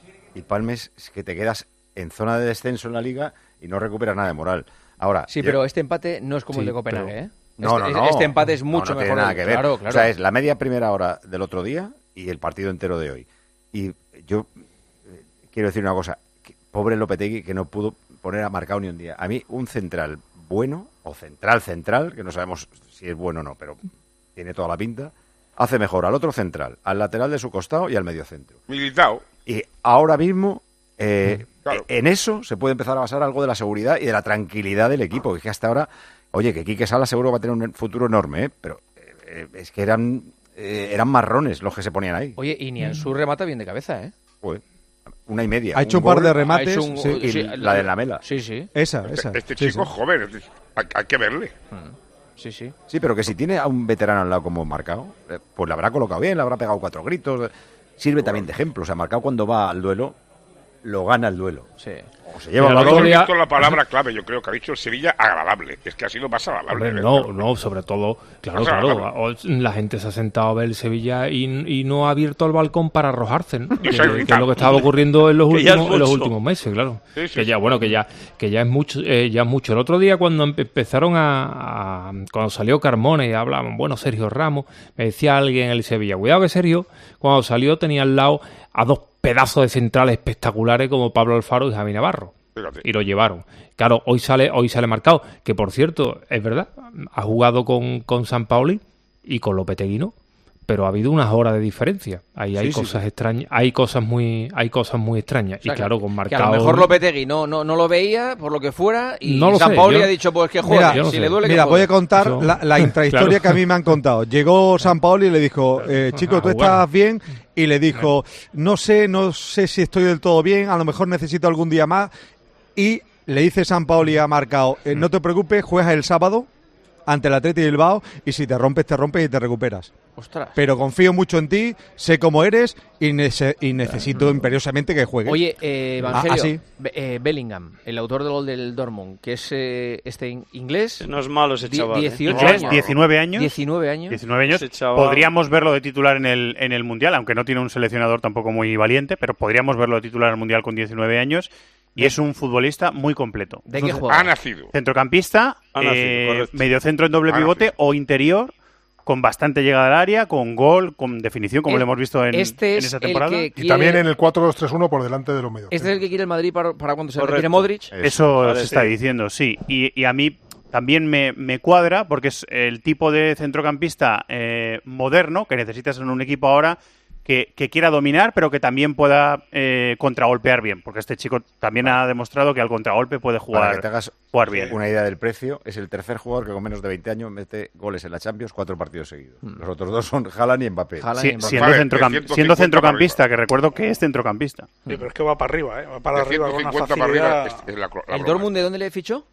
Speaker 7: Y palmes, es que te quedas en zona de descenso en la Liga y no recuperas nada de moral. Ahora,
Speaker 4: Sí,
Speaker 7: yo-
Speaker 4: pero este empate no es como
Speaker 7: Sí,
Speaker 4: el de Copenhague,
Speaker 7: pero-
Speaker 4: ¿eh?
Speaker 7: No,
Speaker 4: este,
Speaker 7: no, no.
Speaker 4: este empate es
Speaker 7: No,
Speaker 4: mucho
Speaker 7: no tiene
Speaker 4: mejor.
Speaker 7: nada
Speaker 4: el-
Speaker 7: que ver.
Speaker 4: Claro, claro.
Speaker 7: O sea, es la media primera hora del otro día y el partido entero de hoy. Y yo eh, quiero decir una cosa. Que, pobre Lopetegui, que no pudo poner a marcado ni un día. A mí, un central bueno, o central central, que no sabemos si es bueno o no, pero tiene toda la pinta, hace mejor al otro central, al lateral de su costado y al mediocentro.
Speaker 3: Militao.
Speaker 7: Y ahora mismo, eh,
Speaker 3: Claro.
Speaker 7: en eso se puede empezar a basar algo de la seguridad y de la tranquilidad del equipo. Que es que hasta ahora, oye, que Quique Sala seguro va a tener un futuro enorme, ¿eh? Pero eh, es que eran eh, eran marrones los que se ponían ahí.
Speaker 4: Oye, y Nianzú remata bien de cabeza, ¿eh?
Speaker 7: Joder, una y media.
Speaker 6: Ha hecho un par
Speaker 7: gol
Speaker 6: de remates,
Speaker 7: ha hecho un-
Speaker 6: sí.
Speaker 7: y
Speaker 6: Sí,
Speaker 7: la de Lamela.
Speaker 4: Sí, sí.
Speaker 6: Esa,
Speaker 3: Este,
Speaker 6: esa.
Speaker 3: este
Speaker 6: sí,
Speaker 3: chico
Speaker 6: sí.
Speaker 3: joven, hay, hay que verle.
Speaker 4: Sí, sí.
Speaker 7: Sí, pero que si tiene a un veterano al lado como marcado, eh, pues le habrá colocado bien, le habrá pegado cuatro gritos. Sirve también de ejemplo. O sea, marcado cuando va al duelo, lo gana el duelo.
Speaker 4: Sí.
Speaker 7: O se lleva
Speaker 3: Mira,
Speaker 7: el
Speaker 3: no
Speaker 7: balón.
Speaker 3: he visto la palabra clave, yo creo que ha dicho el Sevilla agradable. Es que ha sido más agradable.
Speaker 5: Hombre,
Speaker 3: ¿eh?
Speaker 5: no, no, sobre todo, claro,
Speaker 3: Más
Speaker 5: claro,
Speaker 3: agradable.
Speaker 5: o- la gente se ha sentado a ver el Sevilla y, y no ha abierto el balcón para arrojarse, ¿no?
Speaker 3: Y
Speaker 5: Que,
Speaker 3: se ha
Speaker 5: que es
Speaker 3: gritado.
Speaker 5: lo que estaba ocurriendo en los
Speaker 2: Que ya es
Speaker 5: últimos en los
Speaker 2: mucho.
Speaker 5: últimos meses, claro.
Speaker 3: Sí, sí,
Speaker 5: que
Speaker 3: sí.
Speaker 5: ya, bueno, que ya que ya es mucho, eh, ya es mucho. El otro día cuando empe- empezaron a, a- cuando salió Carmona y hablaban, bueno, Sergio Ramos, me decía alguien en el Sevilla, cuidado que Sergio, cuando salió tenía al lado a dos pedazos de centrales espectaculares como Pablo Alfaro y Javi Navarro.
Speaker 3: Fíjate.
Speaker 5: Y lo llevaron. Claro, hoy sale hoy sale marcado, que por cierto, es verdad, ha jugado con, con Sampaoli y con Lopetegui no, pero ha habido unas horas de diferencia. Ahí hay
Speaker 4: Sí, sí,
Speaker 5: cosas
Speaker 4: sí.
Speaker 5: extrañas, hay cosas muy hay cosas muy extrañas.
Speaker 4: O sea,
Speaker 5: y claro, con
Speaker 4: que
Speaker 5: marcado
Speaker 4: a lo mejor Lopetegui no, no, no lo veía, por lo que fuera, y
Speaker 5: No lo sé,
Speaker 4: Sampaoli
Speaker 5: yo-
Speaker 4: ha dicho, pues que juegue,
Speaker 6: Mira,
Speaker 5: yo no
Speaker 4: si
Speaker 5: sé.
Speaker 4: le duele que
Speaker 6: Mira,
Speaker 4: juegue.
Speaker 6: voy a contar
Speaker 5: Eso-
Speaker 6: la, la intrahistoria
Speaker 5: Claro.
Speaker 6: que a mí me han contado. Llegó Sampaoli y le dijo, eh, chico,
Speaker 5: A
Speaker 6: ¿tú
Speaker 5: jugar.
Speaker 6: estás bien? Y le dijo, no sé, no sé si estoy del todo bien, a lo mejor necesito algún día más. Y le dice Sampaoli a Marcao, eh, no te preocupes, juegas el sábado ante el Athletic Bilbao y si te rompes, te rompes y te recuperas.
Speaker 4: Ostras.
Speaker 6: Pero confío mucho en ti, sé cómo eres y, nece- y necesito imperiosamente que juegues.
Speaker 4: Oye, eh, Evangelio,
Speaker 6: Ah, así.
Speaker 4: Be- eh, Bellingham, el autor del gol del Dortmund, que es eh, este in- inglés.
Speaker 2: No es malo ese
Speaker 4: di-
Speaker 2: chaval. ¿eh?
Speaker 4: dieciocho
Speaker 10: Inglés,
Speaker 4: años.
Speaker 10: diecinueve años.
Speaker 4: diecinueve años.
Speaker 10: diecinueve años.
Speaker 2: Ese chaval-
Speaker 10: Podríamos verlo de titular en el, en el Mundial, aunque no tiene un seleccionador tampoco muy valiente, pero podríamos verlo de titular en el Mundial con diecinueve años. Y es un futbolista muy completo.
Speaker 4: ¿De
Speaker 10: Es
Speaker 4: qué
Speaker 10: un
Speaker 4: juega?
Speaker 3: Ha nacido.
Speaker 10: Centrocampista,
Speaker 2: Ha nacido,
Speaker 10: eh,
Speaker 2: correcto.
Speaker 10: mediocentro en doble
Speaker 3: Ha
Speaker 10: pivote
Speaker 3: nacido.
Speaker 10: o interior, con bastante llegada al área, con gol, con definición, como
Speaker 4: Es-
Speaker 10: lo hemos visto en,
Speaker 4: este
Speaker 10: en
Speaker 4: es
Speaker 10: esa
Speaker 4: el
Speaker 10: temporada.
Speaker 4: que
Speaker 1: Y
Speaker 4: quiere-
Speaker 1: también en el cuatro dos tres uno por delante de los medios.
Speaker 4: Este es el que quiere el Madrid para, para cuando se
Speaker 2: Correcto.
Speaker 4: retire Modric.
Speaker 10: Eso
Speaker 2: Vale,
Speaker 10: se está
Speaker 2: sí.
Speaker 10: diciendo, sí. Y, y a mí también me, me cuadra porque es el tipo de centrocampista eh, moderno que necesitas en un equipo ahora que, que quiera dominar, pero que también pueda eh, contragolpear bien. Porque este chico también ha demostrado que al contragolpe puede
Speaker 7: Para
Speaker 10: jugar,
Speaker 7: que te hagas
Speaker 10: jugar bien.
Speaker 7: una idea del precio, es el tercer jugador que con menos de veinte años mete goles en la Champions cuatro partidos seguidos. Los otros dos son Haaland y Mbappé.
Speaker 4: Haaland
Speaker 10: Sí,
Speaker 4: y Mbappé.
Speaker 10: siendo,
Speaker 3: Vale,
Speaker 10: centrocam-
Speaker 3: de ciento
Speaker 10: siendo
Speaker 3: cincuenta
Speaker 10: centrocampista,
Speaker 3: para
Speaker 10: que recuerdo que es centrocampista.
Speaker 11: Sí, pero es que va para arriba, ¿eh? Va para
Speaker 3: De
Speaker 11: arriba con una
Speaker 3: ciento cincuenta para
Speaker 11: facilidad.
Speaker 3: arriba es, es la, la
Speaker 4: ¿El
Speaker 3: broma.
Speaker 4: Dortmund de dónde le fichó?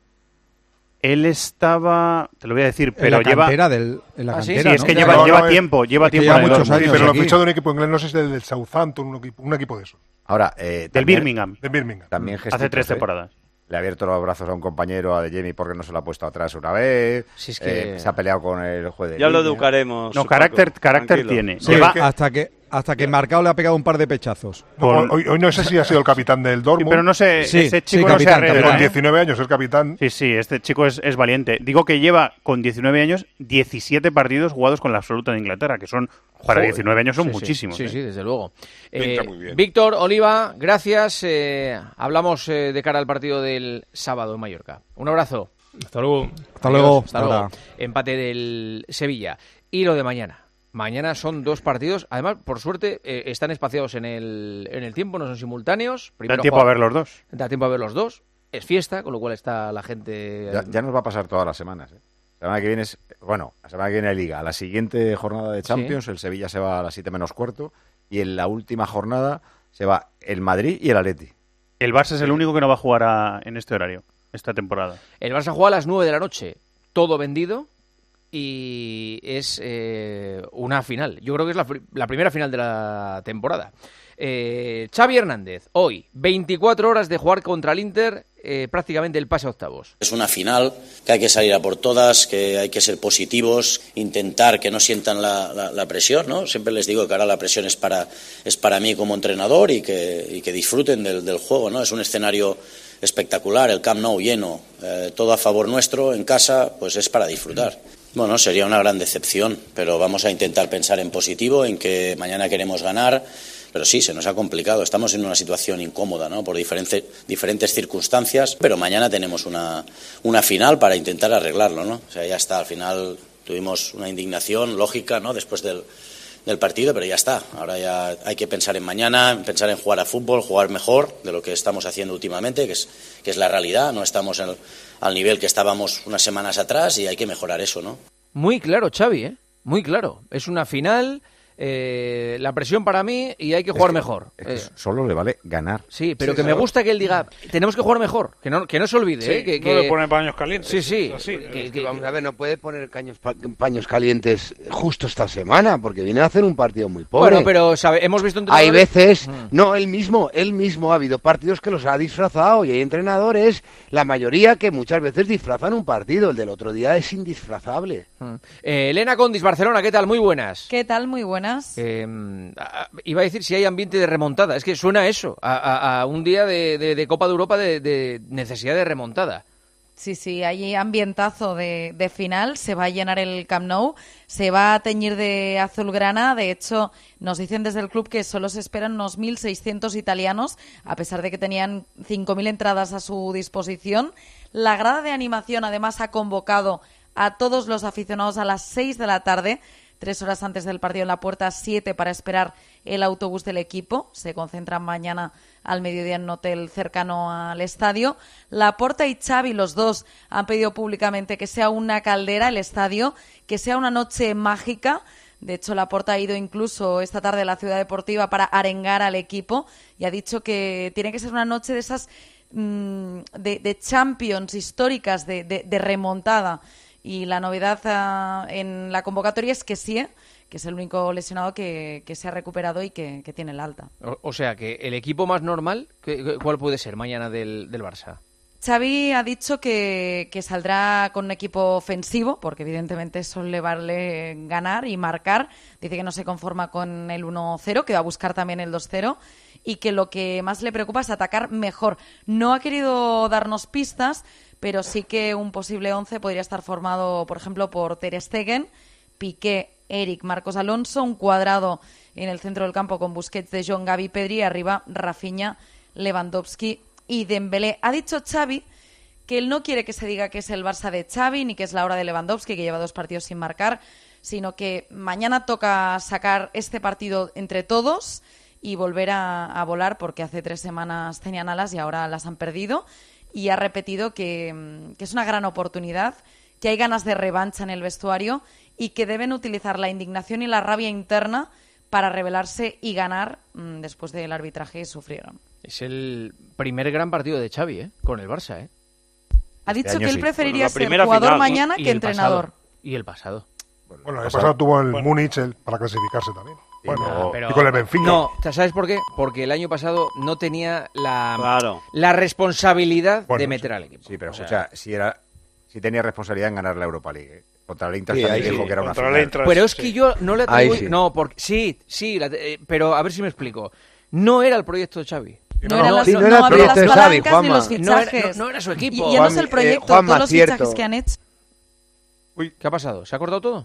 Speaker 10: Él estaba, te lo voy a decir,
Speaker 6: en
Speaker 10: pero
Speaker 6: la
Speaker 10: lleva...
Speaker 6: cantera del, en la
Speaker 4: Ah, sí,
Speaker 6: cantera,
Speaker 10: Sí, es
Speaker 6: ¿no?
Speaker 10: que
Speaker 1: Ya,
Speaker 10: lleva,
Speaker 1: no,
Speaker 10: lleva
Speaker 1: no, es-
Speaker 10: tiempo, lleva
Speaker 6: es que
Speaker 10: tiempo
Speaker 6: lleva
Speaker 10: en el
Speaker 6: muchos
Speaker 10: Dortmund.
Speaker 1: Sí,
Speaker 6: años
Speaker 1: pero lo
Speaker 6: aquí.
Speaker 1: fichó de un equipo inglés, no sé si del, del Southampton, un equipo, un equipo de esos.
Speaker 7: Ahora, eh,
Speaker 10: Del
Speaker 7: también-
Speaker 10: Birmingham,
Speaker 1: De Birmingham.
Speaker 7: También
Speaker 10: hace
Speaker 7: gestitos,
Speaker 10: tres
Speaker 7: ¿eh?
Speaker 10: temporadas.
Speaker 7: Le ha abierto los brazos a un compañero, a De Jemi, porque no se lo ha puesto atrás una vez.
Speaker 4: Si es que-
Speaker 7: Eh, se ha peleado con el juez de
Speaker 2: Ya lo
Speaker 7: línea.
Speaker 2: educaremos.
Speaker 10: No,
Speaker 2: Paco,
Speaker 10: carácter, carácter
Speaker 2: tranquilo.
Speaker 10: tiene.
Speaker 1: Sí,
Speaker 10: Lleva-
Speaker 1: es que-
Speaker 6: Hasta que hasta que Marcao le ha pegado un par de pechazos.
Speaker 1: No,
Speaker 10: Con-
Speaker 1: hoy, hoy no sé si ha sido el capitán del
Speaker 10: Sí,
Speaker 1: Dortmund.
Speaker 10: pero no sé,
Speaker 6: Sí,
Speaker 10: ese
Speaker 6: sí,
Speaker 10: chico no se
Speaker 6: capitán,
Speaker 10: arregla,
Speaker 1: Pero con
Speaker 10: ¿eh?
Speaker 1: diecinueve años el capitán.
Speaker 10: Sí, sí, este chico es, es valiente. Digo que lleva con diecinueve años diecisiete partidos jugados con la absoluta de Inglaterra, que son, para
Speaker 4: Joder.
Speaker 10: diecinueve años son
Speaker 4: Sí, sí.
Speaker 10: muchísimos.
Speaker 4: Sí,
Speaker 10: ¿eh?
Speaker 4: sí, desde luego.
Speaker 3: Pinta
Speaker 4: Eh,
Speaker 3: muy bien.
Speaker 4: Víctor, Oliva, gracias. Eh, hablamos eh, de cara al partido del sábado en Mallorca. Un abrazo.
Speaker 5: Hasta luego.
Speaker 6: Hasta luego.
Speaker 4: Hasta
Speaker 6: Hasta
Speaker 4: luego.
Speaker 6: ahora.
Speaker 4: Empate del Sevilla. Y lo de mañana. Mañana son dos partidos. Además, por suerte, eh, están espaciados en el, en el tiempo, no son simultáneos.
Speaker 10: Da
Speaker 4: Primero
Speaker 10: tiempo a
Speaker 4: juega-
Speaker 10: ver los dos.
Speaker 4: Da tiempo a ver los dos. Es fiesta, con lo cual está la gente...
Speaker 7: Ya, ya nos va a pasar todas las semanas. ¿eh? La semana que viene es, bueno, la semana que viene hay Liga. A la siguiente jornada de Champions, el Sevilla se va a las siete menos cuarto. Y en la última jornada se va el Madrid y el Atleti.
Speaker 10: El Barça es el único que no va a jugar a- en este horario, esta temporada.
Speaker 4: El Barça juega a las nueve de la noche. Todo vendido. Y es eh, una final. Yo creo que es la, fri- la primera final de la temporada. Eh, Xavi Hernández, hoy, veinticuatro horas de jugar contra el Inter, eh, prácticamente el pase a octavos.
Speaker 12: Es una final que hay que salir a por todas, que hay que ser positivos, intentar que no sientan la, la, la presión, ¿no? Siempre les digo que ahora la presión es para, es para mí como entrenador y que, y que disfruten del, del juego, ¿no? Es un escenario espectacular, el Camp Nou lleno, eh, todo a favor nuestro, en casa, pues es para disfrutar. Bueno, sería una gran decepción, pero vamos a intentar pensar en positivo, en que mañana queremos ganar. Pero sí, se nos ha complicado. Estamos en una situación incómoda, ¿no? Por diferente, diferentes circunstancias. Pero mañana tenemos una, una final para intentar arreglarlo, ¿no? O sea, ya está. Al final tuvimos una indignación lógica, ¿no? Después del, del partido, pero ya está. Ahora ya hay que pensar en mañana, pensar en jugar a fútbol, jugar mejor de lo que estamos haciendo últimamente, que es, que es la realidad. No estamos en el, al nivel que estábamos unas semanas atrás y hay que mejorar eso, ¿no?
Speaker 4: Muy claro, Xavi, ¿eh? Muy claro. Es una final... Eh, la presión para mí y hay que jugar
Speaker 7: Es que-
Speaker 4: mejor.
Speaker 7: es que
Speaker 4: Eh,
Speaker 7: solo le vale ganar.
Speaker 4: sí, pero
Speaker 7: Sí,
Speaker 4: que me
Speaker 7: claro.
Speaker 4: gusta que él diga, tenemos que jugar mejor, que no, que no se olvide.
Speaker 11: Sí,
Speaker 4: ¿eh? que,
Speaker 11: no
Speaker 4: que-
Speaker 11: le pone paños calientes.
Speaker 4: Sí, sí.
Speaker 11: Es así.
Speaker 4: que-
Speaker 13: Es
Speaker 4: que-
Speaker 13: que vamos a ver, no puede poner caños, pa- paños calientes justo esta semana, porque viene a hacer un partido muy pobre.
Speaker 4: Bueno, pero sabe, hemos visto
Speaker 13: Hay
Speaker 4: entrenadores-
Speaker 13: veces,
Speaker 4: Mm.
Speaker 13: no, él mismo, él mismo ha habido partidos que los ha disfrazado y hay entrenadores, la mayoría que muchas veces disfrazan un partido, el del otro día es indisfrazable.
Speaker 4: Mm. Eh, Elena Condis, Barcelona, ¿qué tal? Muy buenas.
Speaker 14: ¿Qué tal? Muy buenas.
Speaker 4: Eh, a- a- iba a decir si hay ambiente de remontada, es que suena eso, a, a- a un día de, de- de Copa de Europa de, de necesidad de remontada.
Speaker 14: Sí, sí, hay ambientazo de, de final, se va a llenar el Camp Nou, se va a teñir de azulgrana, de hecho nos dicen desde el club que solo se esperan unos mil seiscientos italianos, a pesar de que tenían cinco mil entradas a su disposición. La grada de animación además ha convocado a todos los aficionados a las seis de la tarde, tres horas antes del partido en la puerta siete para esperar el autobús del equipo. Se concentran mañana al mediodía en un hotel cercano al estadio. Laporta y Xavi, los dos, han pedido públicamente que sea una caldera el estadio, que sea una noche mágica. De hecho, Laporta ha ido incluso esta tarde a la Ciudad Deportiva para arengar al equipo y ha dicho que tiene que ser una noche de esas mmm, de, de Champions históricas, de, de, de remontada. Y la novedad uh, en la convocatoria es que sí, que es el único lesionado que, que se ha recuperado y que, que tiene el alta.
Speaker 4: O, o sea, que el equipo más normal, ¿cuál puede ser mañana del, del Barça?
Speaker 14: Xavi ha dicho que, que saldrá con un equipo ofensivo, porque evidentemente eso le vale ganar y marcar. Dice que no se conforma con el uno cero, que va a buscar también el dos cero, y que lo que más le preocupa es atacar mejor. No ha querido darnos pistas, pero sí que un posible once podría estar formado, por ejemplo, por Ter Stegen, Piqué, Eric, Marcos Alonso, un cuadrado en el centro del campo con Busquets, De Jong, Gavi, Pedri, arriba Rafinha, Lewandowski y Dembélé. Ha dicho Xavi que él no quiere que se diga que es el Barça de Xavi ni que es la hora de Lewandowski, que lleva dos partidos sin marcar, sino que mañana toca sacar este partido entre todos y volver a, a volar, porque hace tres semanas tenían alas y ahora las han perdido. Y ha repetido que, que es una gran oportunidad, que hay ganas de revancha en el vestuario y que deben utilizar la indignación y la rabia interna para rebelarse y ganar mmm, después del arbitraje que sufrieron.
Speaker 4: Es el primer gran partido de Xavi, ¿eh? Con el Barça, ¿eh?
Speaker 14: Ha dicho
Speaker 7: este
Speaker 14: que él
Speaker 7: sí.
Speaker 14: preferiría
Speaker 2: Bueno,
Speaker 14: ser jugador
Speaker 2: final,
Speaker 14: mañana
Speaker 4: Y
Speaker 14: que
Speaker 4: el
Speaker 14: entrenador.
Speaker 4: pasado. Y el pasado.
Speaker 1: Bueno, el pasado, pasado tuvo el bueno. Múnich el, para clasificarse también. Bueno,
Speaker 4: no, pero,
Speaker 1: y con el Benfica.
Speaker 4: No, ¿sabes por qué? Porque el año pasado no tenía la,
Speaker 2: claro.
Speaker 4: la responsabilidad
Speaker 1: bueno,
Speaker 4: de meter
Speaker 1: sí.
Speaker 4: al equipo.
Speaker 7: Sí, pero
Speaker 4: o sea,
Speaker 7: escucha, si era si tenía responsabilidad en ganar la Europa League. ¿eh? Contra el Inter
Speaker 13: Sí,
Speaker 7: también
Speaker 13: ahí
Speaker 7: dijo
Speaker 13: sí.
Speaker 7: que era una
Speaker 11: Contra el
Speaker 7: final.
Speaker 11: Eintracht,
Speaker 4: pero es
Speaker 11: sí.
Speaker 4: que yo no le
Speaker 13: Ahí
Speaker 4: atribuí...
Speaker 13: sí.
Speaker 4: No, porque, sí, sí, la- eh, pero a ver si me explico. No era el proyecto de Xavi.
Speaker 14: No, eran las,
Speaker 13: sí,
Speaker 14: no,
Speaker 13: no era el
Speaker 14: había
Speaker 13: proyecto
Speaker 14: las
Speaker 13: de Xavi,
Speaker 14: palancas ni
Speaker 13: Juanma.
Speaker 14: los
Speaker 4: No era,
Speaker 14: fichajes.
Speaker 4: no, no era su
Speaker 14: Y,
Speaker 4: equipo.
Speaker 14: y ya no es el
Speaker 13: Juanmi-
Speaker 14: proyecto,
Speaker 13: eh, Juanma,
Speaker 14: todos los
Speaker 13: cierto.
Speaker 14: fichajes que han hecho.
Speaker 4: Uy, ¿qué ha pasado? ¿Se ha cortado todo?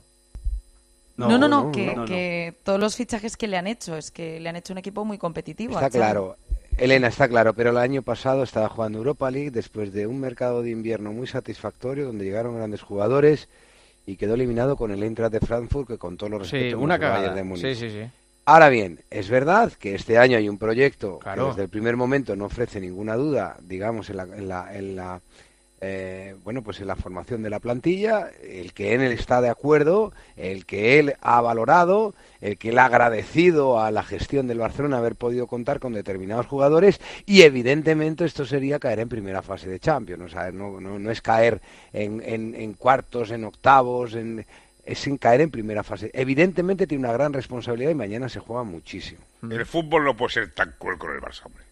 Speaker 14: No, no, no,
Speaker 13: no,
Speaker 14: que,
Speaker 2: no, no.
Speaker 14: que todos los fichajes que le han hecho, es que le han hecho un equipo muy competitivo.
Speaker 13: Está
Speaker 14: a Xavi.
Speaker 13: claro, Elena, está claro, pero el año pasado estaba jugando Europa League después de un mercado de invierno muy satisfactorio donde llegaron grandes jugadores y quedó eliminado con el Eintracht de Frankfurt, que con todos los
Speaker 4: Sí,
Speaker 13: respetos
Speaker 4: una
Speaker 13: no es el Bayern
Speaker 4: cagada.
Speaker 13: de Múnich.
Speaker 4: Sí, sí, sí.
Speaker 13: Ahora bien, es verdad que este año hay un proyecto
Speaker 4: Claro.
Speaker 13: que desde el primer momento no ofrece ninguna duda, digamos, en la, en la, en la eh, bueno, pues en la formación de la plantilla, el que en él está de acuerdo, el que él ha valorado, el que él ha agradecido a la gestión del Barcelona haber podido contar con determinados jugadores, y evidentemente esto sería caer en primera fase de Champions, o sea, no, no, no es caer en, en, en cuartos, en octavos, en... es sin caer en primera fase. Evidentemente tiene una gran responsabilidad y mañana se juega muchísimo.
Speaker 3: El fútbol no puede ser tan cruel con el Barça, hombre.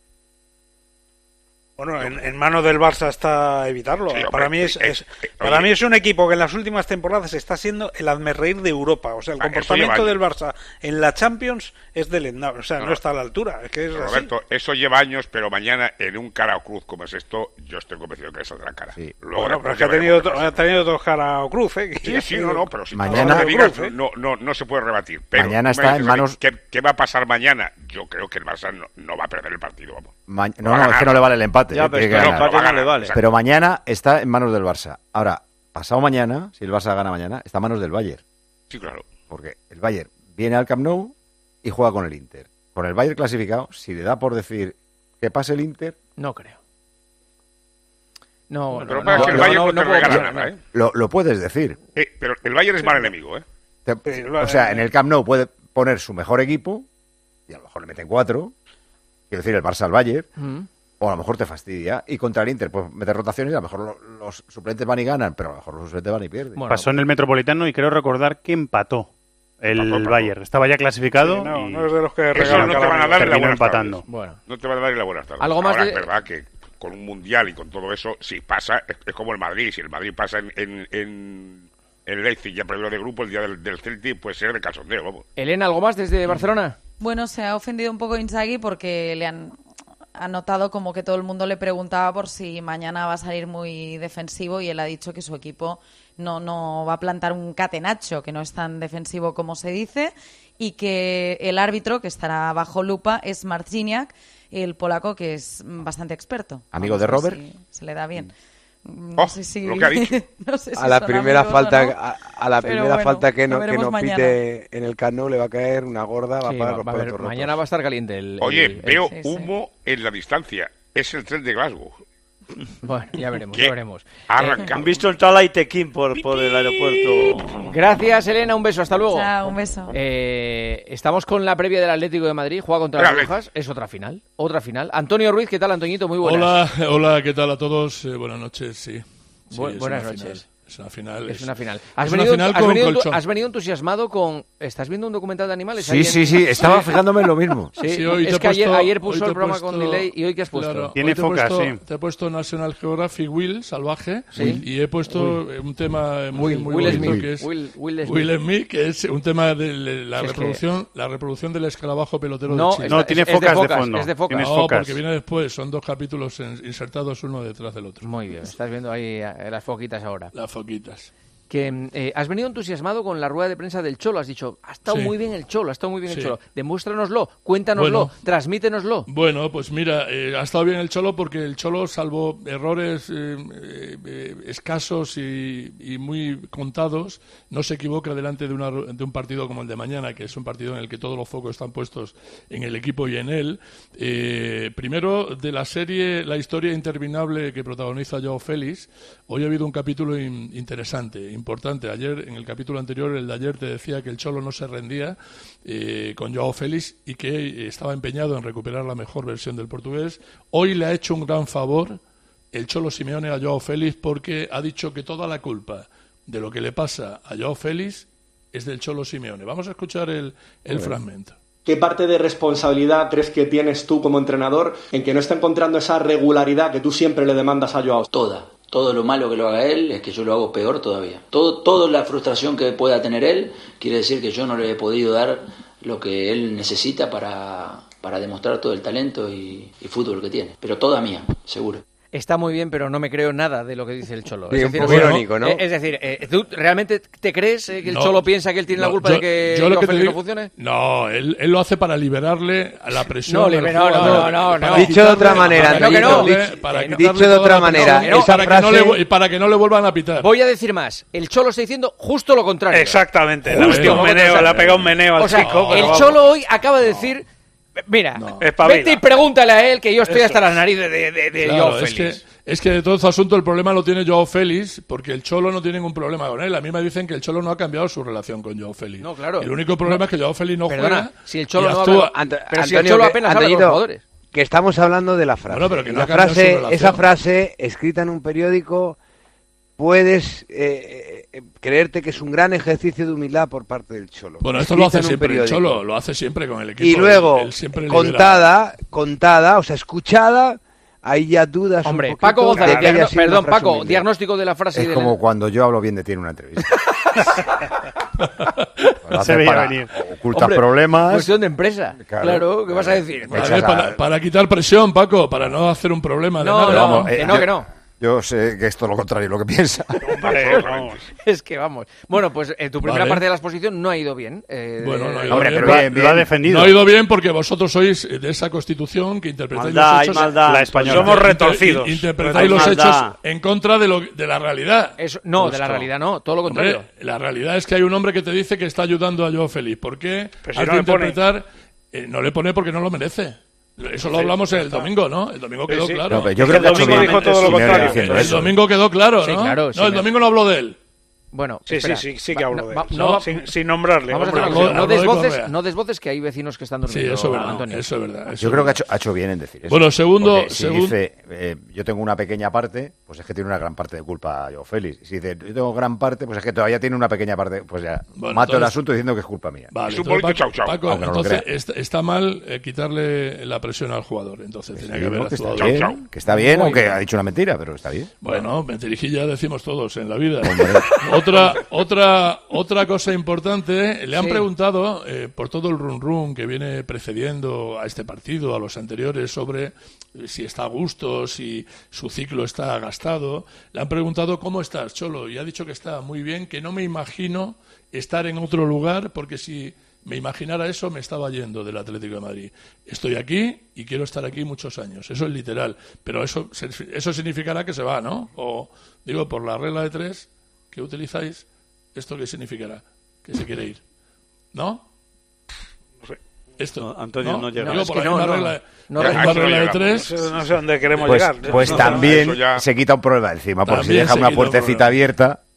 Speaker 11: Bueno, en, en manos del Barça está evitarlo.
Speaker 3: Sí, hombre,
Speaker 11: para mí es,
Speaker 3: eh,
Speaker 11: es-
Speaker 3: eh,
Speaker 11: para
Speaker 3: oye.
Speaker 11: mí es un equipo que en las últimas temporadas está siendo el hazmerreír de Europa. O sea, el
Speaker 3: Ah, eso
Speaker 11: comportamiento
Speaker 3: lleva
Speaker 11: del Barça en la Champions es deleznable. O sea, no,
Speaker 3: No, no.
Speaker 11: está a la altura. Es que es así.
Speaker 3: Roberto, eso lleva años, pero mañana en un cara o cruz como es esto, yo estoy convencido que le saldrá cara.
Speaker 7: Sí.
Speaker 3: Luego
Speaker 11: Bueno,
Speaker 3: después
Speaker 11: pero es que
Speaker 3: ya
Speaker 11: ha tenido,
Speaker 3: veremos qué
Speaker 11: to-
Speaker 3: pasa.
Speaker 11: ha tenido dos cara o cruz, ¿eh?
Speaker 3: Sí, sí, no, no, pero si
Speaker 7: Mañana-
Speaker 3: todo lo que digas,
Speaker 11: Cruz, ¿eh?
Speaker 3: no, no, no se puede rebatir. Pero
Speaker 7: Mañana
Speaker 3: tú me
Speaker 7: está
Speaker 3: dices
Speaker 7: en
Speaker 3: a mí,
Speaker 7: manos-
Speaker 3: ¿qué, qué va a pasar mañana? Yo creo que el Barça no, no va a perder el partido, vamos.
Speaker 7: Ma-
Speaker 3: Va
Speaker 7: no,
Speaker 3: a
Speaker 7: no, es
Speaker 3: ganar.
Speaker 7: que no le vale el empate.
Speaker 2: Ya,
Speaker 7: eh,
Speaker 2: pero
Speaker 7: tiene
Speaker 2: es
Speaker 7: que
Speaker 2: que el
Speaker 7: ganar.
Speaker 2: empate
Speaker 3: va a
Speaker 2: no le
Speaker 3: ganar,
Speaker 2: vale.
Speaker 3: exacto.
Speaker 7: Pero mañana está en manos del Barça. Ahora, pasado mañana, si el Barça gana mañana, está en manos del Bayern.
Speaker 3: Sí, claro.
Speaker 7: Porque el Bayern viene al Camp Nou y juega con el Inter. Con el Bayern clasificado, si le da por decir que pase el Inter,
Speaker 4: No creo. No,
Speaker 3: Pero
Speaker 4: no,
Speaker 3: para
Speaker 4: no,
Speaker 3: que el
Speaker 4: no,
Speaker 3: Bayern
Speaker 4: no,
Speaker 3: no,
Speaker 4: no
Speaker 3: te
Speaker 4: puedo
Speaker 3: regala
Speaker 4: pensar,
Speaker 3: nada,
Speaker 4: no.
Speaker 3: ¿eh?
Speaker 7: lo, lo puedes decir.
Speaker 3: Eh, Pero el Bayern es mal enemigo, ¿eh?
Speaker 7: Te-
Speaker 11: Pero,
Speaker 7: o sea,
Speaker 11: eh,
Speaker 7: en el Camp Nou puede poner su mejor equipo y a lo mejor le meten cuatro. Quiero decir, el Barça al Bayern.
Speaker 4: Mm.
Speaker 7: O a lo mejor te fastidia. Y contra el Inter, pues meter rotaciones y a lo mejor lo- los suplentes van y ganan, pero a lo mejor los suplentes van y pierden.
Speaker 4: Bueno,
Speaker 10: Pasó en el Metropolitano y creo recordar que empató el
Speaker 3: Empató, empató.
Speaker 10: Bayern. Estaba ya clasificado
Speaker 11: Sí, no,
Speaker 10: y
Speaker 11: no es de los que
Speaker 3: Eso
Speaker 11: regalan
Speaker 3: no te van a
Speaker 11: calamidades.
Speaker 3: dar la
Speaker 10: terminó
Speaker 3: buena
Speaker 10: empatando.
Speaker 4: bueno.
Speaker 3: No te va a dar ni la buena tarde.
Speaker 4: Algo más
Speaker 3: Ahora
Speaker 4: de-
Speaker 3: es verdad que con un mundial y con todo eso, si pasa, es, es como el Madrid. Si el Madrid pasa en, en, en el Leipzig ya primero de grupo el día del, del Celtic, puede ser de calzondeo, vamos.
Speaker 4: Elena, ¿algo más desde Barcelona?
Speaker 14: Bueno, se ha ofendido un poco Inzaghi porque le han, han notado como que todo el mundo le preguntaba por si mañana va a salir muy defensivo y él ha dicho que su equipo no, no va a plantar un catenacho, que no es tan defensivo como se dice, y que el árbitro, que estará bajo lupa, es Marciniak, el polaco, que es bastante experto.
Speaker 7: ¿Amigo
Speaker 14: Vamos
Speaker 7: de
Speaker 14: a ver
Speaker 7: Robert?
Speaker 14: si se le da bien. No
Speaker 3: Oh,
Speaker 14: sé si...
Speaker 3: lo que ha dicho.
Speaker 14: no sé si
Speaker 13: A la
Speaker 14: son
Speaker 13: primera
Speaker 14: amigos o
Speaker 13: falta
Speaker 14: no,
Speaker 13: a, a la
Speaker 14: pero
Speaker 13: primera
Speaker 14: bueno,
Speaker 13: falta que
Speaker 14: lo
Speaker 13: no que
Speaker 14: veremos
Speaker 13: no
Speaker 14: mañana.
Speaker 13: pite en el Camp Nou le va a caer una gorda, va
Speaker 4: Sí,
Speaker 13: a
Speaker 4: va-
Speaker 13: pagar los
Speaker 4: va a haber-
Speaker 13: platos rotos.
Speaker 4: mañana va a estar caliente el...
Speaker 3: Oye,
Speaker 4: el- el-
Speaker 3: veo
Speaker 14: sí, sí.
Speaker 3: humo en la distancia. Es el tren de Glasgow.
Speaker 4: Bueno, ya veremos,
Speaker 3: ¿Qué?
Speaker 4: ya veremos.
Speaker 3: Arranca.
Speaker 2: Han visto el Tala y Tequín por, por el aeropuerto.
Speaker 4: Gracias, Elena, un beso, hasta luego.
Speaker 14: Chao, un beso.
Speaker 4: Eh, estamos con la previa del Atlético de Madrid, juega contra las
Speaker 3: Espérate.
Speaker 4: Brujas, es otra final, otra final. Antonio Ruiz, ¿qué tal, Antoñito? Muy buenas.
Speaker 15: Hola, hola, ¿qué tal a todos? Eh, buenas noches, sí. Sí,
Speaker 4: Bu-
Speaker 15: es
Speaker 4: buenas
Speaker 15: una
Speaker 4: noches.
Speaker 15: final. Es una final.
Speaker 4: Es
Speaker 15: Es,
Speaker 4: una final. ¿Has,
Speaker 15: es
Speaker 4: venido,
Speaker 15: una final
Speaker 4: has,
Speaker 15: con
Speaker 4: venido,
Speaker 15: colchón.
Speaker 4: has venido entusiasmado con... ¿Estás viendo un documental de animales?
Speaker 7: Sí, sí, sí, estaba fijándome en lo mismo.
Speaker 4: Sí,
Speaker 15: Sí, hoy
Speaker 4: es
Speaker 15: te
Speaker 4: que
Speaker 15: he
Speaker 4: ayer,
Speaker 15: puesto-
Speaker 4: ayer
Speaker 15: hoy
Speaker 4: puso
Speaker 15: te
Speaker 4: el
Speaker 15: he
Speaker 4: programa con
Speaker 15: puesto-
Speaker 4: delay y hoy que has puesto.
Speaker 15: Claro,
Speaker 10: Tiene
Speaker 15: hoy te he
Speaker 10: focas,
Speaker 15: puesto-
Speaker 10: sí.
Speaker 15: Te he puesto National Geographic Will, salvaje,
Speaker 4: Sí.
Speaker 15: y he puesto un tema muy, muy
Speaker 4: Will
Speaker 15: bonito
Speaker 4: Smith.
Speaker 15: que es
Speaker 4: Will- Will Smith.
Speaker 15: Will Smith, que es un tema de la
Speaker 4: Si es
Speaker 15: reproducción, la reproducción del escarabajo pelotero
Speaker 4: No,
Speaker 15: de Chile.
Speaker 4: está- No, tiene es- es de focas de focas, fondo. es de focas.
Speaker 15: No,
Speaker 4: Tienes focas.
Speaker 15: porque viene después, son dos capítulos en- insertados uno detrás del otro.
Speaker 4: Muy bien, estás viendo ahí eh, las foquitas ahora.
Speaker 15: Las foquitas.
Speaker 4: Que eh, has venido entusiasmado con la rueda de prensa del Cholo. Has dicho, ha estado
Speaker 15: Sí.
Speaker 4: muy bien el Cholo, ha estado muy bien
Speaker 15: Sí.
Speaker 4: el Cholo. Demuéstranoslo, cuéntanoslo,
Speaker 15: Bueno.
Speaker 4: transmítenoslo.
Speaker 15: Bueno, pues mira, eh, ha estado bien el Cholo porque el Cholo, salvo errores eh, eh, eh, escasos y, y muy contados, no se equivoca delante de, una, de un partido como el de mañana, que es un partido en el que todos los focos están puestos en el equipo y en él. Eh, primero, de la serie La historia interminable que protagoniza Joao Félix, hoy ha habido un capítulo in- interesante, importante. Ayer, en el capítulo anterior, el de ayer, te decía que el Cholo no se rendía eh, con Joao Félix y que estaba empeñado en recuperar la mejor versión del portugués. Hoy le ha hecho un gran favor el Cholo Simeone a Joao Félix porque ha dicho que toda la culpa de lo que le pasa a Joao Félix es del Cholo Simeone. Vamos a escuchar el, el fragmento.
Speaker 16: ¿Qué parte de responsabilidad crees que tienes tú como entrenador en que no está encontrando esa regularidad que tú siempre le demandas a Joao?
Speaker 17: Toda. Todo lo malo que lo haga él es que yo lo hago peor todavía. Todo, toda la frustración que pueda tener él quiere decir que yo no le he podido dar lo que él necesita para, para demostrar todo el talento y, y fútbol que tiene. Pero toda mía, seguro.
Speaker 4: Está muy bien, pero no me creo nada de lo que dice el Cholo.
Speaker 16: Sí,
Speaker 4: Es
Speaker 16: un
Speaker 4: decir,
Speaker 16: poco
Speaker 4: bueno,
Speaker 16: irónico, ¿no?
Speaker 4: eh, Es decir, eh, ¿tú realmente te crees eh, que el
Speaker 15: No,
Speaker 4: Cholo piensa que él tiene la
Speaker 15: no,
Speaker 4: culpa
Speaker 15: yo-
Speaker 4: de que
Speaker 15: yo lo
Speaker 4: Joao
Speaker 15: que te
Speaker 4: Félix no
Speaker 15: digo-
Speaker 4: funcione?
Speaker 15: No, él, él lo hace para liberarle a la presión.
Speaker 4: No,
Speaker 15: del
Speaker 4: liber- no, no,
Speaker 15: jugador,
Speaker 4: no, no,
Speaker 15: para
Speaker 4: no.
Speaker 15: quitarle-
Speaker 13: Dicho de otra manera,
Speaker 15: para
Speaker 13: Antonio,
Speaker 15: quitarle-
Speaker 13: dicho-
Speaker 15: para
Speaker 13: eh,
Speaker 15: quitarle
Speaker 13: dicho de
Speaker 15: toda
Speaker 13: otra
Speaker 15: la
Speaker 13: manera,
Speaker 15: presión,
Speaker 13: esa
Speaker 15: para que no
Speaker 13: frase-
Speaker 15: le- y para que no le vuelvan a pitar.
Speaker 4: Voy a decir más. El Cholo está diciendo justo lo contrario.
Speaker 11: Exactamente. Le ha
Speaker 15: Justo
Speaker 11: metido un
Speaker 15: lo
Speaker 11: meneo,
Speaker 15: contrario.
Speaker 11: le ha pegado un meneo al
Speaker 4: O sea,
Speaker 11: chico. pero
Speaker 4: el
Speaker 11: vamos.
Speaker 4: Cholo hoy acaba de decir... Mira,
Speaker 11: Espabila.
Speaker 4: vete y pregúntale a él que yo estoy
Speaker 15: Eso.
Speaker 4: hasta las narices de, de, de
Speaker 15: Claro,
Speaker 4: Joao
Speaker 15: es
Speaker 4: Félix.
Speaker 15: que, es que de todo este asunto el problema lo tiene Joao Félix, porque el Cholo no tiene ningún problema con él. A mí me dicen que el Cholo no ha cambiado su relación con Joao Félix.
Speaker 4: No, claro.
Speaker 15: El único problema es que Joao Félix no
Speaker 4: Perdona,
Speaker 15: juega.
Speaker 4: si el Cholo
Speaker 15: y
Speaker 4: no
Speaker 15: actúa.
Speaker 4: habla-
Speaker 13: Ant-
Speaker 4: Pero si el
Speaker 13: Antonio,
Speaker 4: Cholo
Speaker 13: que-
Speaker 4: apenas habla con los
Speaker 13: Antonito,
Speaker 4: jugadores.
Speaker 13: que estamos hablando de la frase.
Speaker 15: Bueno, pero que no
Speaker 13: la
Speaker 15: ha cambiado su
Speaker 13: frase
Speaker 15: relación.
Speaker 13: esa frase escrita en un periódico, puedes eh, eh, creerte que es un gran ejercicio de humildad por parte del Cholo.
Speaker 15: Bueno, esto lo
Speaker 13: Escrita
Speaker 15: hace
Speaker 13: en un
Speaker 15: siempre el
Speaker 13: periódico.
Speaker 15: Cholo, lo hace siempre con el equipo.
Speaker 13: Y luego,
Speaker 15: Él- él siempre libera.
Speaker 13: contada, contada, o sea, escuchada, ahí ya dudas
Speaker 4: Hombre,
Speaker 13: un poquito
Speaker 4: Paco González,
Speaker 13: de que haya
Speaker 4: diagno-
Speaker 13: sido una
Speaker 4: perdón,
Speaker 13: frase
Speaker 4: Paco,
Speaker 13: humilde.
Speaker 4: diagnóstico de la frase
Speaker 7: Es
Speaker 4: de
Speaker 7: como
Speaker 4: la-
Speaker 7: cuando yo hablo bien de ti en una entrevista. Lo haces
Speaker 10: Se veía
Speaker 7: para-
Speaker 10: venir.
Speaker 7: Ocultas
Speaker 4: Hombre,
Speaker 7: problemas.
Speaker 4: Cuestión de empresa. Claro,
Speaker 7: Claro,
Speaker 4: ¿qué vas a decir?
Speaker 15: Vale,
Speaker 7: Echas a-
Speaker 15: para, para quitar presión, Paco, para no hacer un problema de
Speaker 4: No,
Speaker 15: nada.
Speaker 4: no,
Speaker 15: Vamos,
Speaker 4: que
Speaker 15: eh,
Speaker 4: no,
Speaker 15: yo-
Speaker 4: que no.
Speaker 7: Yo sé que esto es lo contrario, lo que piensa.
Speaker 11: Vale, vamos.
Speaker 4: Es que vamos. Bueno, pues eh, tu primera
Speaker 15: Vale.
Speaker 4: parte de la exposición no ha ido bien. eh,
Speaker 15: Bueno, no ha
Speaker 4: eh,
Speaker 15: ido
Speaker 7: Hombre,
Speaker 15: bien.
Speaker 7: pero
Speaker 15: Lo ha-
Speaker 7: bien,
Speaker 10: Lo ha
Speaker 7: bien.
Speaker 10: defendido.
Speaker 15: No ha ido bien porque vosotros sois de esa constitución que interpretáis
Speaker 2: Maldad,
Speaker 15: los
Speaker 2: hay
Speaker 15: hechos.
Speaker 2: maldad.
Speaker 10: La española.
Speaker 11: Somos
Speaker 15: Inter-
Speaker 11: retorcidos.
Speaker 15: Interpretáis
Speaker 2: Hay
Speaker 15: los
Speaker 2: maldad.
Speaker 15: hechos en contra de, lo, de la realidad.
Speaker 4: eso- no, de la
Speaker 15: Justo.
Speaker 4: realidad no, todo lo contrario.
Speaker 15: Hombre, la realidad es que hay un hombre que te dice que está ayudando a Joao Félix. ¿Por qué?
Speaker 11: Pero si
Speaker 15: Has
Speaker 11: no
Speaker 15: de
Speaker 11: le pone.
Speaker 15: interpretar. eh, no le pone porque no lo merece. Eso lo hablamos el domingo, ¿no? El domingo quedó
Speaker 11: sí.
Speaker 15: claro.
Speaker 7: No, pero yo
Speaker 11: Es
Speaker 7: creo
Speaker 11: que
Speaker 7: que
Speaker 11: el
Speaker 7: ha hecho
Speaker 11: domingo
Speaker 7: bien
Speaker 11: dijo todo lo
Speaker 7: Simeone
Speaker 11: contrario.
Speaker 7: diciendo
Speaker 15: el
Speaker 7: eso.
Speaker 15: domingo quedó claro,
Speaker 4: Sí,
Speaker 15: ¿no?
Speaker 4: claro,
Speaker 15: no,
Speaker 4: sí, me-
Speaker 15: el domingo no habló de él.
Speaker 4: Bueno,
Speaker 11: Sí,
Speaker 4: espera.
Speaker 11: sí, sí, sí que
Speaker 4: Va-
Speaker 11: hablo
Speaker 4: no,
Speaker 11: de
Speaker 4: va-
Speaker 11: él.
Speaker 4: no va-
Speaker 11: sin, sin nombrarle.
Speaker 4: Vamos a
Speaker 11: hombre.
Speaker 4: hacer una
Speaker 15: Habló-
Speaker 4: cosa, no
Speaker 15: habló de
Speaker 4: desvoces,
Speaker 15: Correa.
Speaker 4: no desvoces que hay vecinos que están
Speaker 15: Sí,
Speaker 4: durmiendo,
Speaker 15: eso es verdad.
Speaker 4: Antonio.
Speaker 15: Eso es verdad. eso
Speaker 7: Yo
Speaker 15: es
Speaker 7: creo que ha
Speaker 15: verdad.
Speaker 7: hecho, ha hecho bien en decir eso.
Speaker 15: Bueno, segundo-
Speaker 7: Porque si
Speaker 15: segun-
Speaker 7: dice, eh, yo tengo una pequeña parte, pues es que tiene una gran parte de culpa Joao Félix. Si dice, yo tengo gran parte, pues es que todavía tiene una pequeña parte. Pues ya,
Speaker 15: Bueno,
Speaker 7: mato el
Speaker 15: entonces-
Speaker 7: asunto diciendo que es culpa mía.
Speaker 15: Vale,
Speaker 3: Es un
Speaker 15: entonces,
Speaker 3: poquito
Speaker 15: Paco,
Speaker 3: chau, chau.
Speaker 15: Paco,
Speaker 7: Aunque no lo
Speaker 15: entonces
Speaker 7: crea.
Speaker 15: está, está mal eh, quitarle la presión al jugador. Entonces tenía que
Speaker 7: Sí,
Speaker 15: haber
Speaker 7: no, que está
Speaker 15: actuado.
Speaker 7: bien,
Speaker 3: Chau, chau.
Speaker 7: que está bien,
Speaker 4: Muy
Speaker 7: aunque
Speaker 4: bien.
Speaker 7: ha dicho una mentira, pero está bien.
Speaker 15: Bueno, mentirijilla decimos todos en la vida.
Speaker 7: Hombre.
Speaker 15: otra, otra, otra cosa importante, le han
Speaker 4: Sí.
Speaker 15: preguntado eh, por todo el run run que viene precediendo a este partido, a los anteriores, sobre eh, si está a gusto, si su ciclo está gastado. Le han preguntado cómo estás, Cholo, y ha dicho que está muy bien, que no me imagino estar en otro lugar, porque si me imaginara eso me estaba yendo del Atlético de Madrid. Estoy aquí y quiero estar aquí muchos años. Eso es literal. Pero eso, eso significará que se va, ¿no? O, digo, por la regla de tres que utilizáis, ¿esto qué significará? Que se quiere ir. ¿No?
Speaker 11: No sé.
Speaker 15: Esto.
Speaker 2: No, Antonio, no llega.
Speaker 15: Digo,
Speaker 4: es
Speaker 15: por
Speaker 4: que
Speaker 15: la
Speaker 4: no,
Speaker 15: misma
Speaker 4: no.
Speaker 15: regla,
Speaker 4: No,
Speaker 15: la
Speaker 3: no,
Speaker 15: misma
Speaker 3: no
Speaker 15: regla de
Speaker 3: llegamos.
Speaker 15: tres.
Speaker 11: No sé, no sé dónde queremos
Speaker 7: Pues,
Speaker 11: llegar.
Speaker 7: pues
Speaker 11: No,
Speaker 7: también
Speaker 15: eso ya-
Speaker 7: se quita un problema encima, porque si
Speaker 15: También
Speaker 7: deja
Speaker 15: se
Speaker 7: una
Speaker 15: quita un
Speaker 7: puertecita
Speaker 15: problema.
Speaker 7: abierta.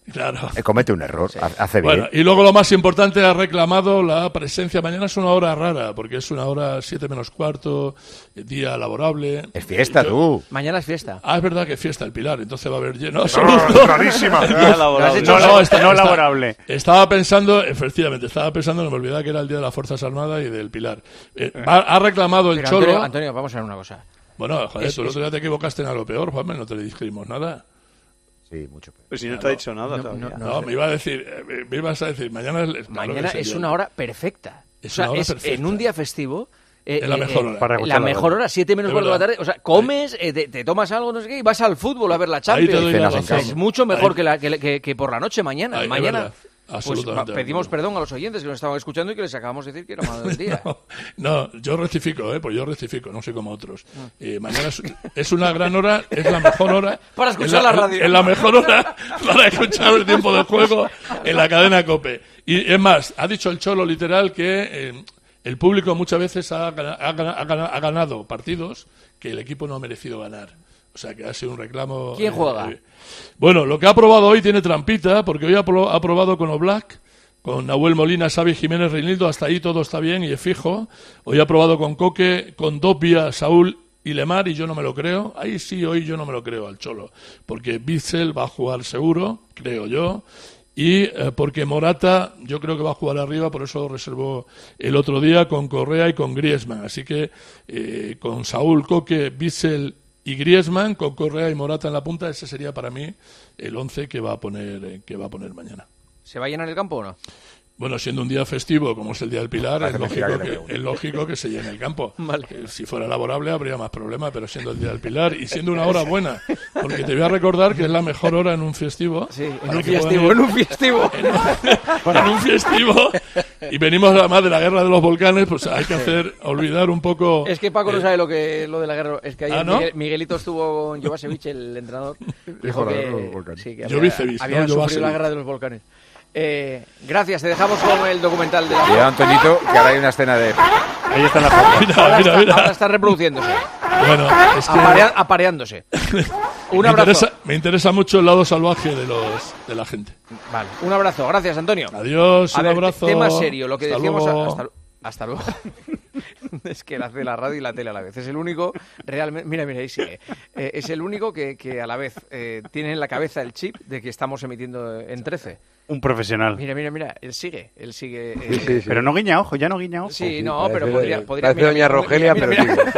Speaker 6: Claro.
Speaker 7: Eh, comete un error, sí. hace bien.
Speaker 15: Bueno, y luego lo más importante, ha reclamado la presencia. Mañana es una hora rara, porque es una hora siete menos cuarto, día laborable.
Speaker 7: Es fiesta,
Speaker 15: Yo,
Speaker 7: tú.
Speaker 4: Mañana es fiesta.
Speaker 15: Ah, es verdad que es fiesta el Pilar, entonces va a haber lleno
Speaker 1: No,
Speaker 15: absoluto.
Speaker 1: rarísima.
Speaker 10: No, laborable. no, no, está, no laborable.
Speaker 15: Está, estaba pensando, efectivamente, estaba pensando, no me olvidaba que era el día de las Fuerzas Armadas y del Pilar. Eh, ha, ha reclamado el
Speaker 4: Pero
Speaker 15: Cholo.
Speaker 4: Antonio, Antonio, vamos a ver una cosa.
Speaker 15: Bueno, joder,
Speaker 4: Es-
Speaker 15: tú el
Speaker 4: es-
Speaker 15: otro día te equivocaste en algo peor, Juanma, no te le dijimos nada.
Speaker 7: Sí, mucho peor.
Speaker 2: Pues si no te ha dicho nada todavía.
Speaker 15: No, no, me iba a decir, eh, me ibas a decir, mañana es, claro
Speaker 4: Mañana
Speaker 15: que
Speaker 4: es
Speaker 15: el
Speaker 4: una
Speaker 15: día-
Speaker 4: hora perfecta.
Speaker 15: Es
Speaker 4: O sea,
Speaker 15: una hora
Speaker 4: es
Speaker 15: perfecta.
Speaker 4: en un día festivo. eh,
Speaker 15: Es la
Speaker 4: eh,
Speaker 15: mejor
Speaker 4: eh,
Speaker 15: hora. Para
Speaker 4: La
Speaker 15: escuchar la
Speaker 4: mejor
Speaker 15: radio.
Speaker 4: hora, siete menos
Speaker 15: Es
Speaker 4: cuarto de la
Speaker 15: verdad.
Speaker 4: tarde. O sea, comes, eh, te, te tomas algo, no sé qué, y vas al fútbol a ver la
Speaker 15: Ahí te
Speaker 4: Champions.
Speaker 15: doy la
Speaker 7: Cenas en
Speaker 15: razón.
Speaker 7: casa.
Speaker 4: Es mucho mejor
Speaker 15: Ahí-
Speaker 4: que, la, que, que- que por la noche mañana.
Speaker 15: Ahí, es
Speaker 4: mañana
Speaker 15: verdad.
Speaker 4: pues
Speaker 15: Absolutamente
Speaker 4: va-
Speaker 15: de
Speaker 4: pedimos
Speaker 15: acuerdo.
Speaker 4: perdón a los oyentes que nos estaban escuchando y que les acabamos de decir que era malo del día.
Speaker 15: No, no, yo rectifico, ¿eh? Pues yo rectifico, no soy como otros.
Speaker 4: Ah.
Speaker 15: Eh, mañana es, es una gran hora, es la mejor hora.
Speaker 4: Para
Speaker 15: es
Speaker 4: escuchar la radio.
Speaker 15: Es la mejor hora para escuchar el tiempo de juego en la cadena COPE. Y es más, ha dicho el Cholo literal que eh, el público muchas veces ha, gana- ha gana- ha gana- ha ganado partidos que el equipo no ha merecido ganar. O sea, que ha sido un reclamo...
Speaker 4: ¿Quién juega?
Speaker 15: eh, bueno, lo que ha probado hoy tiene trampita, porque hoy ha, pro- ha probado con Oblak, con Nahuel Molina, Xavi Jiménez, Reinildo, hasta ahí todo está bien y es fijo. Hoy ha probado con Coque, con Doppia, Saúl y Lemar, y yo no me lo creo. Ahí sí, hoy yo no me lo creo al Cholo, porque Bitzel va a jugar seguro, creo yo, y eh, porque Morata yo creo que va a jugar arriba, por eso lo reservó el otro día con Correa y con Griezmann. Así que eh, con Saúl, Coque, Bitzel y Griezmann, con Correa y Morata en la punta, ese sería para mí el once que va a poner eh, que va a poner mañana.
Speaker 4: ¿Se va a llenar el campo o no?
Speaker 15: Bueno, siendo un día festivo como es el Día del Pilar, es
Speaker 7: Parece mentira
Speaker 15: lógico,
Speaker 7: que te
Speaker 15: que,
Speaker 7: pregunte.
Speaker 15: es lógico que se llene el campo.
Speaker 4: Vale.
Speaker 15: Eh, Si fuera laborable habría más problemas, pero siendo el Día del Pilar y siendo una hora buena, porque te voy a recordar que es la mejor hora en un festivo.
Speaker 4: Sí, en
Speaker 15: para
Speaker 4: un
Speaker 15: que puedan
Speaker 4: festivo,
Speaker 15: ir-
Speaker 4: en un festivo.
Speaker 15: en un festivo, y venimos además de la guerra de los volcanes, pues hay que hacer, olvidar un poco...
Speaker 4: Es que Paco no
Speaker 15: eh,
Speaker 4: sabe lo que lo de la guerra. Es que ayer
Speaker 15: ¿Ah, no?
Speaker 4: Miguel- Miguelito estuvo con Jovasevich, el entrenador. Dijo
Speaker 7: la
Speaker 4: que,
Speaker 7: guerra de los volcanes.
Speaker 4: sí, que
Speaker 15: Jovicevich,
Speaker 4: había, habían
Speaker 15: no
Speaker 4: sufrido
Speaker 15: Jovasevich.
Speaker 4: la guerra de los volcanes. Eh, gracias, te dejamos con el documental de la
Speaker 7: Cuidado, Antonito, que ahora hay una escena de...
Speaker 10: Ahí está la foto.
Speaker 15: Mira,
Speaker 4: ahora,
Speaker 15: mira,
Speaker 4: está,
Speaker 15: mira.
Speaker 4: ahora está reproduciéndose,
Speaker 15: Bueno, es que
Speaker 4: aparea- apareándose. Un
Speaker 15: me,
Speaker 4: abrazo.
Speaker 15: interesa, me interesa mucho el lado salvaje de los de la gente.
Speaker 4: Vale, un abrazo, gracias Antonio.
Speaker 15: Adiós,
Speaker 4: A
Speaker 15: un
Speaker 4: ver,
Speaker 15: abrazo.
Speaker 4: tema serio, lo que
Speaker 15: Hasta
Speaker 4: decíamos.
Speaker 15: luego.
Speaker 4: Hasta, hasta luego. Es que él hace la radio y la tele a la vez. Es el único, realmente, mira, mira, ahí sigue. Eh, es el único que, que a la vez eh, tiene en la cabeza el chip de que estamos emitiendo en trece.
Speaker 10: Un profesional.
Speaker 4: Mira, mira, mira, él sigue, él sigue. eh,
Speaker 13: Sí, sí, sí.
Speaker 10: Pero no guiña ojo, ya no guiña ojo.
Speaker 4: Sí,
Speaker 13: Sí,
Speaker 4: no,
Speaker 13: parece-
Speaker 4: pero podría... podría
Speaker 13: parece doña Rogelia, pero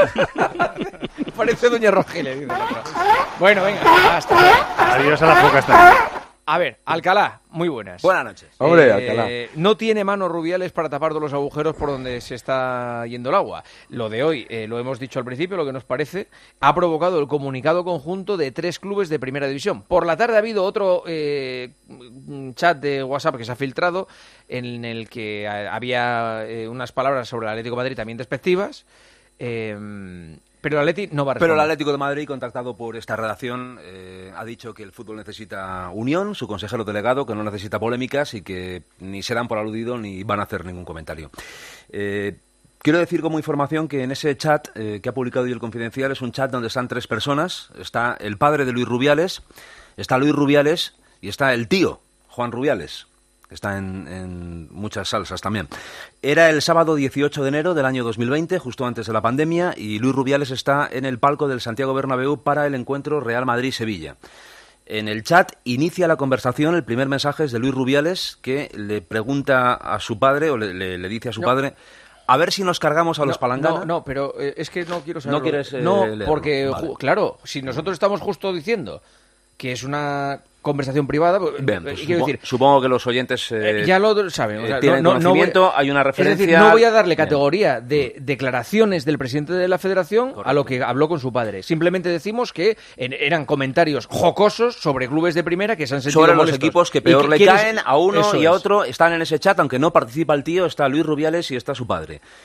Speaker 4: Parece doña Rogelia, dice el otro. Bueno, venga, hasta luego.
Speaker 10: Adiós a la foca hasta.
Speaker 4: A ver, Alcalá, muy buenas.
Speaker 18: Buenas noches.
Speaker 13: Hombre,
Speaker 4: Eh,
Speaker 13: Alcalá.
Speaker 4: No tiene manos Rubiales para tapar todos los agujeros por donde se está yendo el agua. Lo de hoy, eh, lo hemos dicho al principio, lo que nos parece, ha provocado el comunicado conjunto de tres clubes de Primera División. Por la tarde ha habido otro eh, chat de WhatsApp que se ha filtrado en el que eh, había eh, unas palabras sobre el Atlético de Madrid también despectivas. Eh, pero el Atleti no va a responder.
Speaker 18: Pero el Atlético de Madrid, contactado por esta redacción, eh, ha dicho que el fútbol necesita unión, su consejero delegado, que no necesita polémicas y que ni se dan por aludido ni van a hacer ningún comentario. Eh, quiero decir como información que en ese chat eh, que ha publicado hoy el Confidencial es un chat donde están tres personas. Está el padre de Luis Rubiales, está Luis Rubiales y está el tío, Juan Rubiales, que está en, en muchas salsas también. Era el sábado dieciocho de enero del año dos mil veinte, justo antes de la pandemia, y Luis Rubiales está en el palco del Santiago Bernabéu para el encuentro Real Madrid-Sevilla. En el chat inicia la conversación, el primer mensaje es de Luis Rubiales, que le pregunta a su padre, o le, le, le dice a su
Speaker 4: No.
Speaker 18: padre, a ver si nos cargamos a los
Speaker 4: no,
Speaker 18: Palangana.
Speaker 4: No, no, pero eh, es que no quiero saber.
Speaker 18: No quieres, eh,
Speaker 4: No,
Speaker 18: leerlo.
Speaker 4: porque,
Speaker 18: Vale.
Speaker 4: ju- claro, si nosotros estamos justo diciendo que es una conversación privada, pues,
Speaker 18: Bien, pues
Speaker 4: quiero
Speaker 18: supo-
Speaker 4: decir,
Speaker 18: supongo que los oyentes eh,
Speaker 4: eh, ya lo saben. O
Speaker 18: eh,
Speaker 4: sea,
Speaker 18: tienen
Speaker 4: no, no- no voy-
Speaker 18: conocimiento, hay una
Speaker 4: Es
Speaker 18: referencia...
Speaker 4: decir, no voy a darle
Speaker 18: Bien.
Speaker 4: categoría de declaraciones del presidente de la Federación a lo que habló con su padre. Simplemente decimos que en- eran comentarios jocosos sobre clubes de primera que se han sentido
Speaker 18: sobre los
Speaker 4: molestos.
Speaker 18: equipos que
Speaker 4: Y
Speaker 18: peor le
Speaker 4: quieres-
Speaker 18: caen a uno
Speaker 4: Eso
Speaker 18: y a
Speaker 4: es.
Speaker 18: otro, están en ese chat, aunque no participa el tío, está Luis Rubiales y está su padre.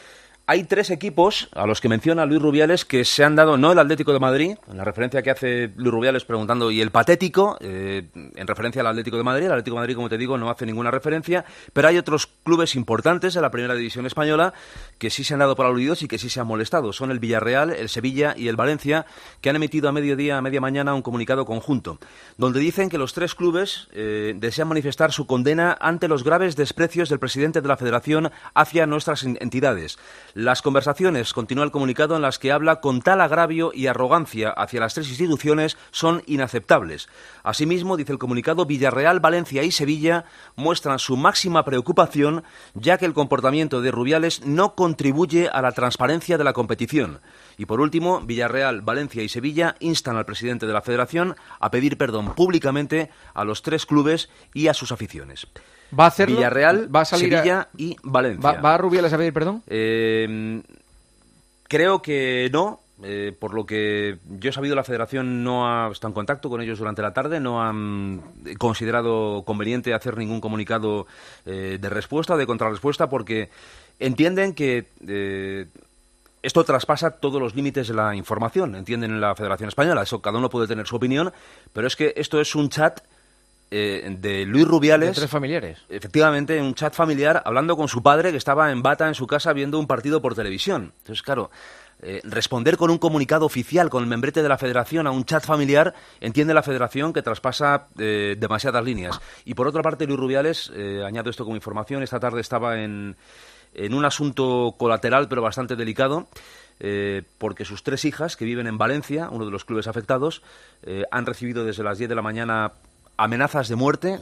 Speaker 18: Hay tres equipos a los que menciona Luis Rubiales que se han dado, no el Atlético de Madrid, en la referencia que hace Luis Rubiales preguntando, y el patético, eh, en referencia al Atlético de Madrid. El Atlético de Madrid, como te digo, no hace ninguna referencia, pero hay otros clubes importantes de la primera división española que sí se han dado por aludidos y que sí se han molestado. Son el Villarreal, el Sevilla y el Valencia, que han emitido a mediodía, a media mañana, un comunicado conjunto, donde dicen que los tres clubes eh, desean manifestar su condena ante los graves desprecios del presidente de la Federación hacia nuestras entidades. Las conversaciones, continúa el comunicado, en las que habla con tal agravio y arrogancia hacia las tres instituciones son inaceptables. Asimismo, dice el comunicado, Villarreal, Valencia y Sevilla muestran su máxima preocupación, ya que el comportamiento de Rubiales no contribuye a la transparencia de la competición. Y por último, Villarreal, Valencia y Sevilla instan al presidente de la Federación a pedir perdón públicamente a los tres clubes y a sus aficiones.
Speaker 4: ¿Va a hacerlo?
Speaker 18: Villarreal,
Speaker 4: ¿Va a salir
Speaker 18: Sevilla
Speaker 4: a...
Speaker 18: y Valencia.
Speaker 4: ¿Va, ¿Va a Rubiales a pedir perdón?
Speaker 18: Eh, creo que no. Eh, por lo que yo he sabido, la Federación no ha estado en contacto con ellos durante la tarde, no han considerado conveniente hacer ningún comunicado eh, de respuesta o de contrarrespuesta, porque entienden que eh, esto traspasa todos los límites de la información, entienden en la Federación Española. Eso, cada uno puede tener su opinión, pero es que esto es un chat Eh, de Luis Rubiales.
Speaker 4: De tres familiares.
Speaker 18: Efectivamente, un chat familiar hablando con su padre, que estaba en bata en su casa viendo un partido por televisión. Entonces, claro, eh, responder con un comunicado oficial, con el membrete de la Federación, a un chat familiar, entiende la Federación que traspasa eh, demasiadas líneas. Y por otra parte, Luis Rubiales, eh, añado esto como información, esta tarde estaba en, en un asunto colateral pero bastante delicado, eh, porque sus tres hijas, que viven en Valencia, uno de los clubes afectados, eh, han recibido desde las diez de la mañana amenazas de muerte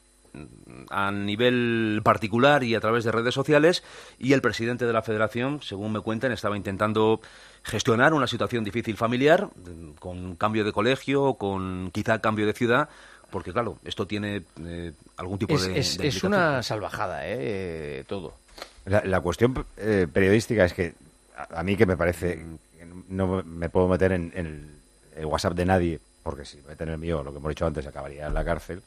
Speaker 18: a nivel particular y a través de redes sociales, y el presidente de la Federación, según me cuentan, estaba intentando gestionar una situación difícil familiar, con cambio de colegio, con quizá cambio de ciudad, porque claro, esto tiene eh, algún tipo
Speaker 4: es,
Speaker 18: de,
Speaker 4: es,
Speaker 18: de
Speaker 4: es una salvajada, ¿eh? Todo.
Speaker 7: La, la cuestión eh, periodística es que a, a mí que me parece que no me puedo meter en, en el, el WhatsApp de nadie, porque si me meten en el mío, lo que hemos dicho antes, acabaría en la cárcel.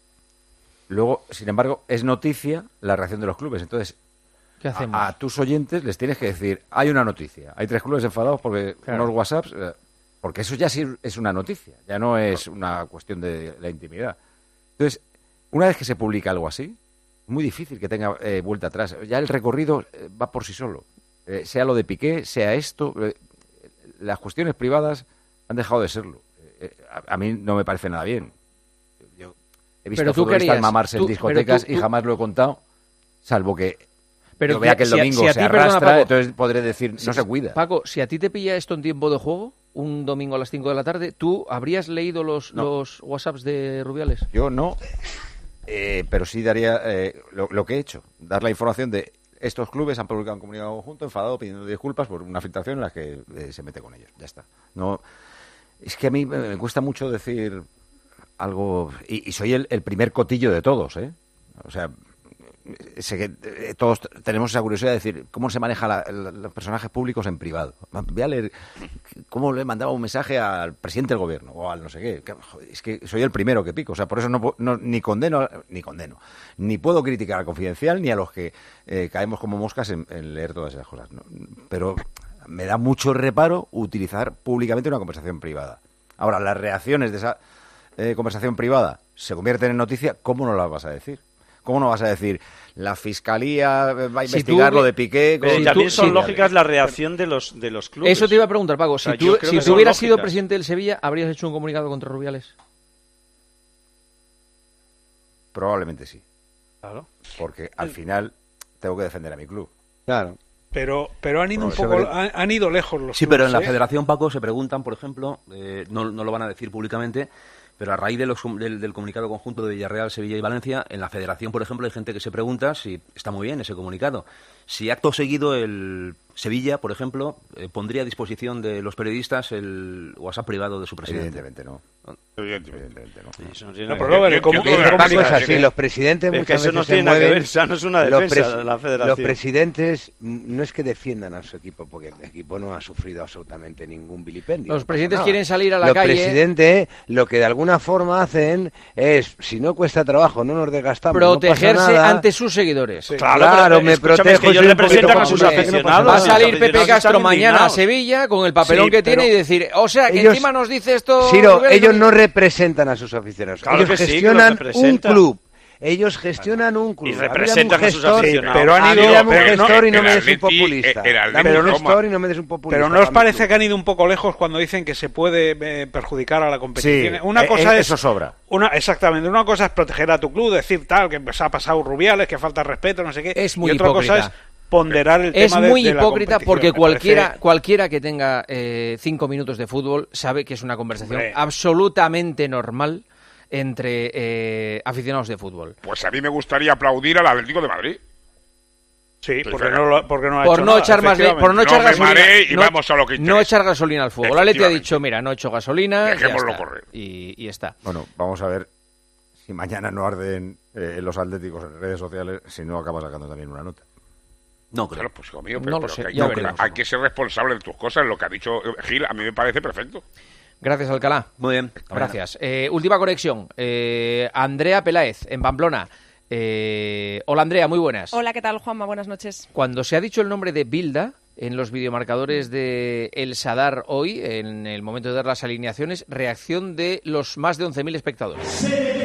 Speaker 7: Luego, sin embargo, es noticia la reacción de los clubes. Entonces,
Speaker 4: ¿qué hacemos?
Speaker 7: A, a tus oyentes les tienes que decir, hay una noticia. Hay tres clubes enfadados porque
Speaker 4: Claro.
Speaker 7: unos WhatsApps, eh, porque eso ya sí es una noticia, ya no es una cuestión de la intimidad. Entonces, una vez que se publica algo así, es muy difícil que tenga eh, vuelta atrás. Ya el recorrido eh, va por sí solo. Eh, sea lo de Piqué, sea esto, eh, las cuestiones privadas han dejado de serlo. Eh, a, a mí no me parece nada bien. Yo he visto
Speaker 4: Pero tú
Speaker 7: futbolistas
Speaker 4: querías,
Speaker 7: mamarse
Speaker 4: tú-
Speaker 7: en discotecas
Speaker 4: pero tú-
Speaker 7: y
Speaker 4: tú-
Speaker 7: jamás lo he contado, salvo que
Speaker 4: Pero
Speaker 7: yo vea
Speaker 4: que-
Speaker 7: que el
Speaker 4: si a-
Speaker 7: domingo
Speaker 4: si a
Speaker 7: se
Speaker 4: ti, perdona,
Speaker 7: arrastra,
Speaker 4: Paco,
Speaker 7: entonces podré decir, no
Speaker 4: si-
Speaker 7: se cuida.
Speaker 4: Paco, si a ti te pilla esto en tiempo de juego, un domingo a las cinco de la tarde, ¿tú habrías leído los,
Speaker 7: No.
Speaker 4: los WhatsApps de Rubiales?
Speaker 7: Yo no, eh, pero sí daría eh, lo, lo que he hecho, dar la información de estos clubes han publicado un comunicado conjunto enfadado pidiendo disculpas por una filtración en la que eh, se mete con ellos. Ya está. No, es que a mí me, me cuesta mucho decir algo, y, y soy el, el primer cotillo de todos, ¿eh? O sea, sé que eh, todos tenemos esa curiosidad de decir cómo se maneja la, la- los personajes públicos en privado. Voy a leer cómo le mandaba un mensaje al presidente del gobierno o al no sé qué. Que, joder, es que soy el primero que pico, o sea, por eso no, pu- no- ni condeno ni condeno, ni puedo criticar al Confidencial ni a los que eh, caemos como moscas en, en leer todas esas cosas. ¿no? Pero me da mucho reparo utilizar públicamente una conversación privada. Ahora, las reacciones de esa eh, conversación privada se convierten en noticia, ¿cómo no las vas a decir? ¿Cómo no vas a decir, la Fiscalía va a
Speaker 4: Si
Speaker 7: investigar
Speaker 4: tú-
Speaker 7: lo de Piqué?
Speaker 2: Pero
Speaker 7: con-
Speaker 2: también son
Speaker 4: sí,
Speaker 2: lógicas la reacción de los de los clubes.
Speaker 4: Eso te iba a preguntar, Paco.
Speaker 2: O sea,
Speaker 4: si tú,
Speaker 2: yo creo
Speaker 4: si
Speaker 2: que
Speaker 4: tú
Speaker 2: son
Speaker 4: hubieras sido
Speaker 2: lógicas.
Speaker 4: presidente del Sevilla, ¿habrías hecho un comunicado contra Rubiales?
Speaker 7: Probablemente sí.
Speaker 2: Claro.
Speaker 7: Porque al final tengo que defender a mi club.
Speaker 13: Claro.
Speaker 11: Pero, pero han ido un
Speaker 18: Eso
Speaker 11: poco,
Speaker 18: veré.
Speaker 11: han, han ido lejos los
Speaker 18: Sí, pero en la
Speaker 11: clubes, ¿eh?
Speaker 18: Federación, Paco, se preguntan, por ejemplo, eh, no, no lo van a decir públicamente, pero a raíz de los, del, del comunicado conjunto de Villarreal, Sevilla y Valencia, en la Federación, por ejemplo, hay gente que se pregunta si está muy bien ese comunicado. Si acto seguido el Sevilla, por ejemplo, eh, pondría a disposición de los periodistas el WhatsApp privado de su presidente.
Speaker 7: Evidentemente no.
Speaker 3: Evidentemente
Speaker 7: no.
Speaker 2: Eso no tiene
Speaker 11: No,
Speaker 2: nada
Speaker 11: pero
Speaker 2: que ver.
Speaker 11: el comu-
Speaker 2: Yo- yo-
Speaker 11: el
Speaker 2: yo-
Speaker 11: Paco
Speaker 2: yo-
Speaker 11: es
Speaker 13: así,
Speaker 2: que-
Speaker 13: los presidentes
Speaker 2: es que
Speaker 13: muchas
Speaker 2: eso no
Speaker 13: veces
Speaker 2: tiene
Speaker 13: se
Speaker 2: nada que
Speaker 13: mueven,
Speaker 2: ver, esa no es una
Speaker 13: los
Speaker 2: defensa
Speaker 13: presi-
Speaker 2: de la Federación.
Speaker 13: Los presidentes mm, no es que defiendan a su equipo, porque el equipo no ha sufrido absolutamente ningún vilipendio.
Speaker 4: Los
Speaker 13: no
Speaker 4: presidentes
Speaker 13: pasa nada.
Speaker 4: quieren salir a la
Speaker 13: los
Speaker 4: calle.
Speaker 13: presidentes lo que de alguna forma hacen es, si no cuesta trabajo, no nos desgastamos, no pasa
Speaker 4: Protegerse
Speaker 13: nada.
Speaker 4: ante sus seguidores.
Speaker 13: Claro,
Speaker 2: pero,
Speaker 13: me
Speaker 2: escúchame,
Speaker 13: protejo
Speaker 2: es que
Speaker 13: y
Speaker 2: ellos representan a sus aficionados.
Speaker 4: Va a salir Pepe Castro mañana a Sevilla con el papelón sí, que tiene y decir, o sea, que
Speaker 13: ellos,
Speaker 4: encima nos dice esto...
Speaker 13: Ciro, Rubén, ellos no representan a sus aficionados. Claro ellos gestionan sí, un club. Ellos gestionan un club.
Speaker 2: Y representan a sus aficionados.
Speaker 13: Pero han ido a un gestor y no me des un
Speaker 3: populista.
Speaker 13: Dame un gestor y no me des un populista.
Speaker 19: Pero ¿no os parece que han ido un poco lejos cuando dicen que se puede eh, perjudicar a la competición?
Speaker 7: Sí,
Speaker 19: una cosa
Speaker 7: eh,
Speaker 19: es
Speaker 7: eso sobra.
Speaker 19: Una, exactamente. Una cosa es proteger a tu club, decir tal, que se ha pasado Rubiales, que falta respeto, no sé qué.
Speaker 4: Es muy
Speaker 19: y otra
Speaker 4: hipócrita.
Speaker 19: cosa es ponderar el
Speaker 4: es
Speaker 19: tema
Speaker 4: muy
Speaker 19: de, de
Speaker 4: hipócrita
Speaker 19: la
Speaker 4: porque cualquiera
Speaker 19: parece...
Speaker 4: cualquiera que tenga eh, cinco minutos de fútbol sabe que es una conversación
Speaker 19: Hombre.
Speaker 4: absolutamente normal entre eh, aficionados de fútbol.
Speaker 3: Pues a mí me gustaría aplaudir al Atlético de Madrid.
Speaker 19: Sí, porque no, lo, porque no ha
Speaker 4: por
Speaker 19: hecho
Speaker 4: no
Speaker 19: nada,
Speaker 4: echar más le, por no echar
Speaker 3: no
Speaker 4: gasolina
Speaker 3: y
Speaker 4: no,
Speaker 3: vamos a lo que
Speaker 4: no echar gasolina al fuego. La Leti ha dicho, mira, no he hecho gasolina,
Speaker 3: dejémoslo
Speaker 4: ya está.
Speaker 3: correr.
Speaker 4: Y, y está.
Speaker 7: Bueno, vamos a ver si mañana no arden eh, los Atléticos en redes sociales, si no acaba sacando también una nota.
Speaker 18: No creo.
Speaker 3: Claro, pues hijo mío, pero,
Speaker 4: no lo
Speaker 3: pero
Speaker 4: sé,
Speaker 3: que,
Speaker 4: ya
Speaker 3: no,
Speaker 4: veremos.
Speaker 3: hay que ser responsable de tus cosas. Lo que ha dicho Gil a mí me parece perfecto.
Speaker 4: Gracias, Alcalá.
Speaker 18: Muy bien.
Speaker 4: Gracias. Eh, última conexión. Eh, Andrea Peláez, en Pamplona. Eh, hola, Andrea, muy buenas.
Speaker 20: Hola, ¿qué tal, Juanma? Buenas noches.
Speaker 4: Cuando se ha dicho el nombre de Bilda en los videomarcadores de El Sadar hoy, en el momento de dar las alineaciones, reacción de los más de once mil espectadores.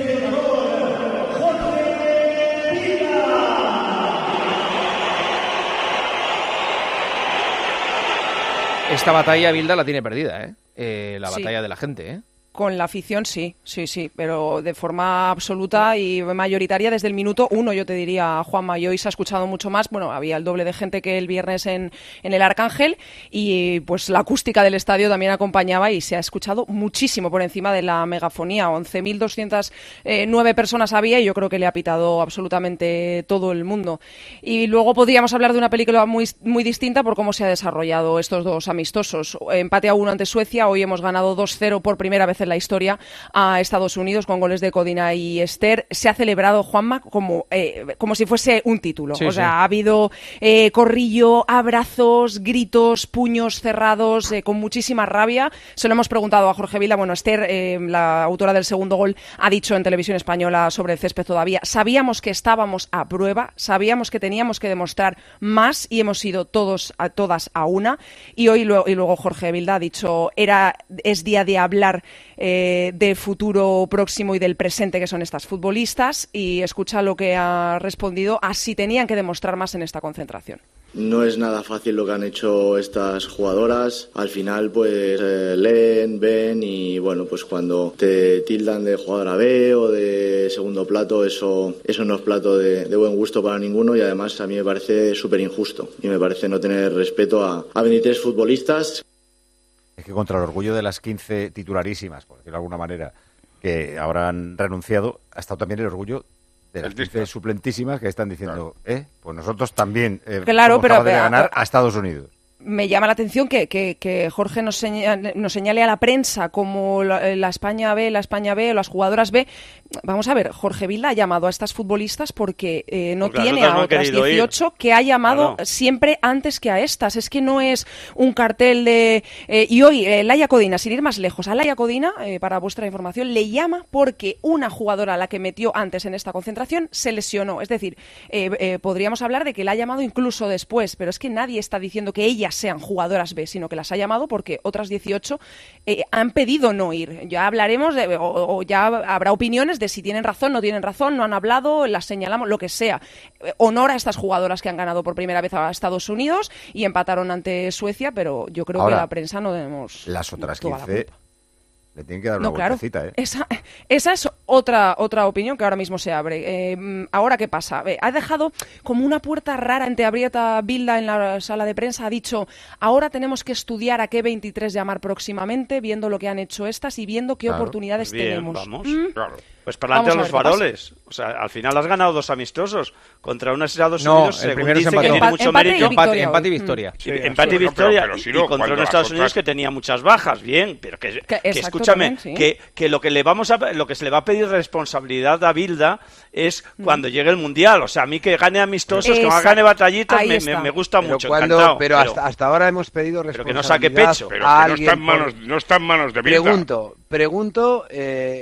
Speaker 4: Esta batalla Bilda la tiene perdida, ¿eh? eh la
Speaker 20: sí.
Speaker 4: batalla de la gente, ¿eh?
Speaker 20: Con la afición sí, sí, sí, pero de forma absoluta y mayoritaria desde el minuto uno, yo te diría, Juanma, y hoy se ha escuchado mucho más, bueno, había el doble de gente que el viernes en, en el Arcángel y pues la acústica del estadio también acompañaba y se ha escuchado muchísimo por encima de la megafonía, once mil doscientas nueve personas había y yo creo que le ha pitado absolutamente todo el mundo. Y luego podríamos hablar de una película muy, muy distinta por cómo se ha desarrollado estos dos amistosos. Empate a uno ante Suecia, hoy hemos ganado dos cero por primera vez en la historia a Estados Unidos con goles de Codina y Esther. Se ha celebrado, Juanma, como, eh, como si fuese un título. Sí, o sea, sí. ha habido eh, corrillo, abrazos, gritos, puños cerrados, eh, con muchísima rabia. Se lo hemos preguntado a Jorge Vilda. Bueno, Esther, eh, la autora del segundo gol, ha dicho en Televisión Española sobre el césped todavía. Sabíamos que estábamos a prueba, sabíamos que teníamos que demostrar más y hemos ido todos a todas a una. Y hoy luego, y luego Jorge Vilda ha dicho, era es día de hablar Eh, de futuro próximo y del presente que son estas futbolistas y escucha lo que ha respondido a si tenían que demostrar más en esta concentración.
Speaker 21: No es nada fácil lo que han hecho estas jugadoras. Al final pues eh, leen, ven y bueno, pues cuando te tildan de jugadora B o de segundo plato, eso, eso no es plato de, de buen gusto para ninguno y además a mí me parece súper injusto y me parece no tener respeto a, a veintitrés futbolistas.
Speaker 7: Es que contra el orgullo de las quince titularísimas, por decirlo de alguna manera, que ahora han renunciado, ha estado también el orgullo de las quince suplentísimas que están diciendo, claro. eh, pues nosotros también eh,
Speaker 20: claro,
Speaker 7: somos
Speaker 20: pero,
Speaker 7: capaces de
Speaker 20: pero,
Speaker 7: ganar
Speaker 20: pero,
Speaker 7: a Estados Unidos.
Speaker 20: Me llama la atención que, que, que Jorge nos señale, nos señale a la prensa como la, la España B, la España B, las jugadoras B. Vamos a ver, Jorge Vilda ha llamado a estas futbolistas porque eh, no porque tiene a no otras dieciocho ir. Que ha llamado claro. siempre antes que a estas. Es que no es un cartel de... Eh, y hoy, eh, Laia Codina, sin ir más lejos, a Laia Codina, eh, para vuestra información, le llama porque una jugadora a la que metió antes en esta concentración se lesionó. Es decir, eh, eh, podríamos hablar de que la ha llamado incluso después, pero es que nadie está diciendo que ella sean jugadoras B, sino que las ha llamado porque otras dieciocho eh, han pedido no ir. Ya hablaremos de, o, o ya habrá opiniones de si tienen razón, no tienen razón, no han hablado, las señalamos, lo que sea. Eh, honor a estas jugadoras que han ganado por primera vez a Estados Unidos y empataron ante Suecia, pero yo creo
Speaker 7: Ahora,
Speaker 20: que la prensa no debemos
Speaker 7: las otras quince le tienen que dar
Speaker 20: no,
Speaker 7: una
Speaker 20: claro.
Speaker 7: vueltecita, ¿eh?
Speaker 20: Esa, esa es otra otra opinión que ahora mismo se abre. Eh, ahora, ¿qué pasa? Eh, ha dejado como una puerta rara entreabierta Bilda en la sala de prensa. Ha dicho, ahora tenemos que estudiar a qué veintitrés llamar próximamente, viendo lo que han hecho estas y viendo qué claro. oportunidades
Speaker 2: Bien,
Speaker 20: tenemos.
Speaker 2: Vamos,
Speaker 20: ¿Mm?
Speaker 2: claro. Pues para adelante a los faroles. O sea, al final has ganado dos amistosos contra unos Estados
Speaker 4: no,
Speaker 2: Unidos,
Speaker 4: el
Speaker 2: según
Speaker 4: dice
Speaker 2: se
Speaker 4: que tiene
Speaker 2: empate,
Speaker 4: mucho
Speaker 2: empate
Speaker 4: mérito.
Speaker 2: Y
Speaker 4: empate, empate y victoria.
Speaker 2: Sí, sí, empate y victoria. Pero, pero, pero, y contra unos Estados Unidos que tenía muchas bajas. Bien, pero que, que, que escúchame, también, sí. que, que lo que le vamos a, lo que se le va a pedir responsabilidad a Bilda es cuando mm. llegue el Mundial. O sea, a mí que gane amistosos, Exacto. que gane batallitas, me, me, me gusta
Speaker 13: pero
Speaker 2: mucho.
Speaker 13: Cuando,
Speaker 2: encantado,
Speaker 13: pero, hasta, pero hasta ahora hemos pedido responsabilidad.
Speaker 2: Pero que no saque pecho.
Speaker 3: Pero que no está en manos, no está en manos de Bilda.
Speaker 13: Pregunto, pregunto, eh, eh,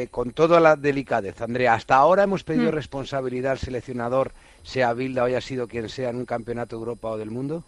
Speaker 13: eh, con toda la delicadeza, Andrea, hasta ahora hemos pedido
Speaker 20: Mm.
Speaker 13: responsabilidad al seleccionador, sea Bilda o haya sido quien sea, en un campeonato de Europa o del mundo.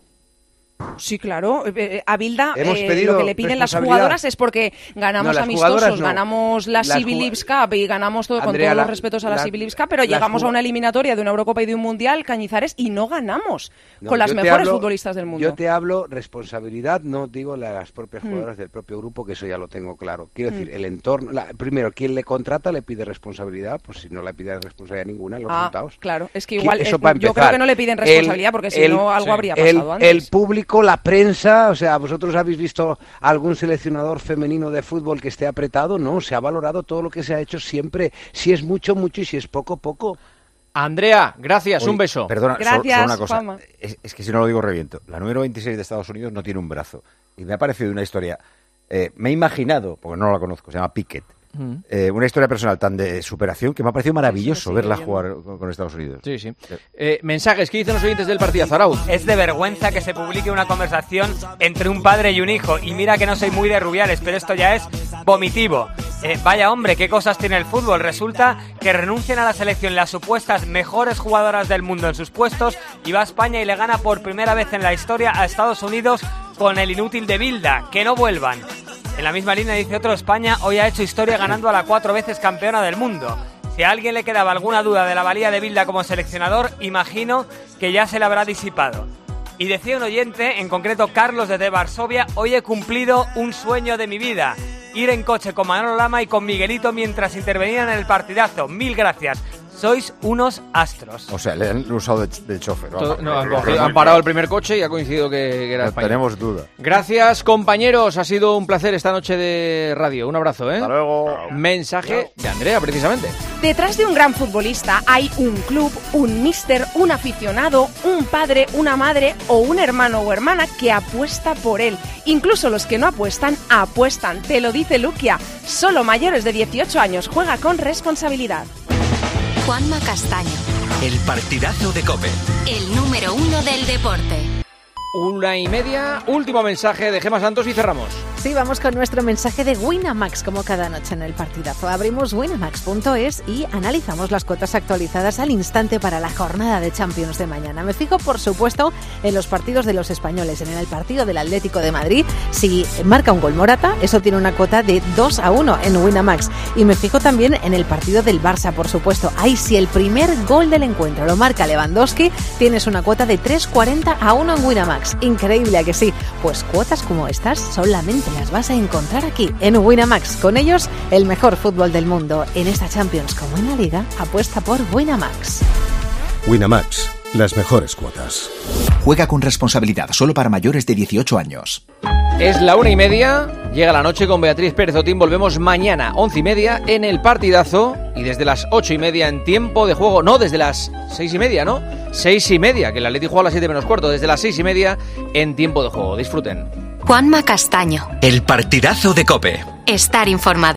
Speaker 20: Sí, claro. Eh, A Bilda
Speaker 13: Hemos
Speaker 20: eh,
Speaker 13: pedido
Speaker 20: lo que le piden las
Speaker 13: responsabilidad.
Speaker 20: jugadoras es porque ganamos
Speaker 13: No, las
Speaker 20: amistosos,
Speaker 13: jugadoras no.
Speaker 20: ganamos la
Speaker 13: Las
Speaker 20: C B
Speaker 13: ju-
Speaker 20: Leagues Cup y ganamos todo,
Speaker 13: Andrea,
Speaker 20: con todos
Speaker 13: la-
Speaker 20: los respetos a la,
Speaker 13: la-
Speaker 20: C B Leagues Cup, pero
Speaker 13: las
Speaker 20: llegamos a
Speaker 13: ju-
Speaker 20: una eliminatoria de una Eurocopa y de un Mundial, Cañizares, y no ganamos
Speaker 13: No,
Speaker 20: con las
Speaker 13: yo te
Speaker 20: mejores
Speaker 13: hablo-
Speaker 20: futbolistas del mundo.
Speaker 13: Yo te hablo responsabilidad, no digo la de las propias
Speaker 20: Mm.
Speaker 13: jugadoras del propio grupo, que eso ya lo tengo claro. Quiero
Speaker 20: Mm.
Speaker 13: decir, el entorno, la- primero, quien le contrata le pide responsabilidad, pues si no le pide responsabilidad ninguna, los
Speaker 20: Ah,
Speaker 13: resultados.
Speaker 20: claro, es que
Speaker 13: Qui-
Speaker 20: igual
Speaker 13: eso
Speaker 20: eh,
Speaker 13: para
Speaker 20: yo creo
Speaker 13: empezar.
Speaker 20: que no le piden
Speaker 13: El-
Speaker 20: responsabilidad porque si
Speaker 13: el-
Speaker 20: no algo
Speaker 13: sí.
Speaker 20: habría
Speaker 13: el,
Speaker 20: pasado antes.
Speaker 13: el público, la prensa, o sea, vosotros habéis visto algún seleccionador femenino de fútbol que esté apretado, no, se ha valorado todo lo que se ha hecho siempre, si es mucho, mucho y si es poco, poco.
Speaker 4: Andrea, gracias,
Speaker 7: Oye,
Speaker 4: un beso.
Speaker 7: Perdona, solo-
Speaker 20: Gracias,
Speaker 7: solo una cosa.
Speaker 20: Juanma.
Speaker 7: Es, es que si no lo digo reviento. La número veintiséis de Estados Unidos no tiene un brazo. Y me ha parecido una historia... eh, me he imaginado, porque no la conozco, se llama Pickett.
Speaker 4: Mm.
Speaker 7: eh, una historia personal tan de superación que me ha parecido maravilloso
Speaker 20: sigue
Speaker 7: verla
Speaker 20: viendo.
Speaker 7: jugar con, con Estados Unidos.
Speaker 4: Sí, sí. Eh, mensajes, ¿qué dicen los oyentes del partido, Arauz?
Speaker 9: Es de vergüenza que se publique una conversación entre un padre y un hijo. Y mira que no soy muy de Rubiales, pero esto ya es vomitivo. Eh, vaya hombre, qué cosas tiene el fútbol. Resulta que renuncian a la selección las supuestas mejores jugadoras del mundo en sus puestos y va a España y le gana por primera vez en la historia a Estados Unidos con el inútil de Bilda. Que no vuelvan. En la misma línea dice otro, España hoy ha hecho historia ganando a la cuatro veces campeona del mundo. Si a alguien le quedaba alguna duda de la valía de Bilda como seleccionador, imagino que ya se le habrá disipado. Y decía un oyente, en concreto Carlos desde Varsovia, hoy he cumplido un sueño de mi vida. Ir en coche con Manolo Lama y con Miguelito mientras intervenían en el partidazo. Mil gracias. Sois unos astros.
Speaker 7: O sea, le han usado de, de chofer.
Speaker 4: Todo-
Speaker 7: vamos.
Speaker 4: no, han,
Speaker 7: Pero-
Speaker 4: cogido-
Speaker 7: pero-
Speaker 4: han parado el primer coche y ha coincidido que, que era
Speaker 7: No
Speaker 4: España.
Speaker 7: tenemos duda.
Speaker 4: Gracias, compañeros. Ha sido un placer esta noche de radio. Un abrazo, ¿eh?
Speaker 7: Hasta luego.
Speaker 4: Mensaje de Andrea, precisamente.
Speaker 20: Detrás de un gran futbolista hay un club, un míster, un aficionado, un padre, una madre o un hermano o hermana que apuesta por él. Incluso los que no apuestan, apuestan. Te lo dice Luquia. Solo mayores de dieciocho años. Juega con responsabilidad.
Speaker 8: Juanma Castaño,
Speaker 22: El partidazo de COPE.
Speaker 8: el número uno del deporte.
Speaker 4: Una y media, último mensaje de Gemma Santos y cerramos.
Speaker 23: Sí, vamos con nuestro mensaje de Winamax, como cada noche en el partidazo. Abrimos winamax punto es y analizamos las cuotas actualizadas al instante para la jornada de Champions de mañana. Me fijo, por supuesto, en los partidos de los españoles. En el partido del Atlético de Madrid, si marca un gol Morata, eso tiene una cuota de dos a uno en Winamax. Y me fijo también en el partido del Barça, por supuesto. Ahí, si el primer gol del encuentro lo marca Lewandowski, tienes una cuota de tres cuarenta a uno en Winamax. Increíble, ¿a que sí? Pues cuotas como estas solamente las vas a encontrar aquí, en Winamax. Con ellos, el mejor fútbol del mundo. En esta Champions como en la Liga, apuesta por Winamax.
Speaker 24: Winamax, las mejores cuotas.
Speaker 22: Juega con responsabilidad, solo para mayores de dieciocho años.
Speaker 4: Es la una y media, llega la noche con Beatriz Pérez Otín, volvemos mañana, once y media, en el partidazo, y desde las ocho y media en tiempo de juego, no, desde las seis y media, ¿no? Seis y media, que el Atleti juega a las siete menos cuarto, desde las seis y media en tiempo de juego, disfruten.
Speaker 8: Juanma Castaño,
Speaker 22: El partidazo de COPE.
Speaker 8: estar informado.